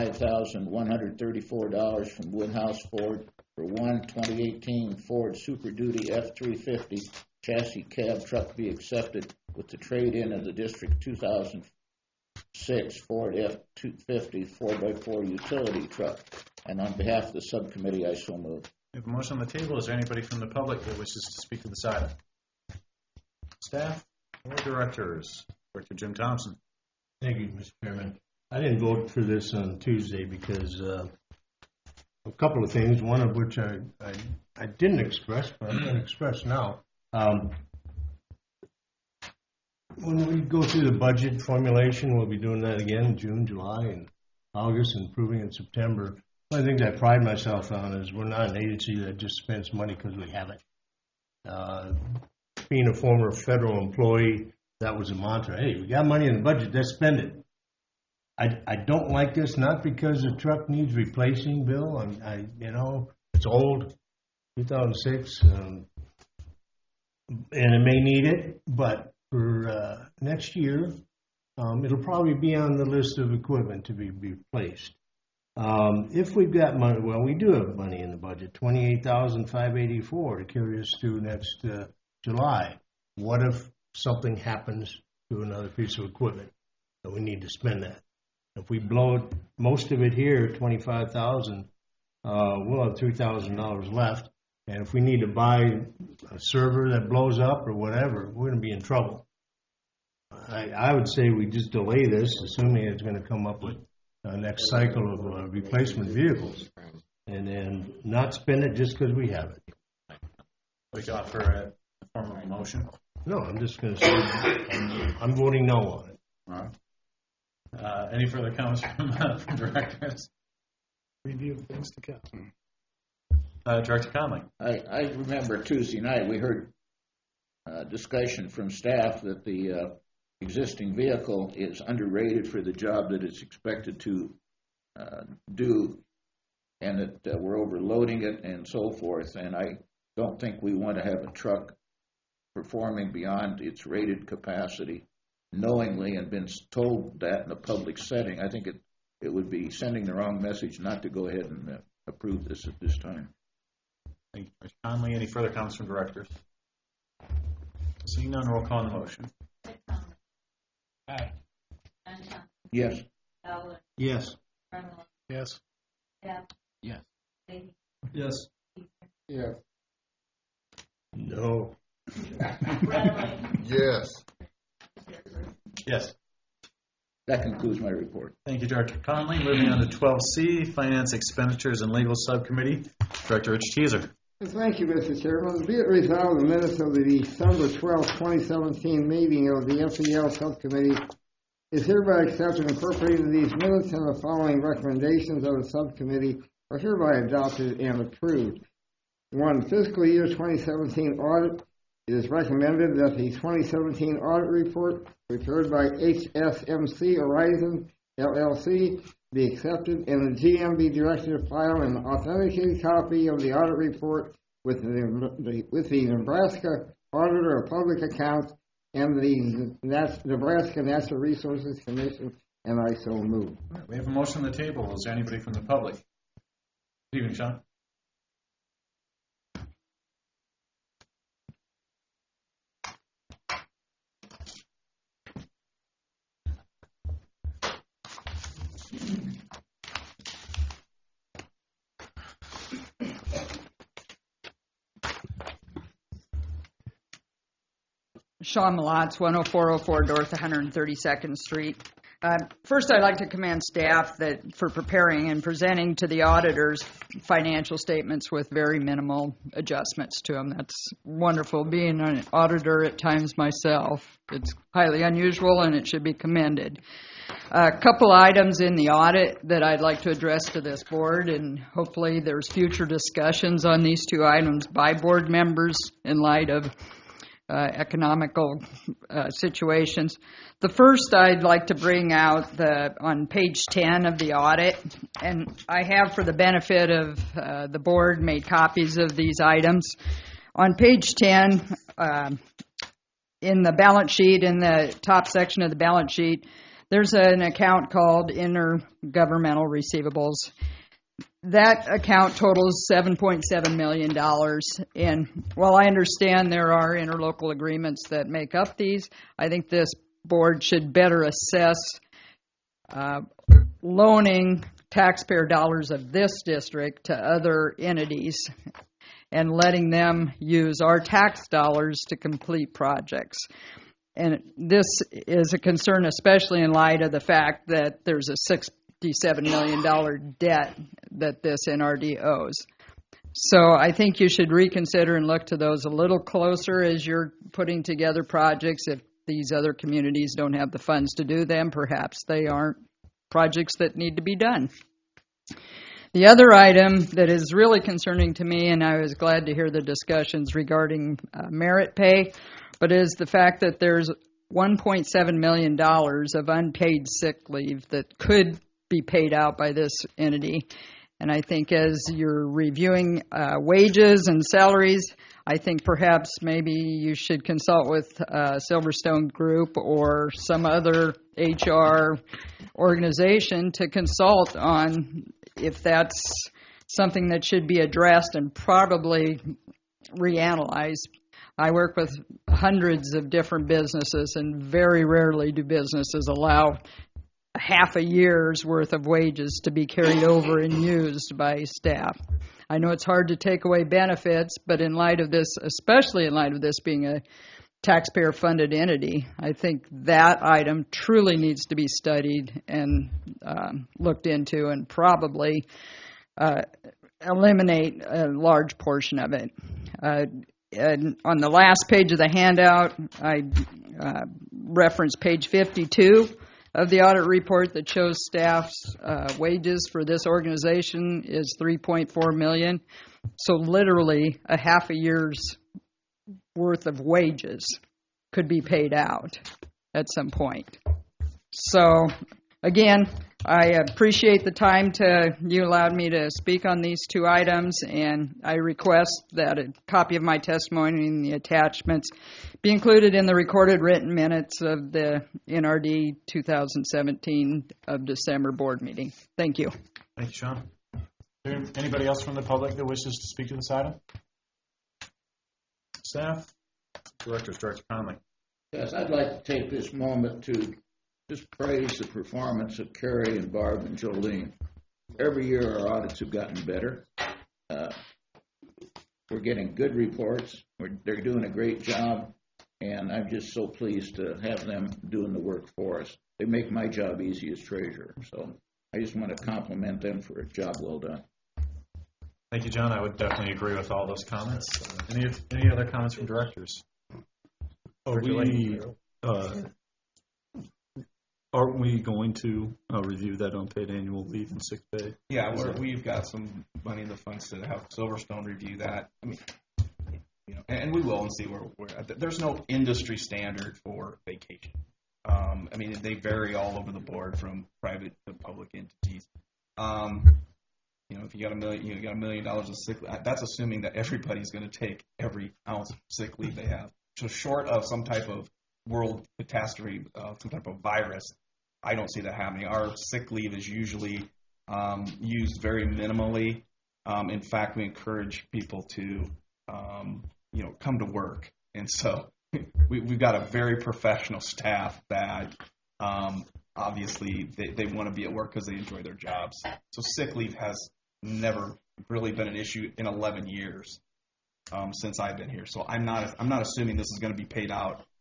$25,134 from Woodhouse Ford for one 2018 Ford Super Duty F-350 chassis cab truck be accepted with the trade-in of the District 2006 Ford F-250 4x4 utility truck. And on behalf of the subcommittee, I so move. We have a motion on the table. Is there anybody from the public that wishes to speak to this item? Staff or directors? Director Jim Thompson. Thank you, Mr. Chairman. I didn't vote for this on Tuesday because a couple of things, one of which I didn't express, but I'm going to express now. When we go through the budget formulation, we'll be doing that again in June, July, and August, and improving in September. One of the things I pride myself on is we're not an agency that just spends money because we have it. Being a former federal employee, that was a mantra. Hey, we got money in the budget, let's spend it. I don't like this, not because the truck needs replacing, Bill. It's old, 2006, and it may need it, but for next year, it'll probably be on the list of equipment to be replaced. If we've got money, well, we do have money in the budget, $28,584 to carry us through next July. What if something happens to another piece of equipment that we need to spend that? If we blow most of it here, $25,000, we'll have $3,000 left. And if we need to buy a server that blows up or whatever, we're going to be in trouble. I would say we just delay this, assuming it's going to come up with next cycle of replacement vehicles, and then not spend it just because we have it. We can offer a form of a motion. No, I'm just going to say I'm voting no on it. All right. Any further comments from directors? Review of things to come. Director Conley. I remember Tuesday night we heard discussion from staff that the existing vehicle is underrated for the job that it's expected to do, and that we're overloading it and so forth. And I don't think we want to have a truck performing beyond its rated capacity knowingly and been told that in a public setting. I think it would be sending the wrong message not to go ahead and approve this at this time. Thank you, Mr. Conley. Any further comments from directors? Seeing none, roll call on the motion. Aye. Yes. Fowler. Yes. Bradwell. Yes. Jeff. Yes. Mayhew. Yes. Yes. No. Bradley. Yes. Yes. That concludes my report. Thank you, Director Conley. Moving on to 12C, Finance Expenditures and Legal Subcommittee. Director Rich Teaser. Thank you, Mr. Chairman. Be it resolved, the minutes of the December 12, 2017 meeting of the FEL Subcommittee is hereby accepted and incorporated in these minutes, and the following recommendations of the subcommittee are hereby adopted and approved. 1. Fiscal year 2017 audit. It is recommended that the 2017 audit report prepared by HSMC Horizon LLC be accepted, and the GM be directed to file an authenticated copy of the audit report with the Nebraska Auditor of Public Accounts and the Nebraska Natural Resources Commission, and I so move. Right, we have a motion on the table. Is there anybody from the public? Good evening, Sean. Sean Malatz, 10404 North 132nd Street. First, I'd like to commend staff for preparing and presenting to the auditors financial statements with very minimal adjustments to them. That's wonderful. Being an auditor at times myself, it's highly unusual and it should be commended. A couple items in the audit that I'd like to address to this board, and hopefully there's future discussions on these two items by board members in light of economical situations. The first I'd like to bring out on page 10 of the audit, and I have, for the benefit of the board, made copies of these items. On page 10, in the balance sheet, in the top section of the balance sheet, there's an account called Intergovernmental Receivables. That account totals $7.7 million. And while I understand there are interlocal agreements that make up these, I think this board should better assess loaning taxpayer dollars of this district to other entities and letting them use our tax dollars to complete projects. And this is a concern, especially in light of the fact that there's a $67 million debt that this NRD owes. So I think you should reconsider and look to those a little closer as you're putting together projects. If these other communities don't have the funds to do them, perhaps they aren't projects that need to be done. The other item that is really concerning to me, and I was glad to hear the discussions regarding merit pay, but is the fact that there's $1.7 million of unpaid sick leave that could be paid out by this entity. And I think as you're reviewing wages and salaries, I think perhaps maybe you should consult with Silverstone Group or some other HR organization to consult on if that's something that should be addressed and probably reanalyzed. I work with hundreds of different businesses, and very rarely do businesses allow half a year's worth of wages to be carried over and used by staff. I know it's hard to take away benefits, but in light of this, especially in light of this being a taxpayer-funded entity, I think that item truly needs to be studied and looked into, and probably eliminate a large portion of it. And on the last page of the handout, I referenced page 52 of the audit report that shows staff's wages for this organization is $3.4 million. So literally a half a year's worth of wages could be paid out at some point. So again, I appreciate the time you allowed me to speak on these two items, and I request that a copy of my testimony and the attachments be included in the recorded written minutes of the NRD 2017 of December board meeting. Thank you. Thank you, Sean. Is there anybody else from the public that wishes to speak to this item? Staff? Director Conley. Yes, I'd like to take this moment to just praise the performance of Carrie and Barb and Jolene. Every year our audits have gotten better. We're getting good reports. They're doing a great job, and I'm just so pleased to have them doing the work for us. They make my job easy as treasurer, so I just want to compliment them for a job well done. Thank you, John. I would definitely agree with all those comments. Any other comments from directors? Aren't we going to review that unpaid annual leave and sick pay? Yeah, we've got some money in the funds to have Silverstone review that. I mean, and we will, and see where we're at. There's no industry standard for vacation. I mean, they vary all over the board from private to public entities. If you got $1 million of sick leave, that's assuming that everybody's going to take every ounce of sick leave they have. So short of some type of world catastrophe, some type of virus, I don't see that happening. Our sick leave is usually used very minimally. In fact, we encourage people to, come to work. And so we've got a very professional staff that obviously they want to be at work because they enjoy their jobs. So sick leave has never really been an issue in 11 years since I've been here. So I'm not assuming this is going to be paid out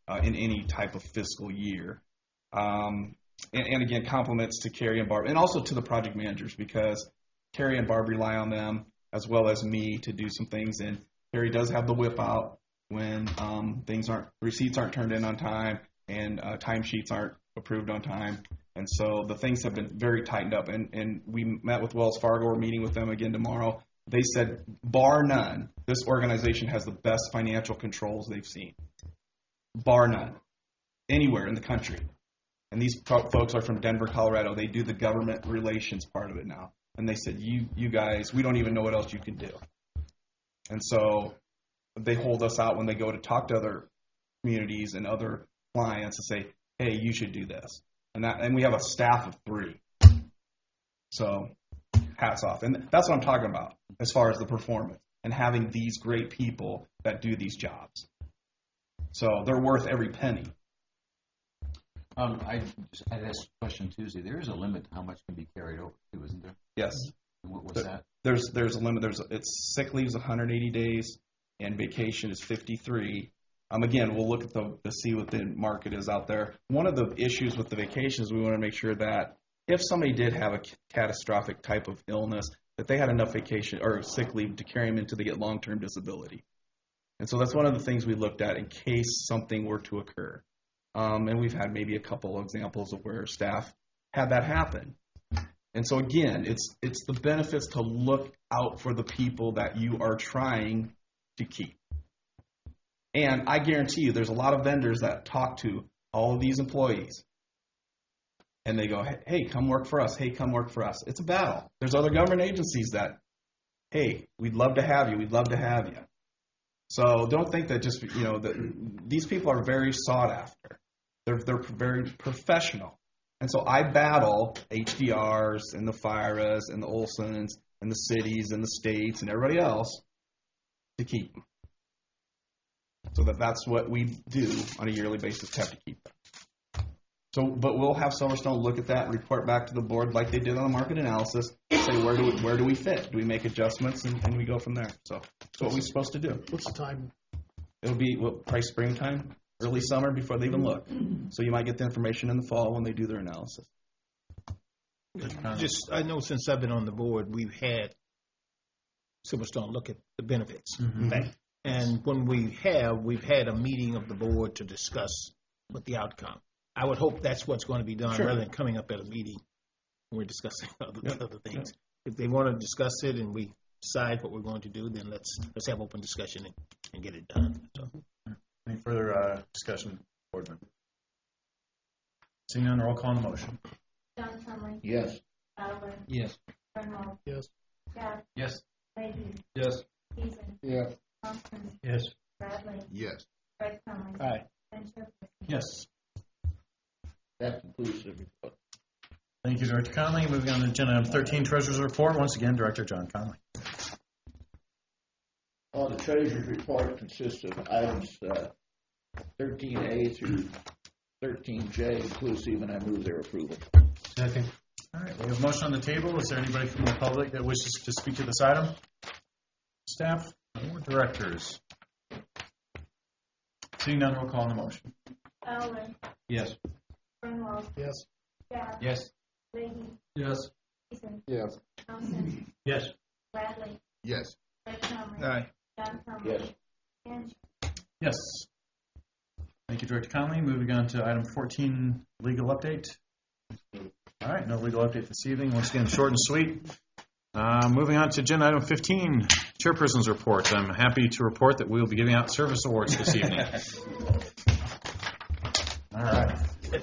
in any type of fiscal year. And again, compliments to Carrie and Barb, and also to the project managers, because Carrie and Barb rely on them as well as me to do some things. And Carrie does have the whip out when receipts aren't turned in on time and timesheets aren't approved on time. And so the things have been very tightened up. And we met with Wells Fargo. We're meeting with them again tomorrow. They said, bar none, this organization has the best financial controls they've seen. Bar none. Anywhere in the country. And these folks are from Denver, Colorado. They do the government relations part of it now. And they said, you guys, we don't even know what else you can do. And so they hold us out when they go to talk to other communities and other clients and say, hey, you should do this. And we have a staff of 3. So hats off. And that's what I'm talking about as far as the performance and having these great people that do these jobs. So they're worth every penny. I had asked a question Tuesday. There is a limit to how much can be carried over, too, isn't there? Yes. And what was that? There's a limit. It's sick leave is 180 days, and vacation is 53. Again, we'll look at to see what the market is out there. One of the issues with the vacations, we want to make sure that if somebody did have a catastrophic type of illness, that they had enough vacation or sick leave to carry them into get long-term disability. And so that's one of the things we looked at in case something were to occur. And we've had maybe a couple examples of where staff had that happen. And so again, it's the benefits to look out for the people that you are trying to keep. And I guarantee you there's a lot of vendors that talk to all of these employees. And they go, hey, come work for us. Hey, come work for us. It's a battle. There's other government agencies that, hey, we'd love to have you. We'd love to have you. So don't think that just, these people are very sought after. They're very professional. And so I battle HDRs and the FIRAs and the Olsons and the cities and the states and everybody else to keep them. So that's what we do on a yearly basis to have to keep them. So, but we'll have Silverstone look at that and report back to the board like they did on the market analysis, say where do we fit? Do we make adjustments? And we go from there. So that's what we're supposed to do. What's the time? It'll be probably springtime, early summer before they even look. So you might get the information in the fall when they do their analysis. I know since I've been on the board, we've had Silverstone look at the benefits. Mm-hmm. Okay? And when we've had a meeting of the board to discuss what the outcome. I would hope that's what's going to be done rather than coming up at a meeting when we're discussing other things. If they want to discuss it and we decide what we're going to do, then let's have open discussion and get it done. So. Any further discussion, board member? Seeing none, roll call on the motion. John Conley. Yes. Bauer. Yes. Bernwald. Yes. Scott. Yes. Leahy. Yes. Peterson. Yes. Thompson. Yes. Bradley. Yes. Fred Conley. Aye. Ben Sherman. Yes. That concludes the report. Thank you, Director Conley. Moving on to agenda item 13, Treasurer's Report. Once again, Director John Conley. The Treasurer's Report consists of items 13A through 13J inclusive, and I move their approval. Second. All right, we have a motion on the table. Is there anybody from the public that wishes to speak to this item? Staff or directors? Seeing none, roll call on the motion. Bauer. Yes. Bernwald. Yes. Scott. Yes. Leahy. Yes. Peterson. Yes. Thompson. Yes. Bradley. Yes. Fred Conley. Aye. John Conley. Yes. Ben Yes. Thank you, Director Conley. Moving on to item 14, legal update. All right, no legal update this evening. Once again, short and sweet. Moving on to agenda item 15, Chairperson's Report. I'm happy to report that we will be giving out service awards this evening. All right.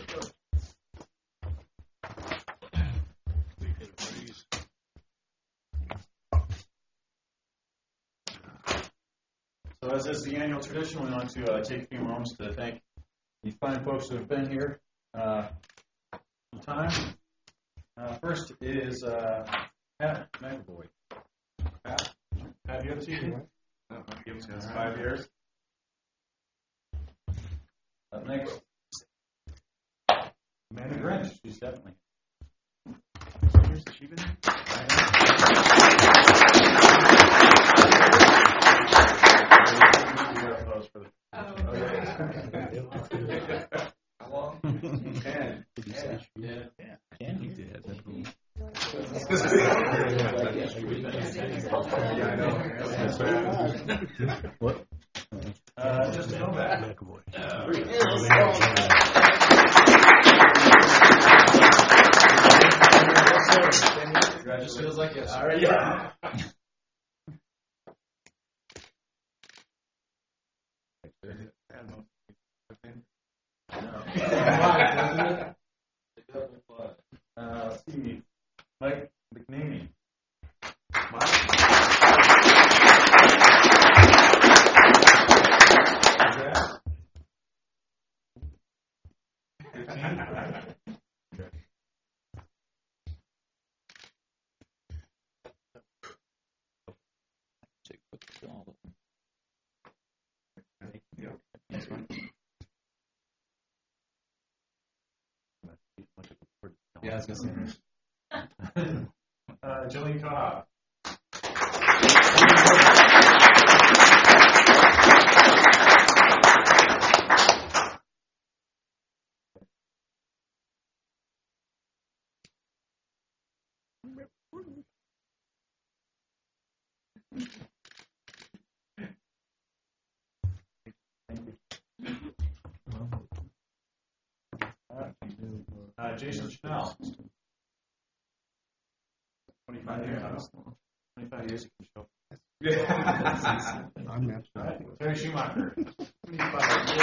So as is the annual tradition, we want to take a few moments to thank the fine folks who have been here some time. First is Pat McAvoy. Pat, you have a seat? No, give us 5 years. Up next, Amanda Grinch. She's definitely. Has she been here? What? Just to go back. It just feels like it. All right. Yeah. Let's see. Mike McNamee. Yeah, I was gonna say. Jillian Cobb. Jason Schnell. 25 years. 25 years you can show. Yeah. I'm not sure. Terry Schumacher. 25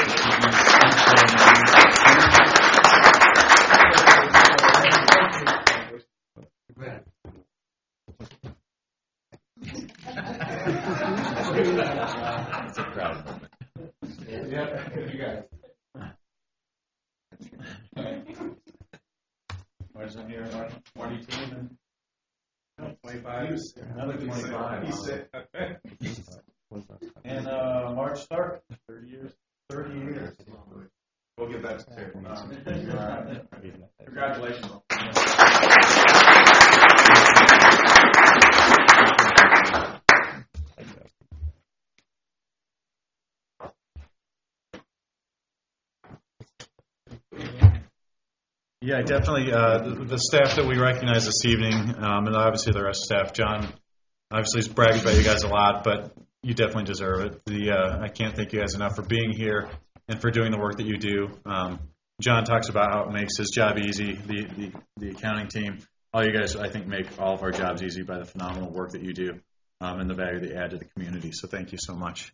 It's a proud moment. Yeah, you guys. Where's in here? Marty Team. 25. Another 25. And March Stark. 30 years. 30 years. We'll get that to Terry. Congratulations. Yeah, definitely. The staff that we recognize this evening, and obviously the rest of the staff, John obviously has bragged about you guys a lot, but you definitely deserve it. I can't thank you guys enough for being here and for doing the work that you do. John talks about how it makes his job easy, the accounting team. All you guys, I think, make all of our jobs easy by the phenomenal work that you do and the value that you add to the community. So thank you so much.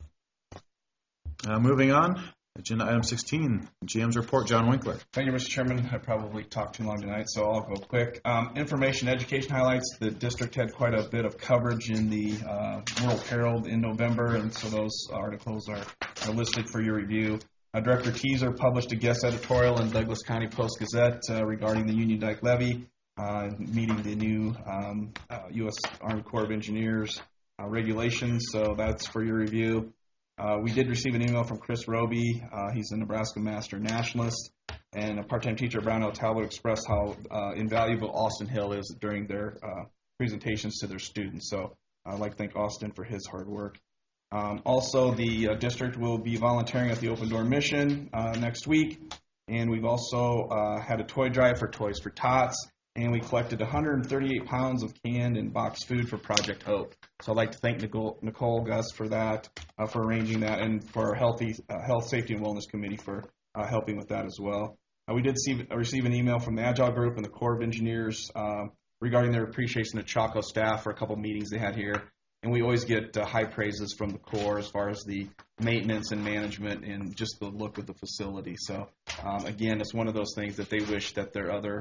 Moving on. Agenda item 16, GM's report, John Winkler. Thank you, Mr. Chairman. I probably talked too long tonight, so I'll go quick. Information education highlights. The district had quite a bit of coverage in the World Herald in November, and so those articles are listed for your review. Director Teaser published a guest editorial in Douglas County Post-Gazette regarding the Union Dike levy, meeting the new U.S. Army Corps of Engineers regulations, so that's for your review. We did receive an email from Chris Roby. He's a Nebraska Master Nationalist, and a part-time teacher at Brownell Talbot expressed how invaluable Austin Hill is during their presentations to their students. So I'd like to thank Austin for his hard work. Also, the district will be volunteering at the Open Door Mission next week, and we've also had a toy drive for Toys for Tots, and we collected 138 pounds of canned and boxed food for Project Hope. So I'd like to thank Nicole Gus for that, for arranging that, and for our Health, Safety, and Wellness Committee for helping with that as well. We did receive an email from the Agile Group and the Corps of Engineers regarding their appreciation of Chaco staff for a couple meetings they had here. And we always get high praises from the Corps as far as the maintenance and management and just the look of the facility. So, again, it's one of those things that they wish that their other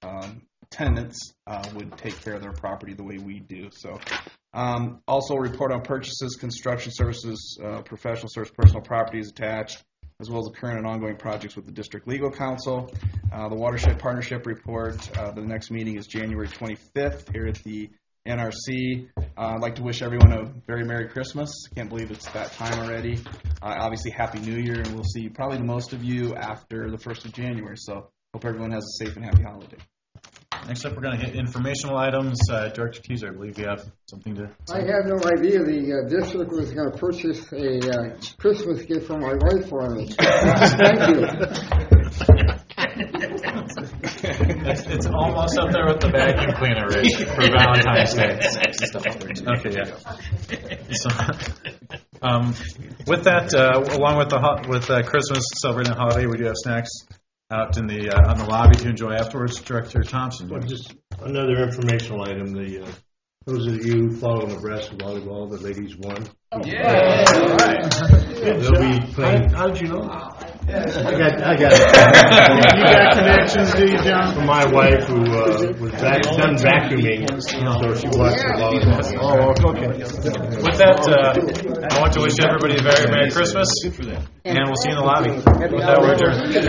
tenants would take care of their property the way we do. So, also a report on purchases, construction services, professional service, personal property is attached, as well as the current and ongoing projects with the District Legal Counsel. The Watershed Partnership Report, the next meeting is January 25th here at the NRC. I'd like to wish everyone a very Merry Christmas. I can't believe it's that time already. Obviously, Happy New Year, and we'll see probably the most of you after the 1st of January. So hope everyone has a safe and happy holiday. Next up, we're going to hit informational items. Director Teaser, I believe you have something to say. I had no idea the district was going to purchase a Christmas gift for my wife for me. Thank you. It's almost up there with the vacuum cleaner, Rich, for Valentine's Day. Okay, yeah. So, with that, along with Christmas celebrating the holiday, we do have snacks out in the on the lobby to enjoy afterwards. Director Thompson. Well, just another informational item. Those of you following Nebraska volleyball, the ladies won. Yeah. All right. They'll be playing. How did you know? I got You got connections, do you, John? From my wife, who was done vacuuming, so she watched the volleyball. Oh, okay. With that, I want to wish everybody a very Merry Christmas, and we'll see you in the lobby. With that, we're adjourned.